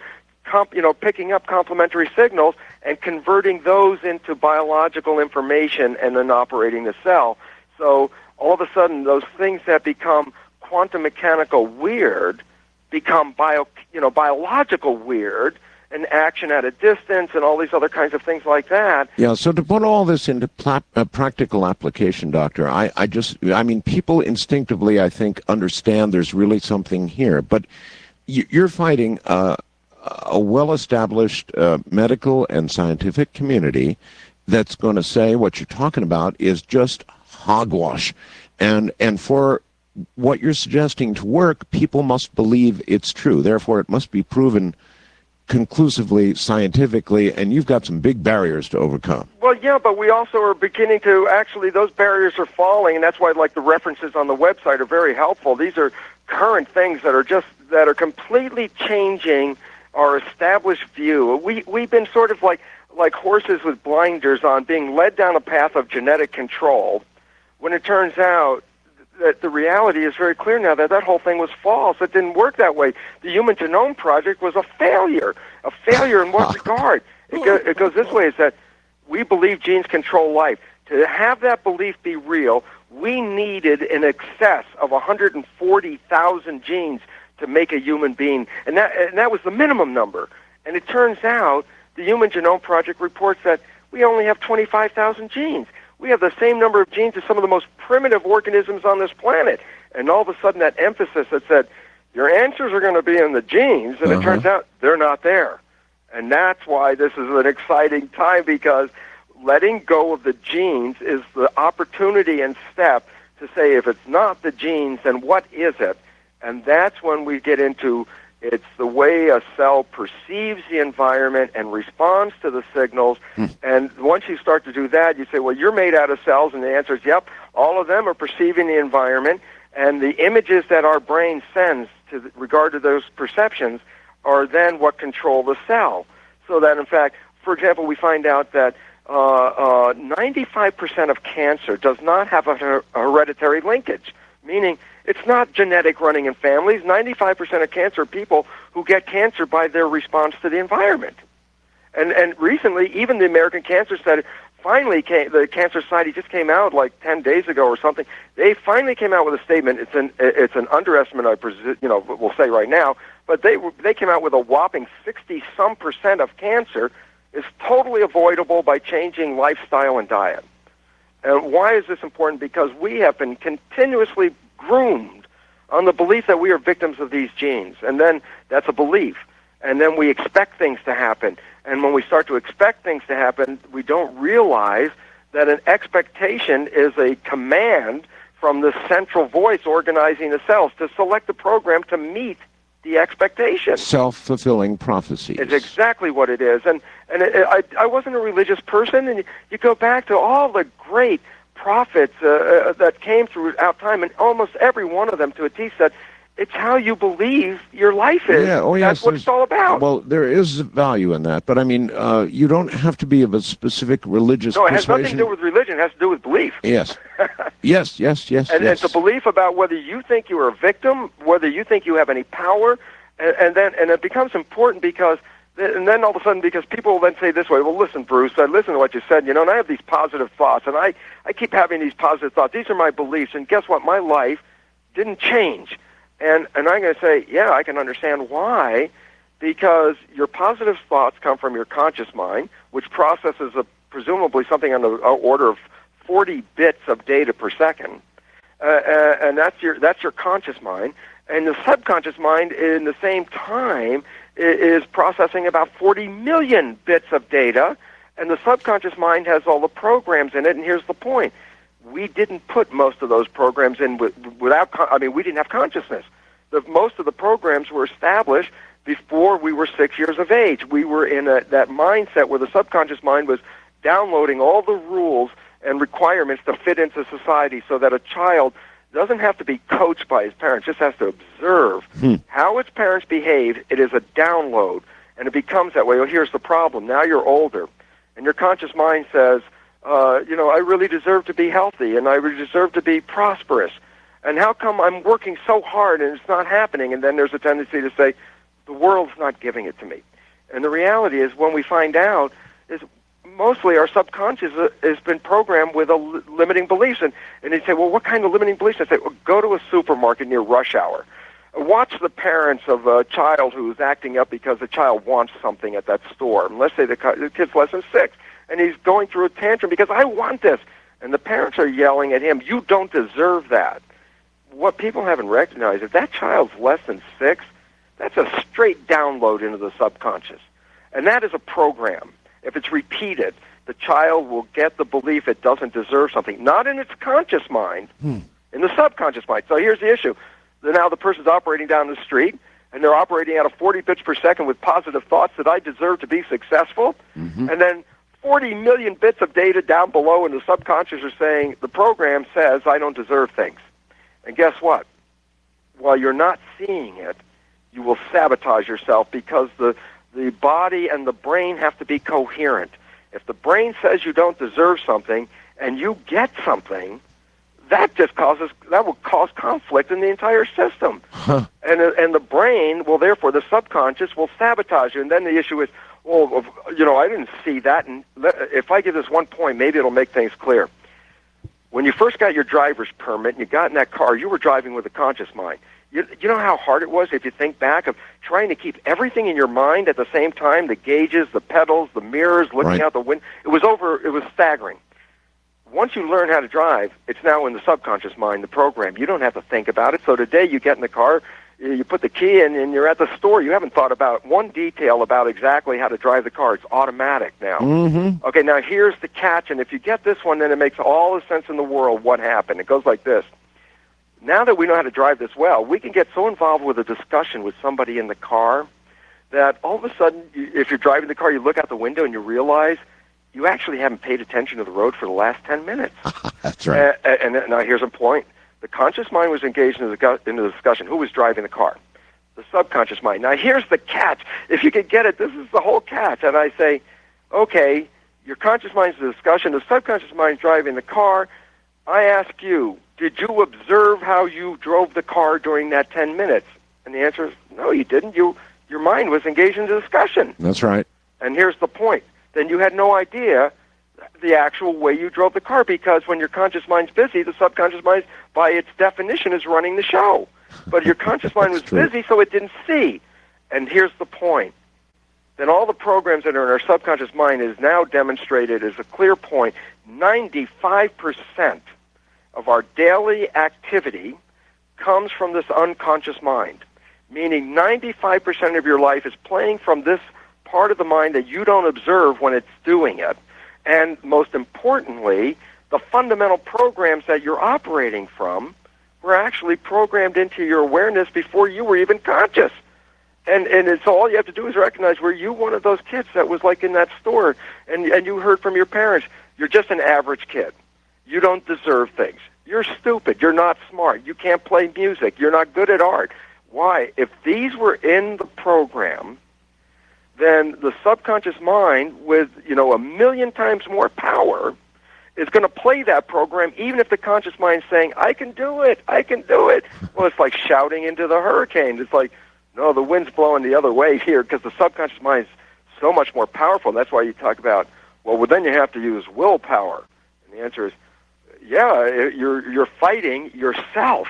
comp, you know, picking up complementary signals and converting those into biological information and then operating the cell. So all of a sudden, those things that become quantum mechanical weird become bio, you know, biological weird, and action at a distance, and all these other kinds of things like that. Yeah, so to put all this into pla- uh, practical application, Doctor, I, I just, I mean, people instinctively, I think, understand there's really something here, but you, you're fighting uh, a well-established uh, medical and scientific community that's going to say what you're talking about is just hogwash. And, and for what you're suggesting to work, people must believe it's true. Therefore, it must be proven conclusively, scientifically, and you've got some big barriers to overcome. Well, yeah, but we also are beginning to, actually, those barriers are falling, and that's why, like, the references on the website are very helpful. These are current things that are just, that are completely changing our established view. We, we've been sort of like, like horses with blinders on, being led down a path of genetic control, when it turns out that the reality is very clear now that that whole thing was false. It didn't work that way. The Human Genome Project was a failure. A failure in what regard? It, go, it goes this way, is that we believe genes control life. To have that belief be real, we needed in excess of one hundred forty thousand genes to make a human being. And that, and that was the minimum number. And it turns out the Human Genome Project reports that we only have twenty-five thousand genes. We have the same number of genes as some of the most primitive organisms on this planet. And all of a sudden that emphasis that said, your answers are going to be in the genes, and uh-huh. it turns out they're not there. And that's why this is an exciting time, because letting go of the genes is the opportunity and step to say, if it's not the genes, then what is it? And that's when we get into, it's the way a cell perceives the environment and responds to the signals. Hmm. And once you start to do that, you say, well, you're made out of cells, and the answer is, yep, all of them are perceiving the environment, and the images that our brain sends to the, regard to those perceptions are then what control the cell. So that, in fact, for example, we find out that uh, uh, ninety-five percent of cancer does not have a, her- a hereditary linkage, meaning it's not genetic running in families. ninety-five percent of cancer are people who get cancer by their response to the environment. And and recently, even the American Cancer Study finally came, the Cancer Society just came out like ten days ago or something. They finally came out with a statement. It's an it's an underestimate, I presume, you know, we'll say right now, but they they came out with a whopping sixty some percent of cancer is totally avoidable by changing lifestyle and diet. And why is this important? Because we have been continuously groomed on the belief that we are victims of these genes. And then that's a belief. And then we expect things to happen. And when we start to expect things to happen, we don't realize that an expectation is a command from the central voice organizing the cells to select the program to meet the expectation. Self-fulfilling prophecies. It's exactly what it is. And and it, I, I wasn't a religious person, and you, you go back to all the great prophets uh, uh, that came throughout time, and almost every one of them to a T said, it's how you believe your life is. Yeah, oh yes, that's what it's all about. Well, there is value in that, but I mean, uh, you don't have to be of a specific religious No, it has persuasion. nothing to do with religion. It has to do with belief. Yes. yes, yes, yes, and yes. it's a belief about whether you think you are a victim, whether you think you have any power, and, and then and it becomes important because, and then all of a sudden, because people will then say this way, well, listen, Bruce, I listen to what you said, you know, and I have these positive thoughts, and I, I keep having these positive thoughts. These are my beliefs, and guess what? My life didn't change. And and I'm going to say, yeah, I can understand why, because your positive thoughts come from your conscious mind, which processes a, presumably something on the order of forty bits of data per second, uh, uh, and that's your that's your conscious mind. And the subconscious mind, in the same time, is processing about forty million bits of data, and the subconscious mind has all the programs in it. And here's the point. We didn't put most of those programs in with, without, I mean, we didn't have consciousness. The, most of the programs were established before we were six years of age. We were in a, that mindset where the subconscious mind was downloading all the rules and requirements to fit into society so that a child doesn't have to be coached by his parents, just has to observe hmm. how its parents behave. It is a download, and it becomes that way. Well, here's the problem. Now you're older, and your conscious mind says, Uh, you know, I really deserve to be healthy, and I really deserve to be prosperous. And how come I'm working so hard and it's not happening? And then there's a tendency to say, the world's not giving it to me. And the reality is, when we find out, is mostly our subconscious has been programmed with a li- limiting beliefs. And, and they say, well, what kind of limiting beliefs? I say, well, go to a supermarket near rush hour. Watch the parents of a child who's acting up because the child wants something at that store. And let's say the, the kid's less than six, and he's going through a tantrum because I want this. And the parents are yelling at him, you don't deserve that. What people haven't recognized, if that child's less than six, that's a straight download into the subconscious. And that is a program. If it's repeated, the child will get the belief it doesn't deserve something, not in its conscious mind, hmm. in the subconscious mind. So here's the issue. Now the person's operating down the street, and they're operating at a forty bits per second with positive thoughts that I deserve to be successful. Mm-hmm. And then forty million bits of data down below in the subconscious are saying, the program says I don't deserve things. And guess what? While you're not seeing it, you will sabotage yourself because the, the body and the brain have to be coherent. If the brain says you don't deserve something and you get something, that just causes, that will cause conflict in the entire system. Huh. And, and the brain, well, therefore, the subconscious will sabotage you. And then the issue is, well, you know, I didn't see that. And if I give this one point, maybe it'll make things clear. When you first got your driver's permit and you got in that car, you were driving with a conscious mind. You, you know how hard it was, if you think back, of trying to keep everything in your mind at the same time, the gauges, the pedals, the mirrors, looking right. out the window. It was over, it was staggering. Once you learn how to drive, it's now in the subconscious mind, the program. You don't have to think about it. So today you get in the car, you put the key in, and you're at the store. You haven't thought about one detail about exactly how to drive the car. It's automatic now. Mm-hmm. Okay, now here's the catch, and if you get this one, then it makes all the sense in the world what happened. It goes like this. Now that we know how to drive this well, we can get so involved with a discussion with somebody in the car that all of a sudden, if you're driving the car, you look out the window and you realize you actually haven't paid attention to the road for the last ten minutes. That's right. Uh, and, and now here's a point. The conscious mind was engaged in the, in the discussion. Who was driving the car? The subconscious mind. Now here's the catch. If you could get it, this is the whole catch. And I say, okay, your conscious mind's the discussion. The subconscious mind's driving the car. I ask you, did you observe how you drove the car during that ten minutes? And the answer is, no, you didn't. You, your mind was engaged in the discussion. That's right. And here's the point. Then you had no idea the actual way you drove the car, because when your conscious mind's busy, the subconscious mind, by its definition, is running the show. But your conscious mind was true. busy, so it didn't see. And here's the point. Then all the programs that are in our subconscious mind is now demonstrated as a clear point. ninety-five percent of our daily activity comes from this unconscious mind, meaning ninety-five percent of your life is playing from this part of the mind that you don't observe when it's doing it. And most importantly, the fundamental programs that you're operating from were actually programmed into your awareness before you were even conscious. And and it's all you have to do is recognize, were you one of those kids that was like in that store and, and you heard from your parents, you're just an average kid. You don't deserve things. You're stupid. You're not smart. You can't play music. You're not good at art. Why? If these were in the program, then the subconscious mind, with, you know, a million times more power, is going to play that program, even if the conscious mind is saying, I can do it, I can do it. Well, it's like shouting into the hurricane. It's like, no, the wind's blowing the other way here, because the subconscious mind is so much more powerful. That's why you talk about, well, well, then you have to use willpower. And the answer is, yeah, you're you're fighting yourself.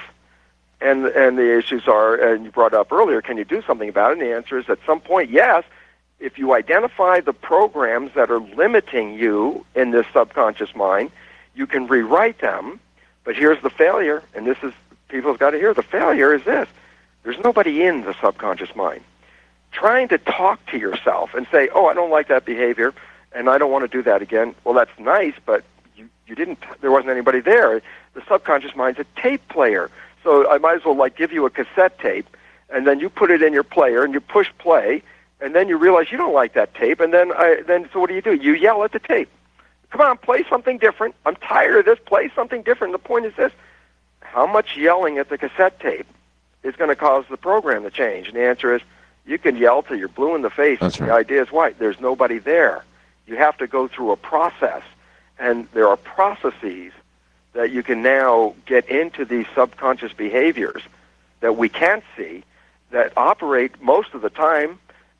And and the issues are, and you brought up earlier, can you do something about it? And the answer is, at some point, yes. If you identify the programs that are limiting you in this subconscious mind, you can rewrite them. But here's the failure, and this is, people have got to hear, the failure is this. There's nobody in the subconscious mind. Trying to talk to yourself and say, oh, I don't like that behavior, and I don't want to do that again. Well, that's nice, but you, you didn't, there wasn't anybody there. The subconscious mind's a tape player. So I might as well, like, give you a cassette tape, and then you put it in your player, and you push play, and then you realize you don't like that tape, and then I, then so what do you do? You yell at the tape. Come on, play something different. I'm tired of this. Play something different. The point is this. How much yelling at the cassette tape is going to cause the program to change? And the answer is, you can yell till you're blue in the face. That's right. The idea is what? There's nobody there. You have to go through a process, and there are processes that you can now get into these subconscious behaviors that we can't see, that operate most of the time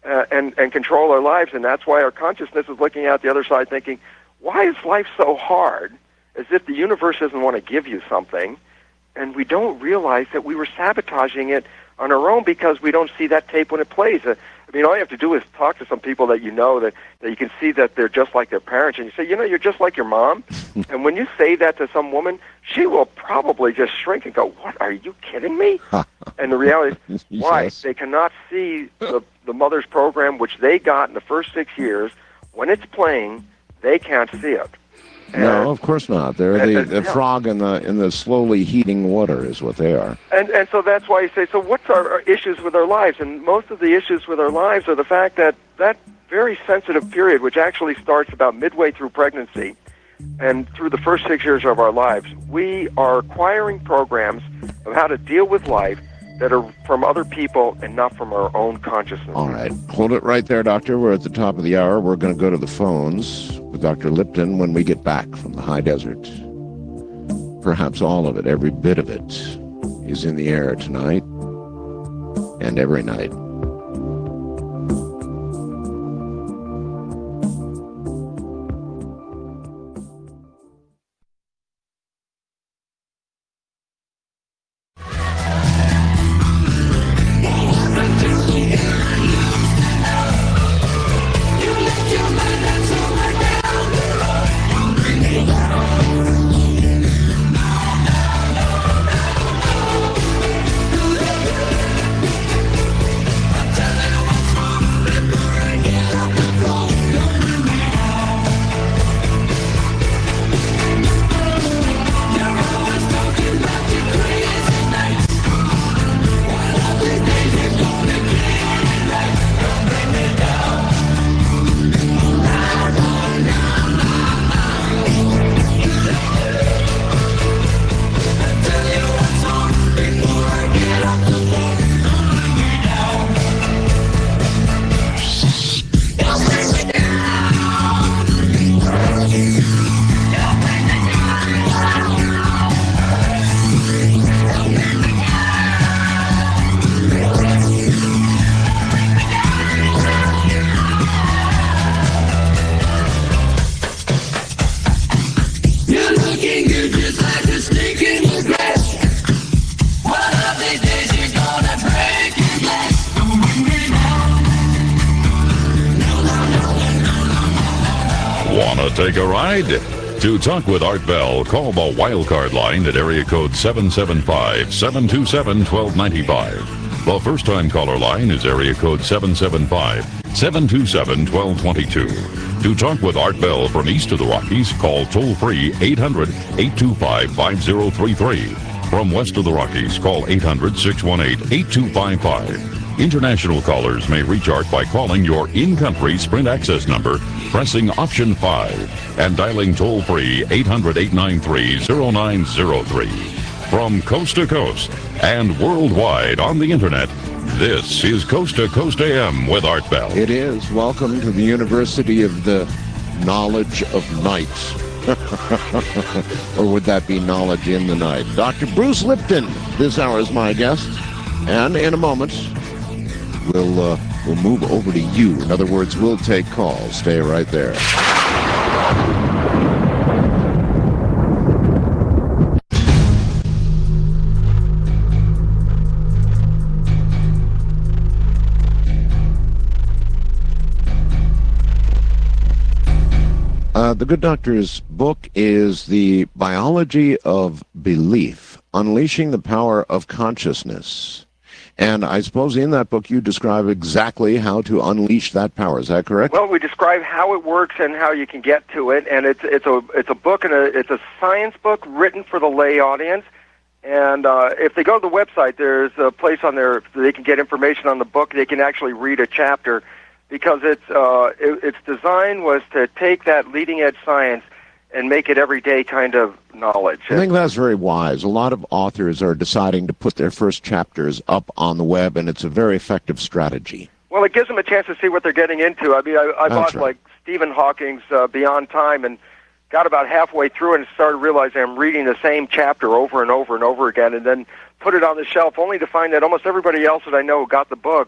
uh, and, and control our lives. And that's why our consciousness is looking out the other side thinking, why is life so hard? As if the universe doesn't want to give you something. And we don't realize that we were sabotaging it on our own because we don't see that tape when it plays. Uh, I mean, all you have to do is talk to some people that you know that, that you can see that they're just like their parents. And you say, you know, you're just like your mom. And when you say that to some woman, she will probably just shrink and go, what, are you kidding me? And the reality is, why? Yes. They cannot see the, the mother's program, which they got in the first six years. When it's playing, they can't see it. And, No, of course not. They're and- the, and- the yeah. frog in the in the slowly heating water is what they are. And and so that's why you say, so what's our, our issues with our lives? And most of the issues with our lives are the fact that that very sensitive period, which actually starts about midway through pregnancy and through the first six years of our lives, we are acquiring programs of how to deal with life that are from other people and not from our own consciousness. All right. Hold it right there, Doctor. We're at the top of the hour. We're going to go to the phones with Doctor Lipton when we get back from the high desert. Perhaps all of it, every bit of it, is in the air tonight and every night. Wanna take a ride? To talk with Art Bell, call the wildcard line at area code seven seven five, seven two seven, one two nine five. The first-time caller line is area code seven seven five, seven two seven, one two two two. To talk with Art Bell from east of the Rockies, call toll-free eight hundred, eight two five, five zero three three. From west of the Rockies, call eight hundred, six one eight, eight two five five. International callers may reach Art by calling your in-country Sprint access number, pressing option five, and dialing toll-free eight hundred, eight nine three, zero nine zero three. From coast to coast and worldwide on the internet, this is Coast to Coast A M with Art Bell. It is. Welcome to the University of the Knowledge of Night. Or would that be knowledge in the night? Doctor Bruce Lipton, this hour is my guest. And in a moment, we'll, uh, we'll move over to you. In other words, we'll take calls. Stay right there. Uh, the good doctor's book is The Biology of Belief, Unleashing the Power of Consciousness. And I suppose in that book you describe exactly how to unleash that power. Is that correct? Well, we describe how it works and how you can get to it, and it's it's a it's a book and a, it's a science book written for the lay audience. And uh, if they go to the website, there's a place on there they can get information on the book. They can actually read a chapter because it's uh, it, its design was to take that leading edge science and make it everyday kind of knowledge. I think that's very wise. A lot of authors are deciding to put their first chapters up on the web, and it's a very effective strategy. Well, it gives them a chance to see what they're getting into. I mean, I, I bought right. like Stephen Hawking's uh, Beyond Time and got about halfway through and started realizing I'm reading the same chapter over and over and over again, and then put it on the shelf, only to find that almost everybody else that I know who got the book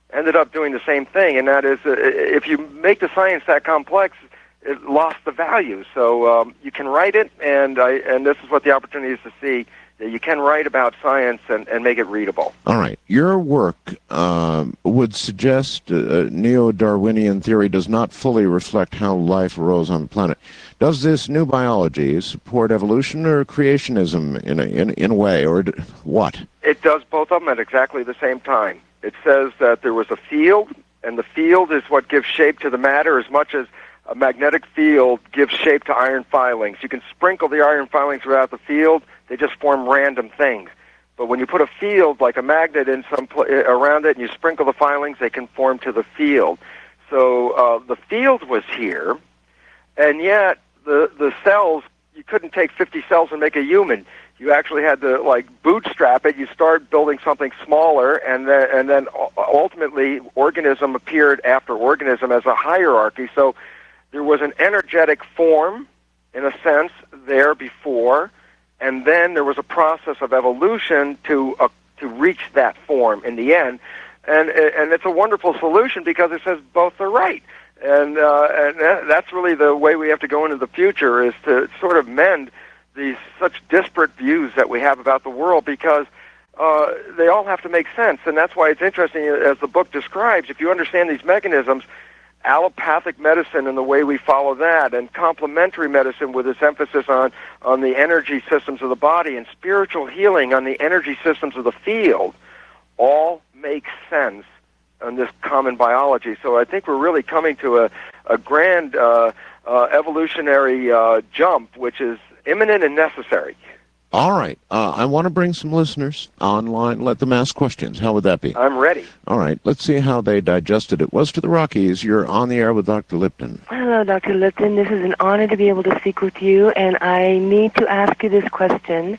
ended up doing the same thing, and that is, uh, if you make the science that complex, it lost the value. So um, you can write it, and I, and this is what the opportunity is to see, that you can write about science and, and make it readable. All right. Your work um, would suggest uh, neo-Darwinian theory does not fully reflect how life arose on the planet. Does this new biology support evolution or creationism in a, in, in a way, or d- what? It does both of them at exactly the same time. It says that there was a field, and the field is what gives shape to the matter as much as a magnetic field gives shape to iron filings. You can sprinkle the iron filings throughout the field, they just form random things. But when you put a field like a magnet in some pl- around it and you sprinkle the filings, they can form to the field. So uh, the field was here, and yet the the cells, you couldn't take fifty cells and make a human. You actually had to like bootstrap it. You start building something smaller, and then and then ultimately organism appeared after organism as a hierarchy. So there was an energetic form, in a sense, there before, and then there was a process of evolution to uh, to reach that form in the end. And and it's a wonderful solution because it says both are right. And uh, and that's really the way we have to go into the future, is to sort of mend these such disparate views that we have about the world, because uh, they all have to make sense. And that's why it's interesting, as the book describes, if you understand these mechanisms, allopathic medicine and the way we follow that, and complementary medicine with its emphasis on, on the energy systems of the body, and spiritual healing on the energy systems of the field, all make sense on this common biology. So I think we're really coming to a, a grand uh, uh, evolutionary uh, jump, which is imminent and necessary. All right. Uh, I want to bring some listeners online. Let them ask questions. How would that be? I'm ready. All right. Let's see how they digested it. West to the Rockies, you're on the air with Doctor Lipton. Hello, Doctor Lipton. This is an honor to be able to speak with you, and I need to ask you this question.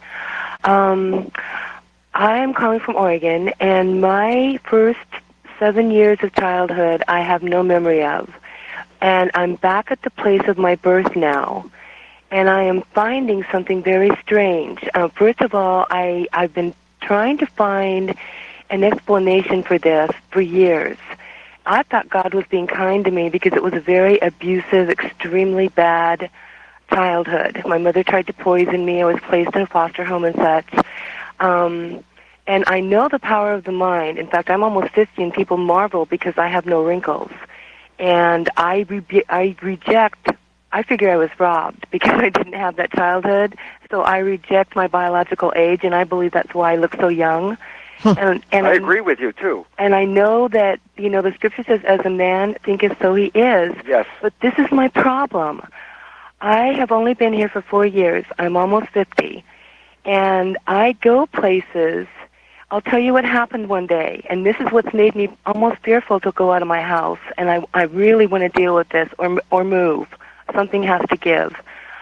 Um, I'm calling from Oregon, and my first seven years of childhood I have no memory of. And I'm back at the place of my birth now. And I am finding something very strange. Uh, first of all, I, I've been trying to find an explanation for this for years. I thought God was being kind to me because it was a very abusive, extremely bad childhood. My mother tried to poison me. I was placed in a foster home and such. Um, and I know the power of the mind. In fact, I'm almost fifty, and people marvel because I have no wrinkles. And I, re- I reject... I figure I was robbed because I didn't have that childhood, so I reject my biological age, and I believe that's why I look so young. Huh. And, and I I agree with you, too. And I know that, you know, the scripture says, as a man thinketh, so he is. Yes. But this is my problem. I have only been here for four years. I'm almost fifty. And I go places. I'll tell you what happened one day, and this is what's made me almost fearful to go out of my house, and I, I really want to deal with this or or move. Something has to give.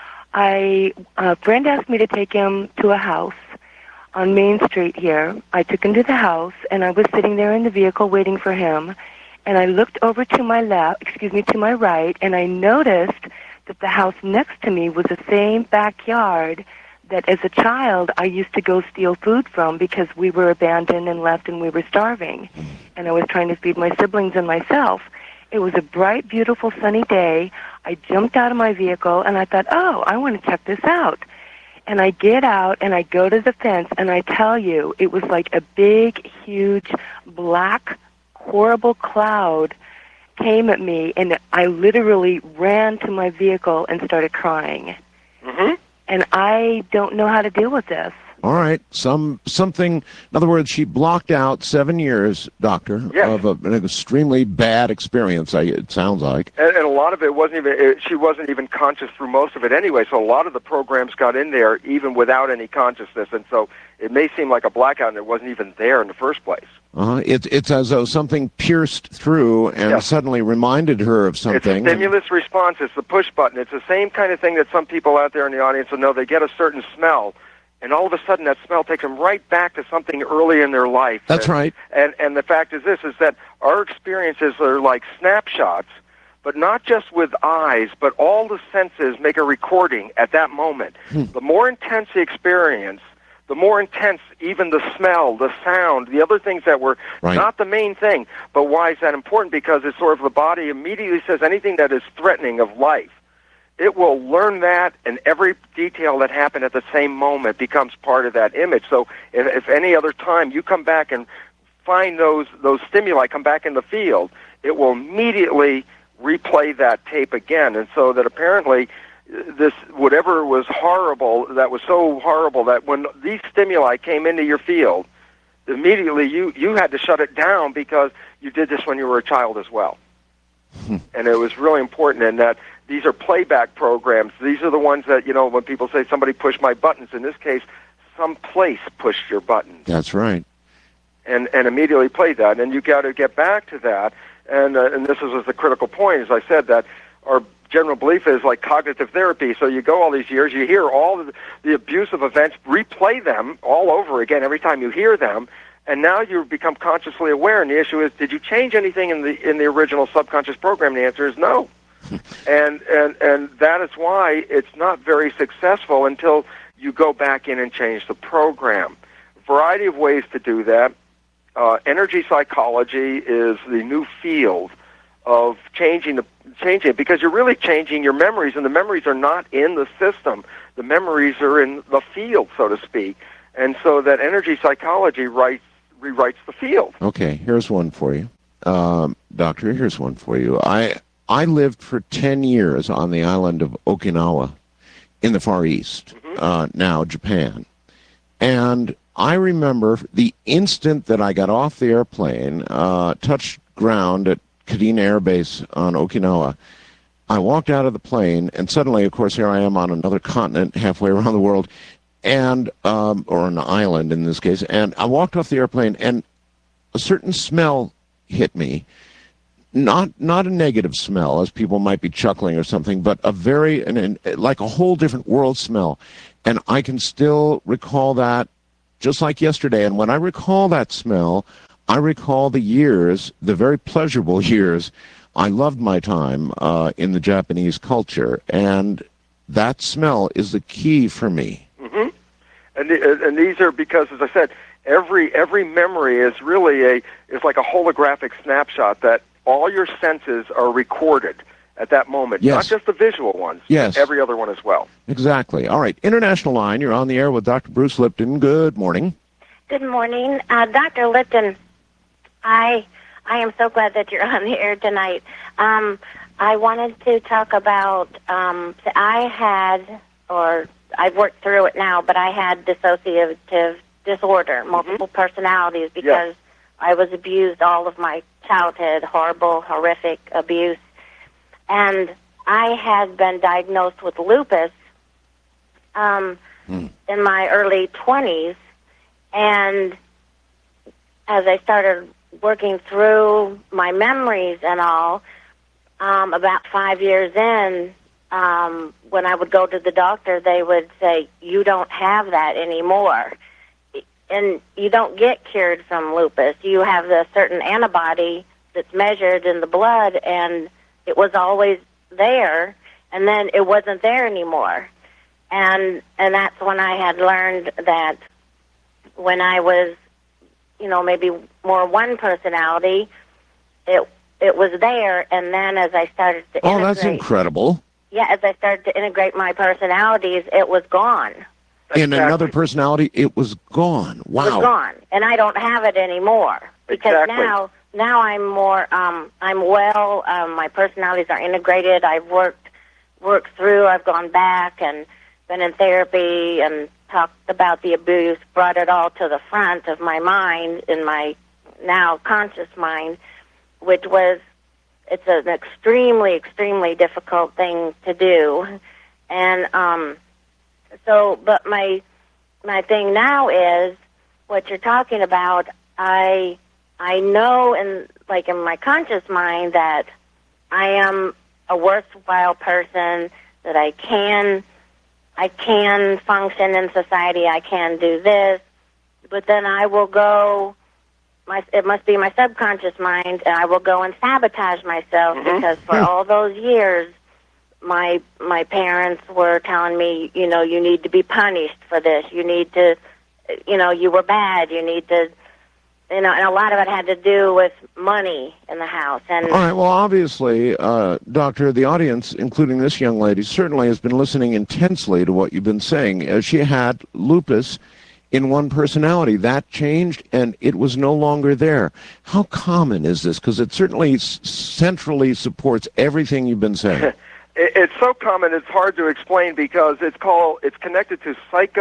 I a friend asked me to take him to a house on Main Street here. I took him to the house, and I was sitting there in the vehicle waiting for him. And I looked over to my left, excuse me, to my right, and I noticed that the house next to me was the same backyard that as a child I used to go steal food from because we were abandoned and left and we were starving. And I was trying to feed my siblings and myself. It was a bright, beautiful, sunny day. I jumped out of my vehicle, and I thought, oh, I want to check this out. And I get out, and I go to the fence, and I tell you, it was like a big, huge, black, horrible cloud came at me, and I literally ran to my vehicle and started crying. Mm-hmm. And I don't know how to deal with this. All right. Some something. In other words, she blocked out seven years, doctor, yes. of a, an extremely bad experience. I, it sounds like. And, and a lot of it wasn't even. It, she wasn't even conscious through most of it anyway. So a lot of the programs got in there even without any consciousness, and so it may seem like a blackout, and it wasn't even there in the first place. Uh-huh. It, it's as though something pierced through and yes. suddenly reminded her of something. It's a stimulus response. It's the push button. It's the same kind of thing that some people out there in the audience will know. They get a certain smell. And all of a sudden, that smell takes them right back to something early in their life. That's and, right. And and the fact is this, is that our experiences are like snapshots, but not just with eyes, but all the senses make a recording at that moment. Hmm. The more intense the experience, the more intense even the smell, the sound, the other things that were Right. not the main thing. But why is that important? Because it's sort of the body immediately says anything that is threatening of life, it will learn that, and every detail that happened at the same moment becomes part of that image. So if, if any other time you come back and find those those stimuli come back in the field, it will immediately replay that tape again. And so that apparently this, whatever was horrible, that was so horrible that when these stimuli came into your field, immediately you, you had to shut it down because you did this when you were a child as well. And it was really important in that these are playback programs. These are the ones that, you know, when people say somebody pushed my buttons, in this case, some place pushed your buttons. That's right. And, and immediately played that. And you got to get back to that. And, uh, and this is the critical point, as I said, that our general belief is like cognitive therapy. So you go all these years, you hear all of the, the abusive events, replay them all over again every time you hear them, and now you become consciously aware. And the issue is, did you change anything in the in the original subconscious program? The answer is no. and and and that is why it's not very successful until you go back in and change the program. Variety of ways to do that. Uh, energy psychology is the new field of changing the changing it, because you're really changing your memories, and the memories are not in the system. The memories are in the field, so to speak. And so that energy psychology writes, rewrites the field. Okay, here's one for you. Um, doctor, here's one for you. I I lived for ten years on the island of Okinawa in the Far East, mm-hmm. uh, now Japan. And I remember the instant that I got off the airplane, uh, touched ground at Kadena Air Base on Okinawa, I walked out of the plane, and suddenly, of course, here I am on another continent, halfway around the world, and um, or an island in this case, and I walked off the airplane, and a certain smell hit me. Not not a negative smell, as people might be chuckling or something, but a very, an, an, like a whole different world smell. And I can still recall that just like yesterday. And when I recall that smell, I recall the years, the very pleasurable years, I loved my time uh, in the Japanese culture. And that smell is the key for me. Mm-hmm. And, the, and these are because, as I said, every every memory is really a is like a holographic snapshot that all your senses are recorded at that moment. Yes. Not just the visual ones, yes. but every other one as well. Exactly. All right. International line, you're on the air with Doctor Bruce Lipton. Good morning. Good morning. Uh, Doctor Lipton, I I am so glad that you're on the air tonight. Um, I wanted to talk about, um, I had, or I've worked through it now, but I had dissociative disorder, multiple mm-hmm. personalities, because yes. I was abused all of my childhood, horrible, horrific abuse. And I had been diagnosed with lupus um, mm. in my early twenties. And as I started working through my memories and all, um, about five years in, um, when I would go to the doctor, they would say, you don't have that anymore. And you don't get cured from lupus. You have a certain antibody that's measured in the blood, and it was always there, and then it wasn't there anymore. And and that's when I had learned that when I was, you know, maybe more one personality, it it was there, and then as I started to Oh, integrate, that's incredible. Yeah, as I started to integrate my personalities, it was gone. In another personality, it was gone. Wow. It was gone, and I don't have it anymore because exactly. now now I'm more um, I'm well. Um, my personalities are integrated. I've worked worked through. I've gone back and been in therapy and talked about the abuse. Brought it all to the front of my mind in my now conscious mind, which was it's an extremely extremely difficult thing to do, and. Um, So, but my my thing now is what you're talking about. I I know, in like in my conscious mind, that I am a worthwhile person. That I can I can function in society. I can do this, but then I will go. My it must be my subconscious mind, and I will go and sabotage myself mm-hmm. because for all those years. My my parents were telling me, you know, you need to be punished for this. You need to, you know, you were bad. You need to, you know, and a lot of it had to do with money in the house. And all right, well, obviously, uh, Doctor, the audience, including this young lady, certainly has been listening intensely to what you've been saying. Uh, she had lupus in one personality. That changed, and it was no longer there. How common is this? Because it certainly s- centrally supports everything you've been saying. It- It's so common, it's hard to explain because it's called, it's connected to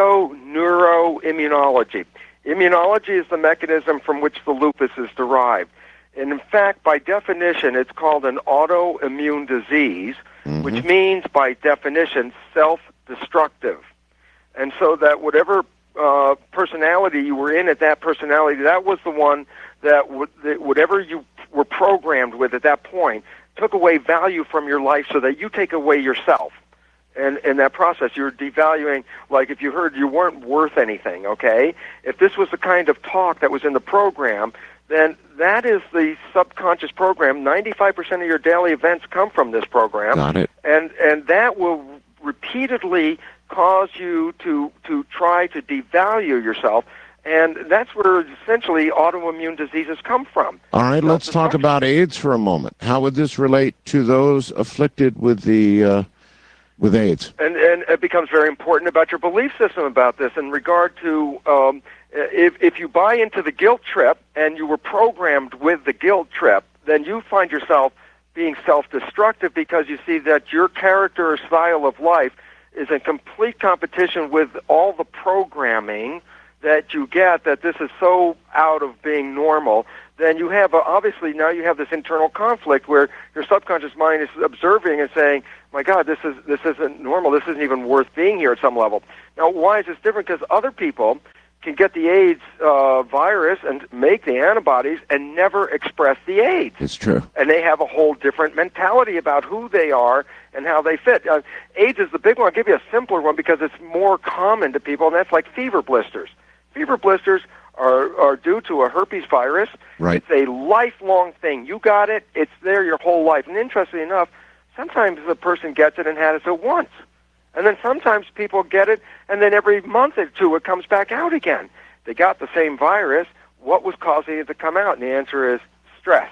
psychoneuroimmunology. Immunology is the mechanism from which the lupus is derived. And in fact, by definition, it's called an autoimmune disease, Mm-hmm. which means, by definition, self-destructive. And so that whatever uh, personality you were in at that personality, that was the one that, w- that whatever you were programmed with at that point took away value from your life so that you take away yourself. And in that process, you're devaluing, like if you heard you weren't worth anything, okay? If this was the kind of talk that was in the program, then that is the subconscious program. ninety-five percent of your daily events come from this program. Got it. And, and that will repeatedly cause you to, to try to devalue yourself. And that's where essentially autoimmune diseases come from. All right, let's talk about AIDS for a moment. How would this relate to those afflicted with the uh, with AIDS? And, and it becomes very important about your belief system about this in regard to um, if, if you buy into the guilt trip and you were programmed with the guilt trip, then you find yourself being self-destructive because you see that your character or style of life is in complete competition with all the programming that you get, that this is so out of being normal. Then you have, a, obviously, now you have this internal conflict where your subconscious mind is observing and saying, my God, this is this isn't normal. This isn't even worth being here at some level. Now, why is this different? Because other people can get the AIDS uh, virus and make the antibodies and never express the AIDS. It's true. And they have a whole different mentality about who they are and how they fit. Uh, AIDS is the big one. I'll give you a simpler one because it's more common to people, and that's like fever blisters. Fever blisters are, are due to a herpes virus. Right. It's a lifelong thing. You got it, it's there your whole life. And interestingly enough, sometimes the person gets it and has it at once. And then sometimes people get it, and then every month or two it comes back out again. They got the same virus. What was causing it to come out? And the answer is stress.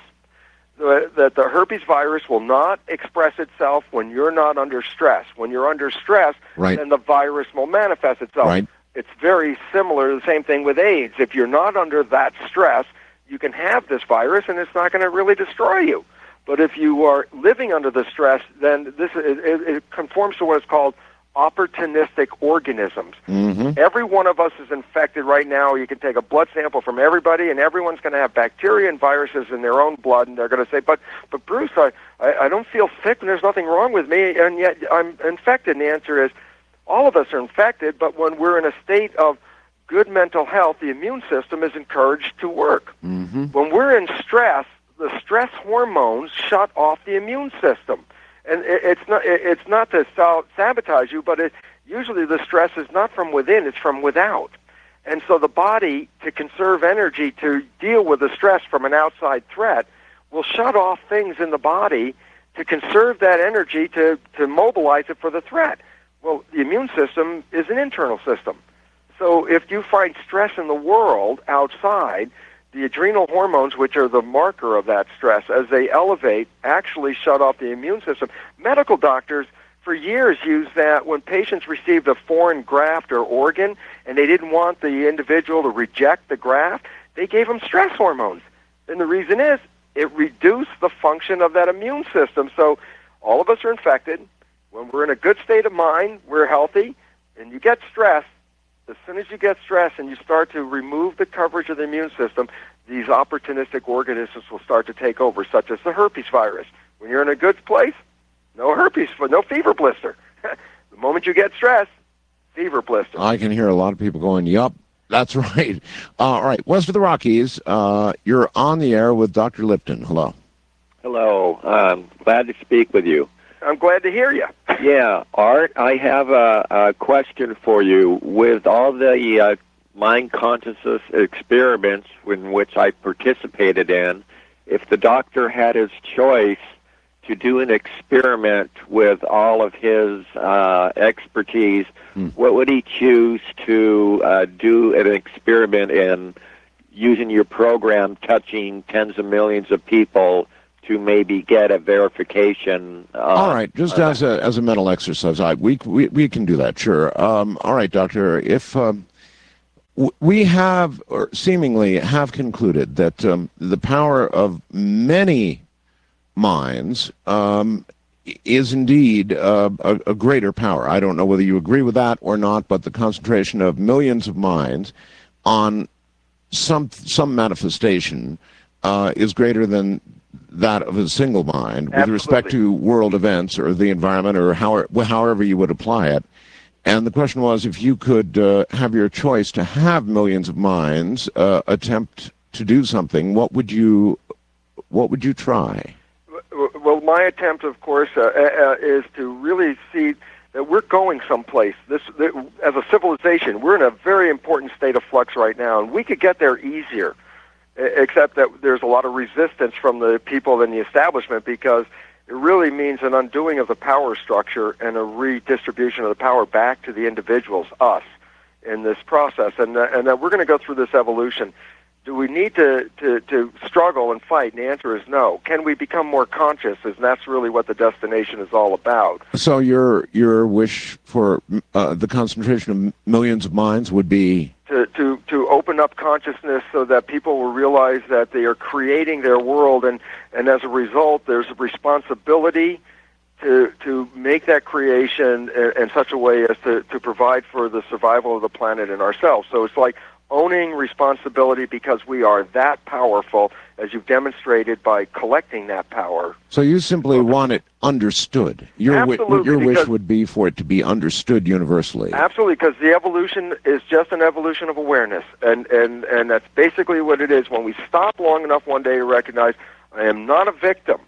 The, that the herpes virus will not express itself when you're not under stress. When you're under stress, right. then the virus will manifest itself. Right. It's very similar, the same thing with AIDS. If you're not under that stress, you can have this virus, and it's not going to really destroy you. But if you are living under the stress, then this it, it, it conforms to what is called opportunistic organisms. Mm-hmm. Every one of us is infected right now. You can take a blood sample from everybody, and everyone's going to have bacteria and viruses in their own blood, and they're going to say, but, but Bruce, I, I, I don't feel sick, and there's nothing wrong with me, and yet I'm infected. And the answer is, all of us are infected, but when we're in a state of good mental health, the immune system is encouraged to work. Mm-hmm. When we're in stress, the stress hormones shut off the immune system. And it, it's not it, it's not to sabotage you, but it, usually the stress is not from within, it's from without. And so the body, to conserve energy to deal with the stress from an outside threat, will shut off things in the body to conserve that energy to, to mobilize it for the threat. Well, the immune system is an internal system. So if you find stress in the world outside, the adrenal hormones, which are the marker of that stress, as they elevate, actually shut off the immune system. Medical doctors for years used that when patients received a foreign graft or organ and they didn't want the individual to reject the graft, they gave them stress hormones. And the reason is it reduced the function of that immune system. So all of us are infected. When we're in a good state of mind, we're healthy, and you get stressed. As soon as you get stressed and you start to remove the coverage of the immune system, these opportunistic organisms will start to take over, such as the herpes virus. When you're in a good place, no herpes, no fever blister. The moment you get stressed, fever blister. I can hear a lot of people going, yup, that's right. Uh, all right, west of the Rockies, uh, you're on the air with Doctor Lipton. Hello. Hello. Um, glad to speak with you. I'm glad to hear you. Yeah, Art, I have a, a question for you. With all the uh, mind consciousness experiments in which I participated in, if the doctor had his choice to do an experiment with all of his uh, expertise, hmm. what would he choose to uh, do an experiment in using your program, touching tens of millions of people to maybe get a verification? Uh, all right, just uh, as a as a mental exercise, I, we, we we can do that, sure. Um, all right, Doctor, if um, w- we have, or seemingly have concluded that um, the power of many minds um, is indeed uh, a, a greater power. I don't know whether you agree with that or not, but the concentration of millions of minds on some some manifestation uh, is greater than that of a single mind with Absolutely. respect to world events or the environment or how, however you would apply it. And the question was, if you could uh, have your choice to have millions of minds uh, attempt to do something, what would you what would you try? Well, my attempt, of course, uh, uh, is to really see that we're going someplace. This, th- as a civilization, we're in a very important state of flux right now, and we could get there easier, except that there's a lot of resistance from the people in the establishment because it really means an undoing of the power structure and a redistribution of the power back to the individuals, us, in this process, and, uh, and that we're going to go through this evolution. Do we need to, to, to struggle and fight? And the answer is no. Can we become more conscious? And that's really what the destination is all about. So your your wish for uh, the concentration of millions of minds would be? To, to, to open up consciousness so that people will realize that they are creating their world, and, and as a result, there's a responsibility to to make that creation in, in such a way as to, to provide for the survival of the planet and ourselves. So it's like owning responsibility because we are that powerful, as you've demonstrated by collecting that power. So you simply okay. want it understood. Your, absolutely, your wish would be for it to be understood universally. Absolutely, because the evolution is just an evolution of awareness, and, and, and that's basically what it is. When we stop long enough one day to recognize, I am not a victim,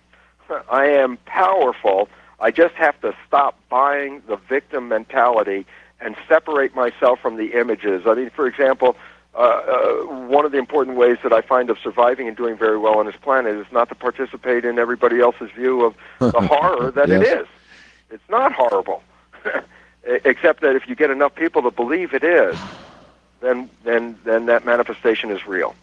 I am powerful, I just have to stop buying the victim mentality and separate myself from the images. I mean, for example, Uh, uh, one of the important ways that I find of surviving and doing very well on this planet is not to participate in everybody else's view of the horror that yes. it is. It's not horrible, except that if you get enough people to believe it is, then then then that manifestation is real.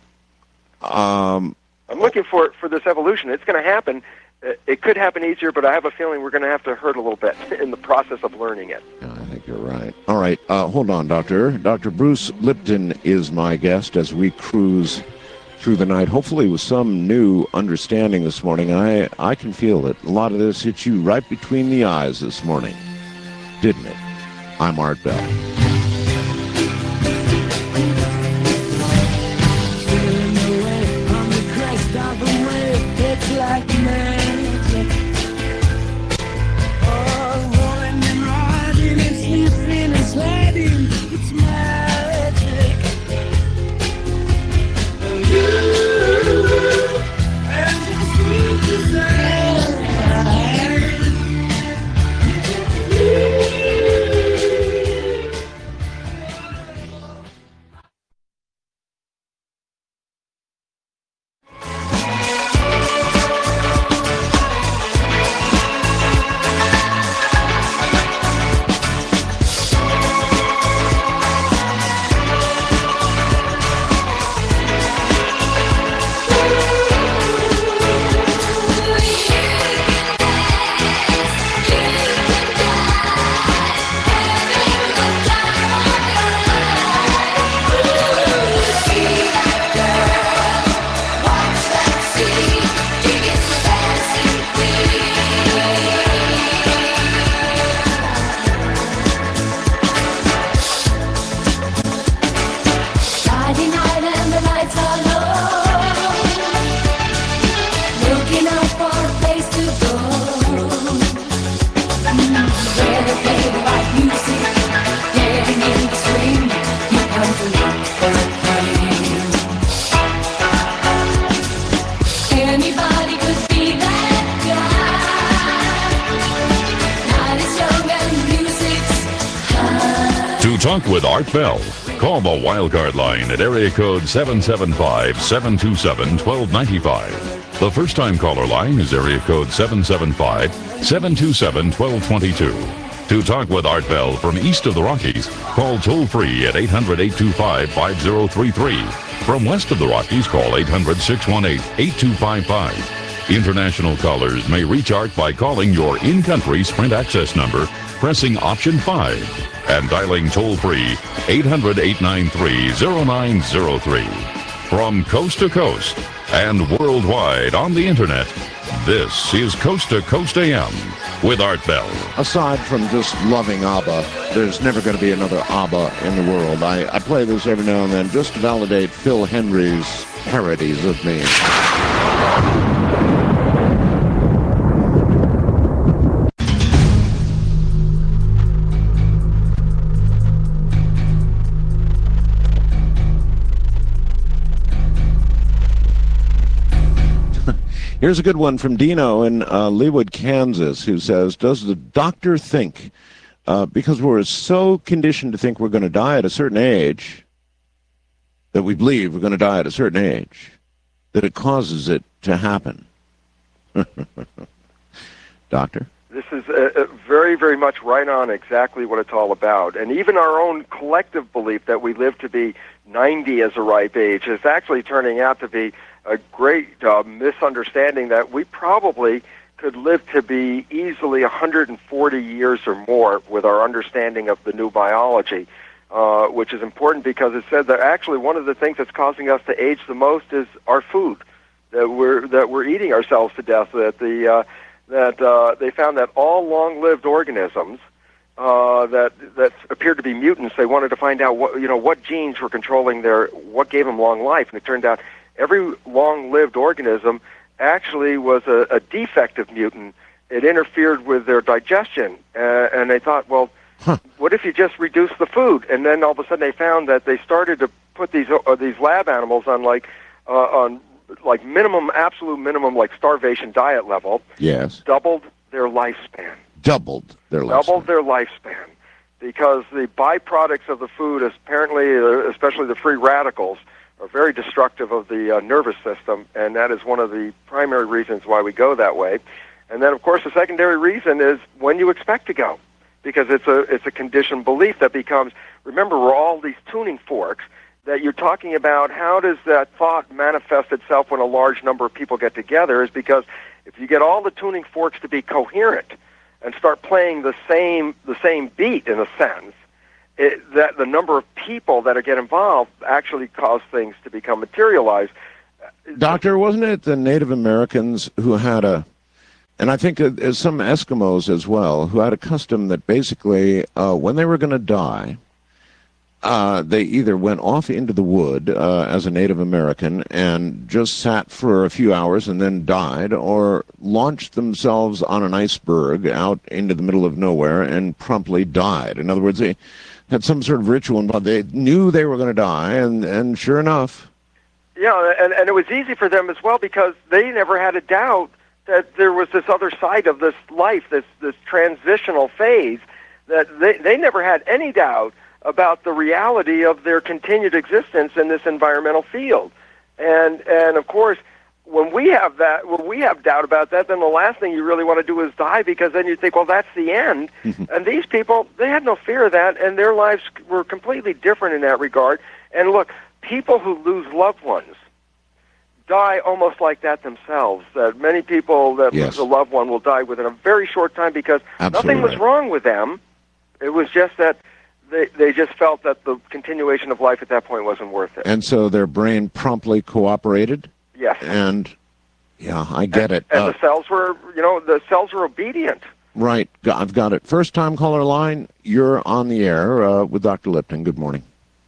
Um, I'm looking for for this evolution. It's going to happen. It could happen easier, but I have a feeling we're going to have to hurt a little bit in the process of learning it. Yeah, I think you're right. All right, uh, hold on, Doctor. Doctor Bruce Lipton is my guest as we cruise through the night, hopefully with some new understanding this morning. I, I can feel it. A lot of this hit you right between the eyes this morning, didn't it? I'm Art Bell. Talk with Art Bell. Call the Wildcard line at area code seven seven five, seven two seven, one two nine five. The first-time caller line is area code seven seven five, seven two seven, one two two two. To talk with Art Bell from east of the Rockies, call toll-free at eight hundred, eight two five, five zero three three. From west of the Rockies, call eight hundred, six one eight, eight two five five. International callers may reach Art by calling your in-country Sprint access number, pressing option five, and dialing toll-free eight hundred, eight nine three, zero nine zero three. From coast to coast and worldwide on the internet, this is Coast to Coast A M with Art Bell. Aside from just loving ABBA, there's never going to be another ABBA in the world. I, I play this every now and then just to validate Phil Hendry's parodies of me. Here's a good one from Dino in uh, Leawood, Kansas, who says, does the doctor think, uh, because we're so conditioned to think we're going to die at a certain age, that we believe we're going to die at a certain age, that it causes it to happen? Doctor? This is uh, uh, very, very much right on exactly what it's all about. And even our own collective belief that we live to be ninety as a ripe age is actually turning out to be a great uh, misunderstanding that we probably could live to be easily one hundred forty years or more with our understanding of the new biology, uh, which is important because it said that actually one of the things that's causing us to age the most is our food, that we're that we're eating ourselves to death. That the uh, that uh, they found that all long-lived organisms uh, that that appeared to be mutants, they wanted to find out what you know what genes were controlling their what gave them long life, and it turned out every long-lived organism actually was a, a defective mutant. It interfered with their digestion, uh, and they thought, well, huh. what if you just reduce the food? And then all of a sudden they found that they started to put these uh, these lab animals on like uh, on like minimum, absolute minimum, like starvation diet level. Yes. Doubled their lifespan. Doubled their lifespan. Doubled their lifespan, because the byproducts of the food, apparently, uh, especially the free radicals, are very destructive of the uh, nervous system, and that is one of the primary reasons why we go that way. And then, of course, the secondary reason is when you expect to go, because it's a it's a conditioned belief that becomes, remember, we're all these tuning forks, that you're talking about how does that thought manifest itself when a large number of people get together, is because if you get all the tuning forks to be coherent and start playing the same the same beat, in a sense, It, that the number of people that get involved actually cause things to become materialized. Doctor, wasn't it the Native Americans who had a, and I think uh, some Eskimos as well, who had a custom that basically uh, when they were going to die, uh, they either went off into the wood uh, as a Native American and just sat for a few hours and then died, or launched themselves on an iceberg out into the middle of nowhere and promptly died. In other words, they had some sort of ritual involved. They knew they were going to die, and, and sure enough. Yeah, and, and it was easy for them as well because they never had a doubt that there was this other side of this life, this this transitional phase, that they, they never had any doubt about the reality of their continued existence in this environmental field. And and of course, when we have that, when we have doubt about that, then the last thing you really want to do is die, because then you think, well, that's the end. And these people, they had no fear of that, and their lives were completely different in that regard. And look, people who lose loved ones die almost like that themselves. That many people that yes. lose a loved one will die within a very short time because Absolutely nothing was right. wrong with them. It was just that they they just felt that the continuation of life at that point wasn't worth it. And so their brain promptly cooperated. Yes. And, yeah, I get and, it. And uh, the cells were, you know, the cells were obedient. Right. I've got it. First time caller line, you're on the air uh, with Doctor Lipton. Good morning.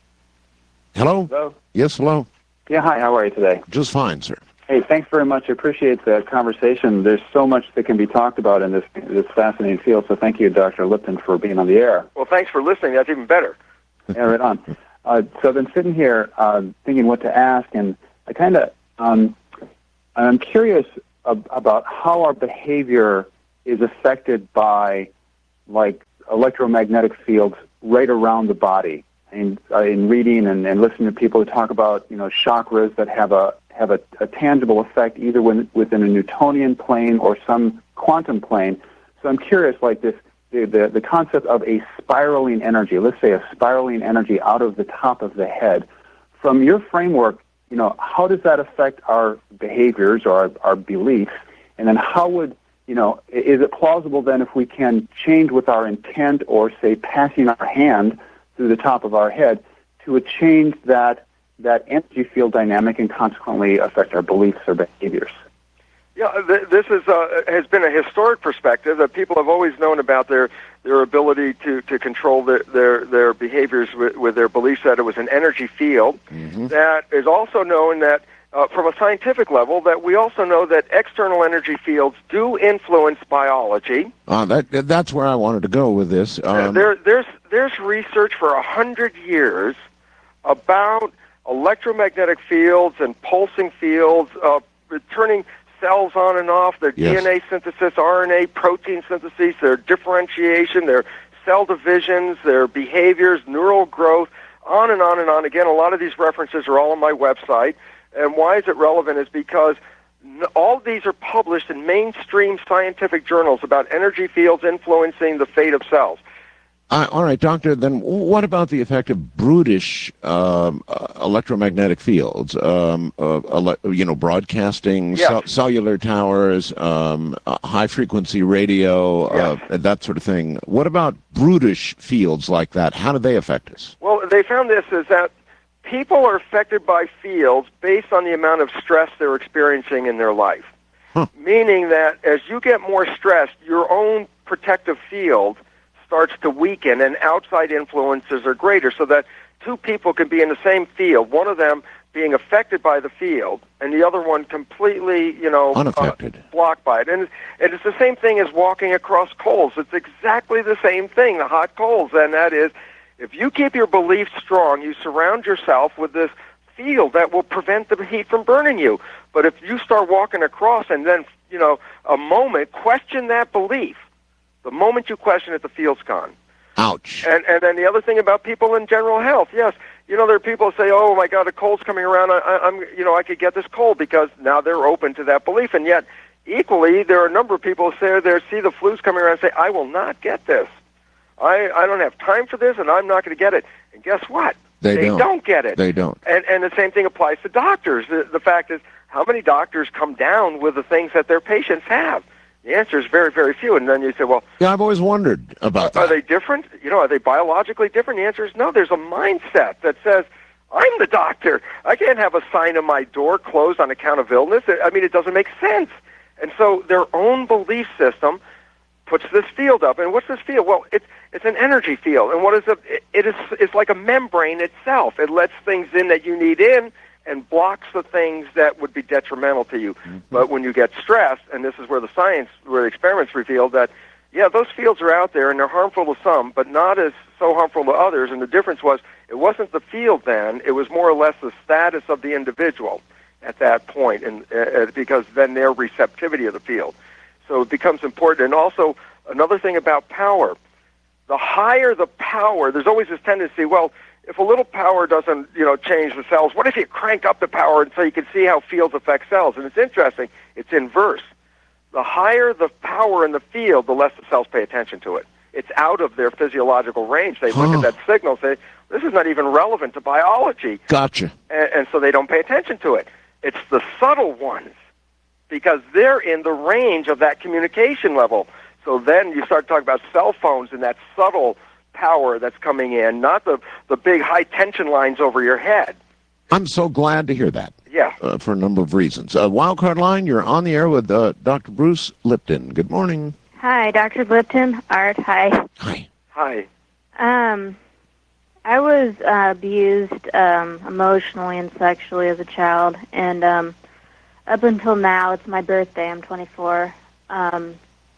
Hello? Hello? Yes, hello. Yeah, hi. How are you today? Just fine, sir. Hey, thanks very much. I appreciate the conversation. There's so much that can be talked about in this this fascinating field, so thank you, Doctor Lipton, for being on the air. Well, thanks for listening. That's even better. Yeah, right on. Uh, so I've been sitting here uh, thinking what to ask, and I kind of... Um, I'm curious ab- about how our behavior is affected by, like, electromagnetic fields right around the body. In, uh, in reading and, and listening to people who talk about, you know, chakras that have a have a, a tangible effect either when, within a Newtonian plane or some quantum plane. So I'm curious, like this, the, the, the concept of a spiraling energy, let's say a spiraling energy out of the top of the head. From your framework, you know, how does that affect our behaviors or our, our beliefs? And then how would, you know, is it plausible then if we can change with our intent or, say, passing our hand through the top of our head to change that that energy field dynamic and consequently affect our beliefs or behaviors? Yeah, th- this is uh, has been a historic perspective that people have always known about their their ability to, to control their their, their behaviors with, with their beliefs, that it was an energy field. Mm-hmm. That is also known that uh, from a scientific level, that we also know that external energy fields do influence biology. Uh, that that's where I wanted to go with this. Um, there there's there's research for a hundred years about electromagnetic fields and pulsing fields, uh, turning cells on and off, their Yes. D N A synthesis, R N A, protein synthesis, their differentiation, their cell divisions, their behaviors, neural growth, on and on and on. Again, a lot of these references are all on my website. And why is it relevant is because n- all of these are published in mainstream scientific journals about energy fields influencing the fate of cells. Uh, all right, Doctor, then what about the effect of brutish um, uh, electromagnetic fields, um, uh, ele- you know, broadcasting, Yes. cell- cellular towers, um, uh, high-frequency radio, uh, that sort of thing? What about brutish fields like that? How do they affect us? Well, they found this is that people are affected by fields based on the amount of stress they're experiencing in their life. Huh. Meaning that as you get more stressed, your own protective field starts to weaken and outside influences are greater, so that two people can be in the same field, one of them being affected by the field and the other one completely, you know, Unaffected. Uh, blocked by it. And, and it's the same thing as walking across coals. It's exactly the same thing, the hot coals, and that is if you keep your beliefs strong, you surround yourself with this field that will prevent the heat from burning you. But if you start walking across and then, you know, a moment, question that belief. The moment you question it, the field's gone. Ouch. And and then the other thing about people in general health, yes, you know, there are people who say, "Oh my God, a cold's coming around. I, I, I'm, you know, I could get this cold," because now they're open to that belief. And yet, equally, there are a number of people who say they see the flu's coming around and say, "I will not get this. I I don't have time for this, and I'm not going to get it." And guess what? They, they don't. don't get it. They don't. And and the same thing applies to doctors. The, the fact is, how many doctors come down with the things that their patients have? The answer is very, very few. And then you say, well, Yeah, I've always wondered about are that. they different? You know, are they biologically different? The answer is no. There's a mindset that says, I'm the doctor. I can't have a sign on my door closed on account of illness. I mean, it doesn't make sense. And so their own belief system puts this field up. And what's this field? Well, it's it's an energy field. And what is it? It, it is it's like a membrane itself. It lets things in that you need in and blocks the things that would be detrimental to you. Mm-hmm. But when you get stressed, and this is where the science, where the experiments revealed that, yeah, those fields are out there and they're harmful to some, but not as so harmful to others. And the difference was it wasn't the field then; it was more or less the status of the individual at that point, and uh, because then their receptivity of the field. So it becomes important. And also another thing about power: the higher the power, there's always this tendency, well, if a little power doesn't, you know, change the cells, what if you crank up the power and so you can see how fields affect cells? And it's interesting. It's inverse. The higher the power in the field, the less the cells pay attention to it. It's out of their physiological range. They look at that signal and say, this is not even relevant to biology. Gotcha. And, and so they don't pay attention to it. It's the subtle ones, because they're in the range of that communication level. So then you start talking about cell phones and that subtle power that's coming in, not the, the big high-tension lines over your head. I'm so glad to hear that. Yeah. Uh, for a number of reasons. Uh, Wildcard Line, you're on the air with uh, Doctor Bruce Lipton. Good morning. Hi, Doctor Lipton. Art, hi. Hi. Hi. Um, I was uh, abused um, emotionally and sexually as a child, and um, up until now, it's my birthday. I'm twenty-four. Um,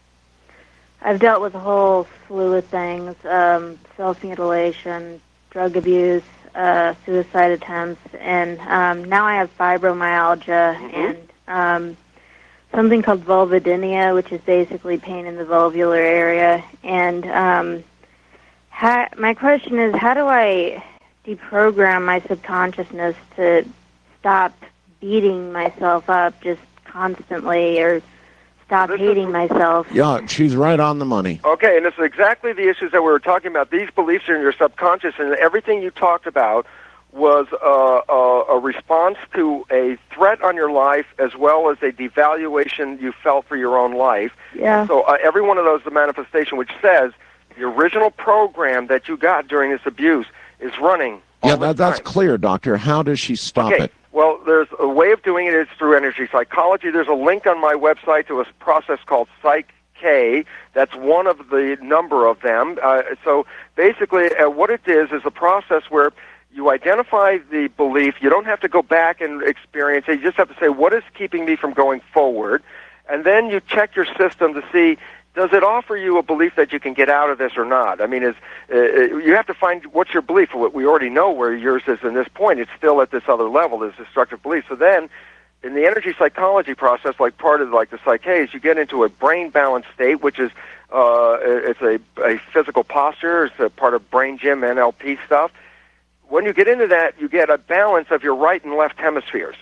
I've dealt with a whole slew of things, um, self-mutilation, drug abuse, uh, suicide attempts, and um, now I have fibromyalgia mm-hmm. and um, something called vulvodynia, which is basically pain in the vulvular area. And um, how, my question is, how do I deprogram my subconsciousness to stop beating myself up just constantly or stop hating myself. Yeah, she's right on the money. Okay, and this is exactly the issues that we were talking about. These beliefs are in your subconscious, and everything you talked about was uh, a, a response to a threat on your life as well as a devaluation you felt for your own life. Yeah. So uh, every one of those is a manifestation, which says the original program that you got during this abuse is running. Yeah, that, that's clear, Doctor. How does she stop Okay. it? Well, there's a way of doing it is through energy psychology. There's a link on my website to a process called Psych-K. That's one of the number of them. Uh, so basically uh, what it is is a process where you identify the belief. You don't have to go back and experience it. You just have to say, what is keeping me from going forward? And then you check your system to see, does it offer you a belief that you can get out of this or not? I mean, is uh, you have to find what's your belief. We already know where yours is in this point. It's still at this other level, this destructive belief. So then, in the energy psychology process, like part of like the Psych-K, you get into a brain balance state, which is uh, it's a, a physical posture. It's a part of brain gym, N L P stuff. When you get into that, you get a balance of your right and left hemispheres.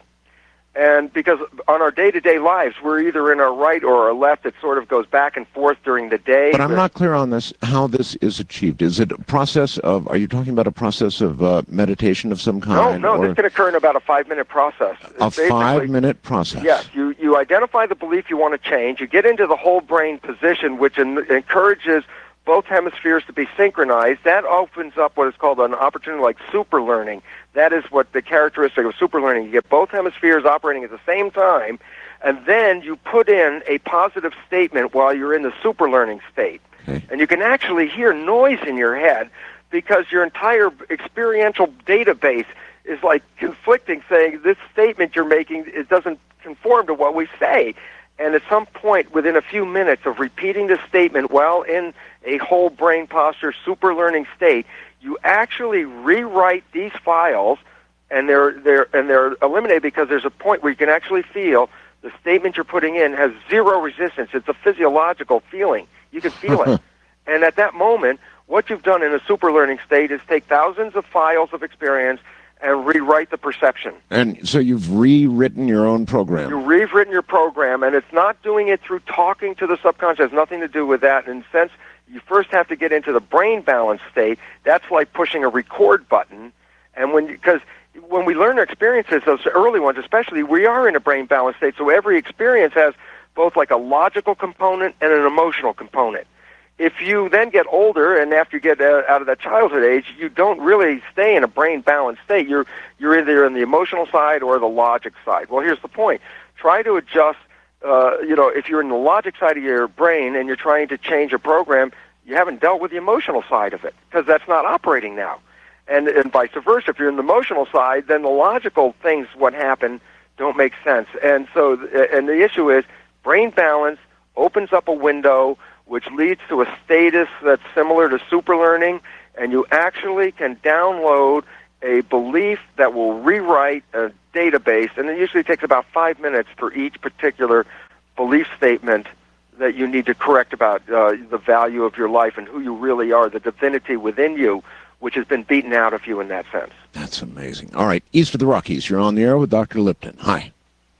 And because on our day-to-day lives, we're either in our right or our left. It sort of goes back and forth during the day. But I'm not clear on this, how this is achieved. Is it a process of, are you talking about a process of uh, meditation of some No, kind? no, or this can occur in about a five-minute process. a It's basically- five-minute process? Yes, you, you identify the belief you want to change. You get into the whole brain position, which en- encourages both hemispheres to be synchronized. That opens up what is called an opportunity like super learning. That is what the characteristic of super learning. You get both hemispheres operating at the same time, and then you put in a positive statement while you're in the super learning state. Okay. And you can actually hear noise in your head because your entire experiential database is like conflicting, saying this statement you're making, it doesn't conform to what we say. And at some point, within a few minutes of repeating the statement while in a whole brain posture, super learning state, you actually rewrite these files, and they're they're and they're eliminated because there's a point where you can actually feel the statement you're putting in has zero resistance. It's a physiological feeling. You can feel it. And at that moment, what you've done in a super learning state is take thousands of files of experience and rewrite the perception. And so you've rewritten your own program. You've rewritten your program, and it's not doing it through talking to the subconscious. It has nothing to do with that. In a sense, you first have to get into the brain balance state. That's like pushing a record button. And when because when we learn our experiences, those early ones especially, we are in a brain balance state. So every experience has both like a logical component and an emotional component. If you then get older, and after you get uh, out of that childhood age, you don't really stay in a brain balanced state. You're you're either in the emotional side or the logic side. Well, here's the point: try to adjust. Uh, you know, if you're in the logic side of your brain and you're trying to change a program, you haven't dealt with the emotional side of it because that's not operating now. And and vice versa. If you're in the emotional side, then the logical things what happen don't make sense. And so, and the issue is brain balance opens up a window which leads to a status that's similar to super learning, and you actually can download a belief that will rewrite a database, and it usually takes about five minutes for each particular belief statement that you need to correct about uh, the value of your life and who you really are, the divinity within you, which has been beaten out of you in that sense. That's amazing. All right, east of the Rockies, you're on the air with Doctor Lipton. Hi.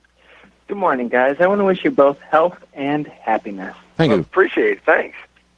Good morning, guys. I want to wish you both health and happiness. Thank you. Appreciate it. Thanks.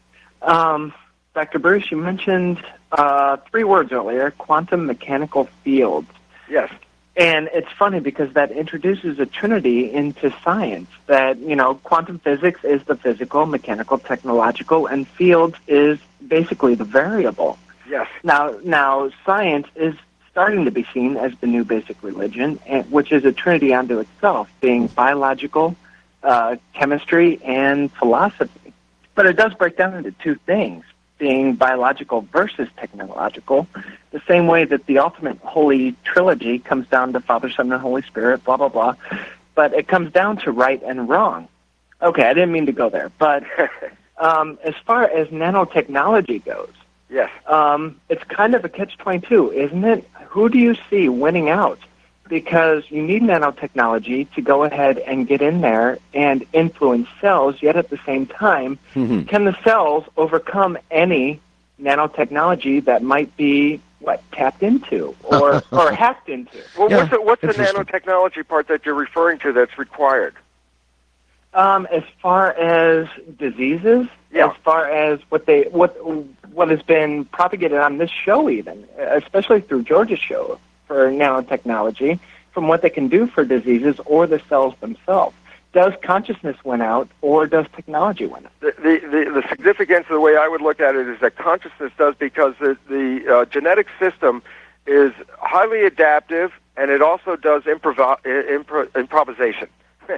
Um, Doctor Bruce, you mentioned uh, three words earlier, quantum mechanical fields. Yes. And it's funny because that introduces a trinity into science, that, you know, quantum physics is the physical, mechanical, technological, and fields is basically the variable. Yes. Now, now science is starting to be seen as the new basic religion, and, which is a trinity unto itself, being biological, uh, chemistry, and philosophy. But it does break down into two things, being biological versus technological, the same way that the ultimate holy trilogy comes down to Father, Son, and Holy Spirit, blah, blah, blah. But it comes down to right and wrong. Okay, I didn't mean to go there. But um, as far as nanotechnology goes, yes, um, it's kind of a catch twenty-two, isn't it? Who do you see winning out? Because you need nanotechnology to go ahead and get in there and influence cells, yet at the same time, Mm-hmm. can the cells overcome any nanotechnology that might be what tapped into or or hacked into. Well, Yeah, what's the, what's the interesting. nanotechnology part that you're referring to that's required? Um, as far as diseases, Yeah. as far as what they what what has been propagated on this show, even especially through George's show for nanotechnology, from what they can do for diseases or the cells themselves. Does consciousness win out, or does technology win out? The, the, the, the significance of the way I would look at it is that consciousness does, because the, the uh, genetic system is highly adaptive, and it also does improv- impro- improvisation.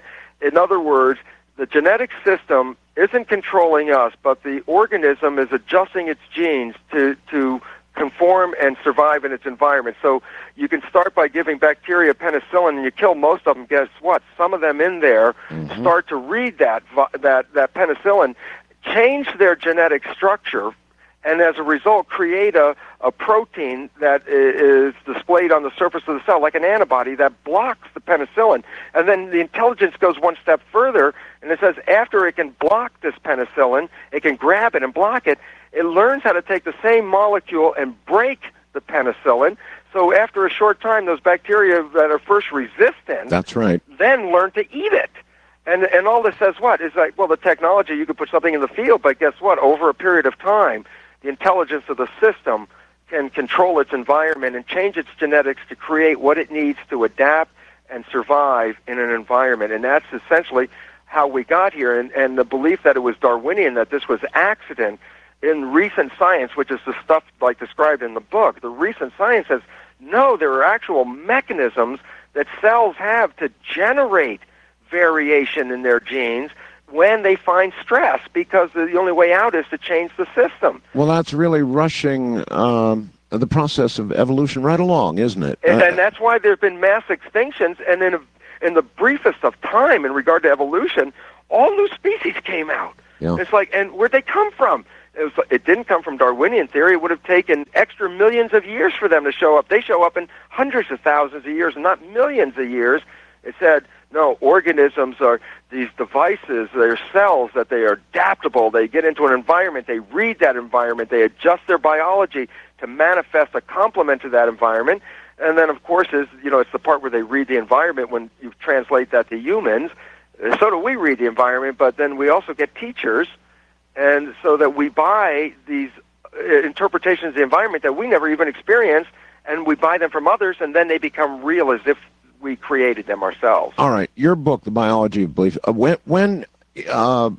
In other words, the genetic system isn't controlling us, but the organism is adjusting its genes to, to conform and survive in its environment. So you can start by giving bacteria penicillin, and you kill most of them. Guess what? Some of them in there Mm-hmm. start to read that that that penicillin, change their genetic structure, and as a result create a, a protein that is displayed on the surface of the cell, like an antibody that blocks the penicillin. And then the intelligence goes one step further, and it says after it can block this penicillin, it can grab it and block it, it learns how to take the same molecule and break the penicillin. So after a short time, those bacteria that are first resistant That's right. then learn to eat it. And and all this says what? Is like, well, the technology, you could put something in the field, but guess what? Over a period of time, the intelligence of the system can control its environment and change its genetics to create what it needs to adapt and survive in an environment. And that's essentially how we got here. And, and the belief that it was Darwinian, that this was accident, in recent science, which is the stuff like described in the book, the recent science says, no, there are actual mechanisms that cells have to generate variation in their genes when they find stress, because the only way out is to change the system. Well, that's really rushing um, the process of evolution right along, isn't it? And, Uh, and that's why there have been mass extinctions, and in, a, in the briefest of time in regard to evolution, all new species came out. Yeah. It's like, and where'd they come from? It, was, it didn't come from Darwinian theory. It would have taken extra millions of years for them to show up. They show up in hundreds of thousands of years, not millions of years. It said, no, organisms are these devices, they're cells, that they are adaptable. They get into an environment, they read that environment, they adjust their biology to manifest a complement to that environment. And then, of course, is you know, it's the part where they read the environment when you translate that to humans. So do we read the environment, but then we also get teachers, and so that we buy these uh, interpretations of the environment that we never even experienced, and we buy them from others, and then they become real as if we created them ourselves. All right, your book, The Biology of Belief. Uh, when when uh,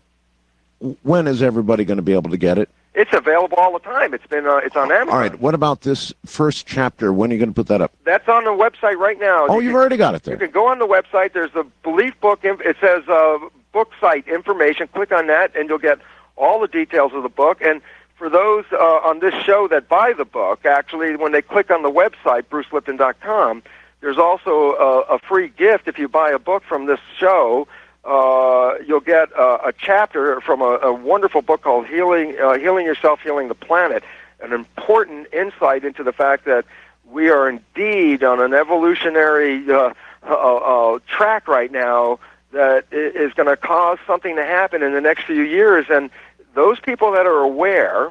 when is everybody going to be able to get it? It's available all the time. It's been uh, it's on Amazon. All right, what about this first chapter? When are you going to put that up? That's on the website right now. Oh, You you've can- already got it You there. can go on the website. There's a Belief book. inf- It says uh, book site information. Click on that, and you'll get all the details of the book. And for those uh, on this show that buy the book, actually, when they click on the website, bruce lipton dot com, there's also a, a free gift. If you buy a book from this show, uh, you'll get uh, a chapter from a, a wonderful book called Healing, uh, Healing Yourself, Healing the Planet, an important insight into the fact that we are indeed on an evolutionary uh, uh, uh, track right now that i- is going to cause something to happen in the next few years. And those people that are aware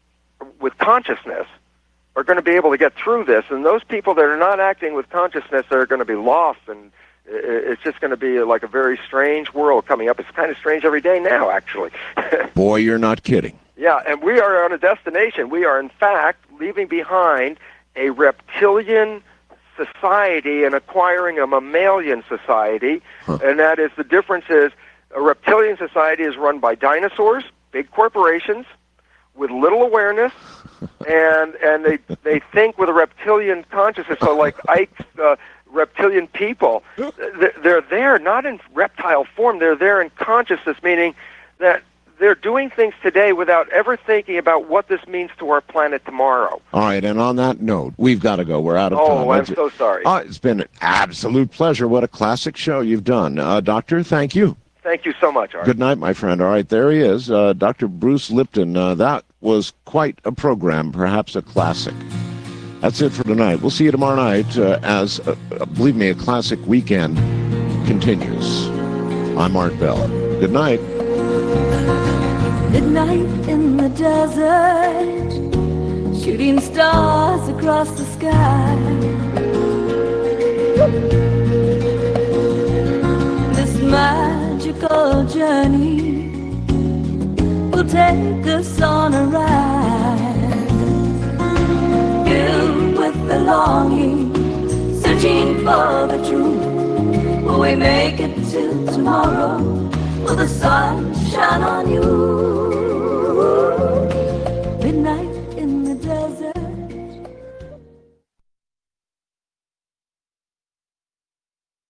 with consciousness are going to be able to get through this. And those people that are not acting with consciousness are going to be lost. And i- it's just going to be like a very strange world coming up. It's kind of strange every day now, actually. Boy, you're not kidding. Yeah, and we are on a destination. We are, in fact, leaving behind a reptilian society and acquiring a mammalian society. And that is, the difference is a reptilian society is run by dinosaurs, big corporations, with little awareness, and and they they think with a reptilian consciousness. So like Ike's uh, reptilian people, th- they're there not in reptile form. They're there in consciousness, meaning that they're doing things today without ever thinking about what this means to our planet tomorrow. All right, and on that note, we've got to go. We're out of time. Oh, I'm That's- so sorry. Uh, it's been an absolute pleasure. What a classic show you've done. Uh, Doctor, thank you. Thank you so much, Art. Good night, my friend. All right, there he is, uh, Doctor Bruce Lipton. Uh, that was quite a program, perhaps a classic. That's it for tonight. We'll see you tomorrow night uh, as, uh, believe me, a classic weekend continues. I'm Art Bell. Good night. Midnight in the desert, shooting stars across the sky. This magical journey will take us on a ride, filled with belonging, searching for the truth. Will we make it to tomorrow? Will the sun shine on you?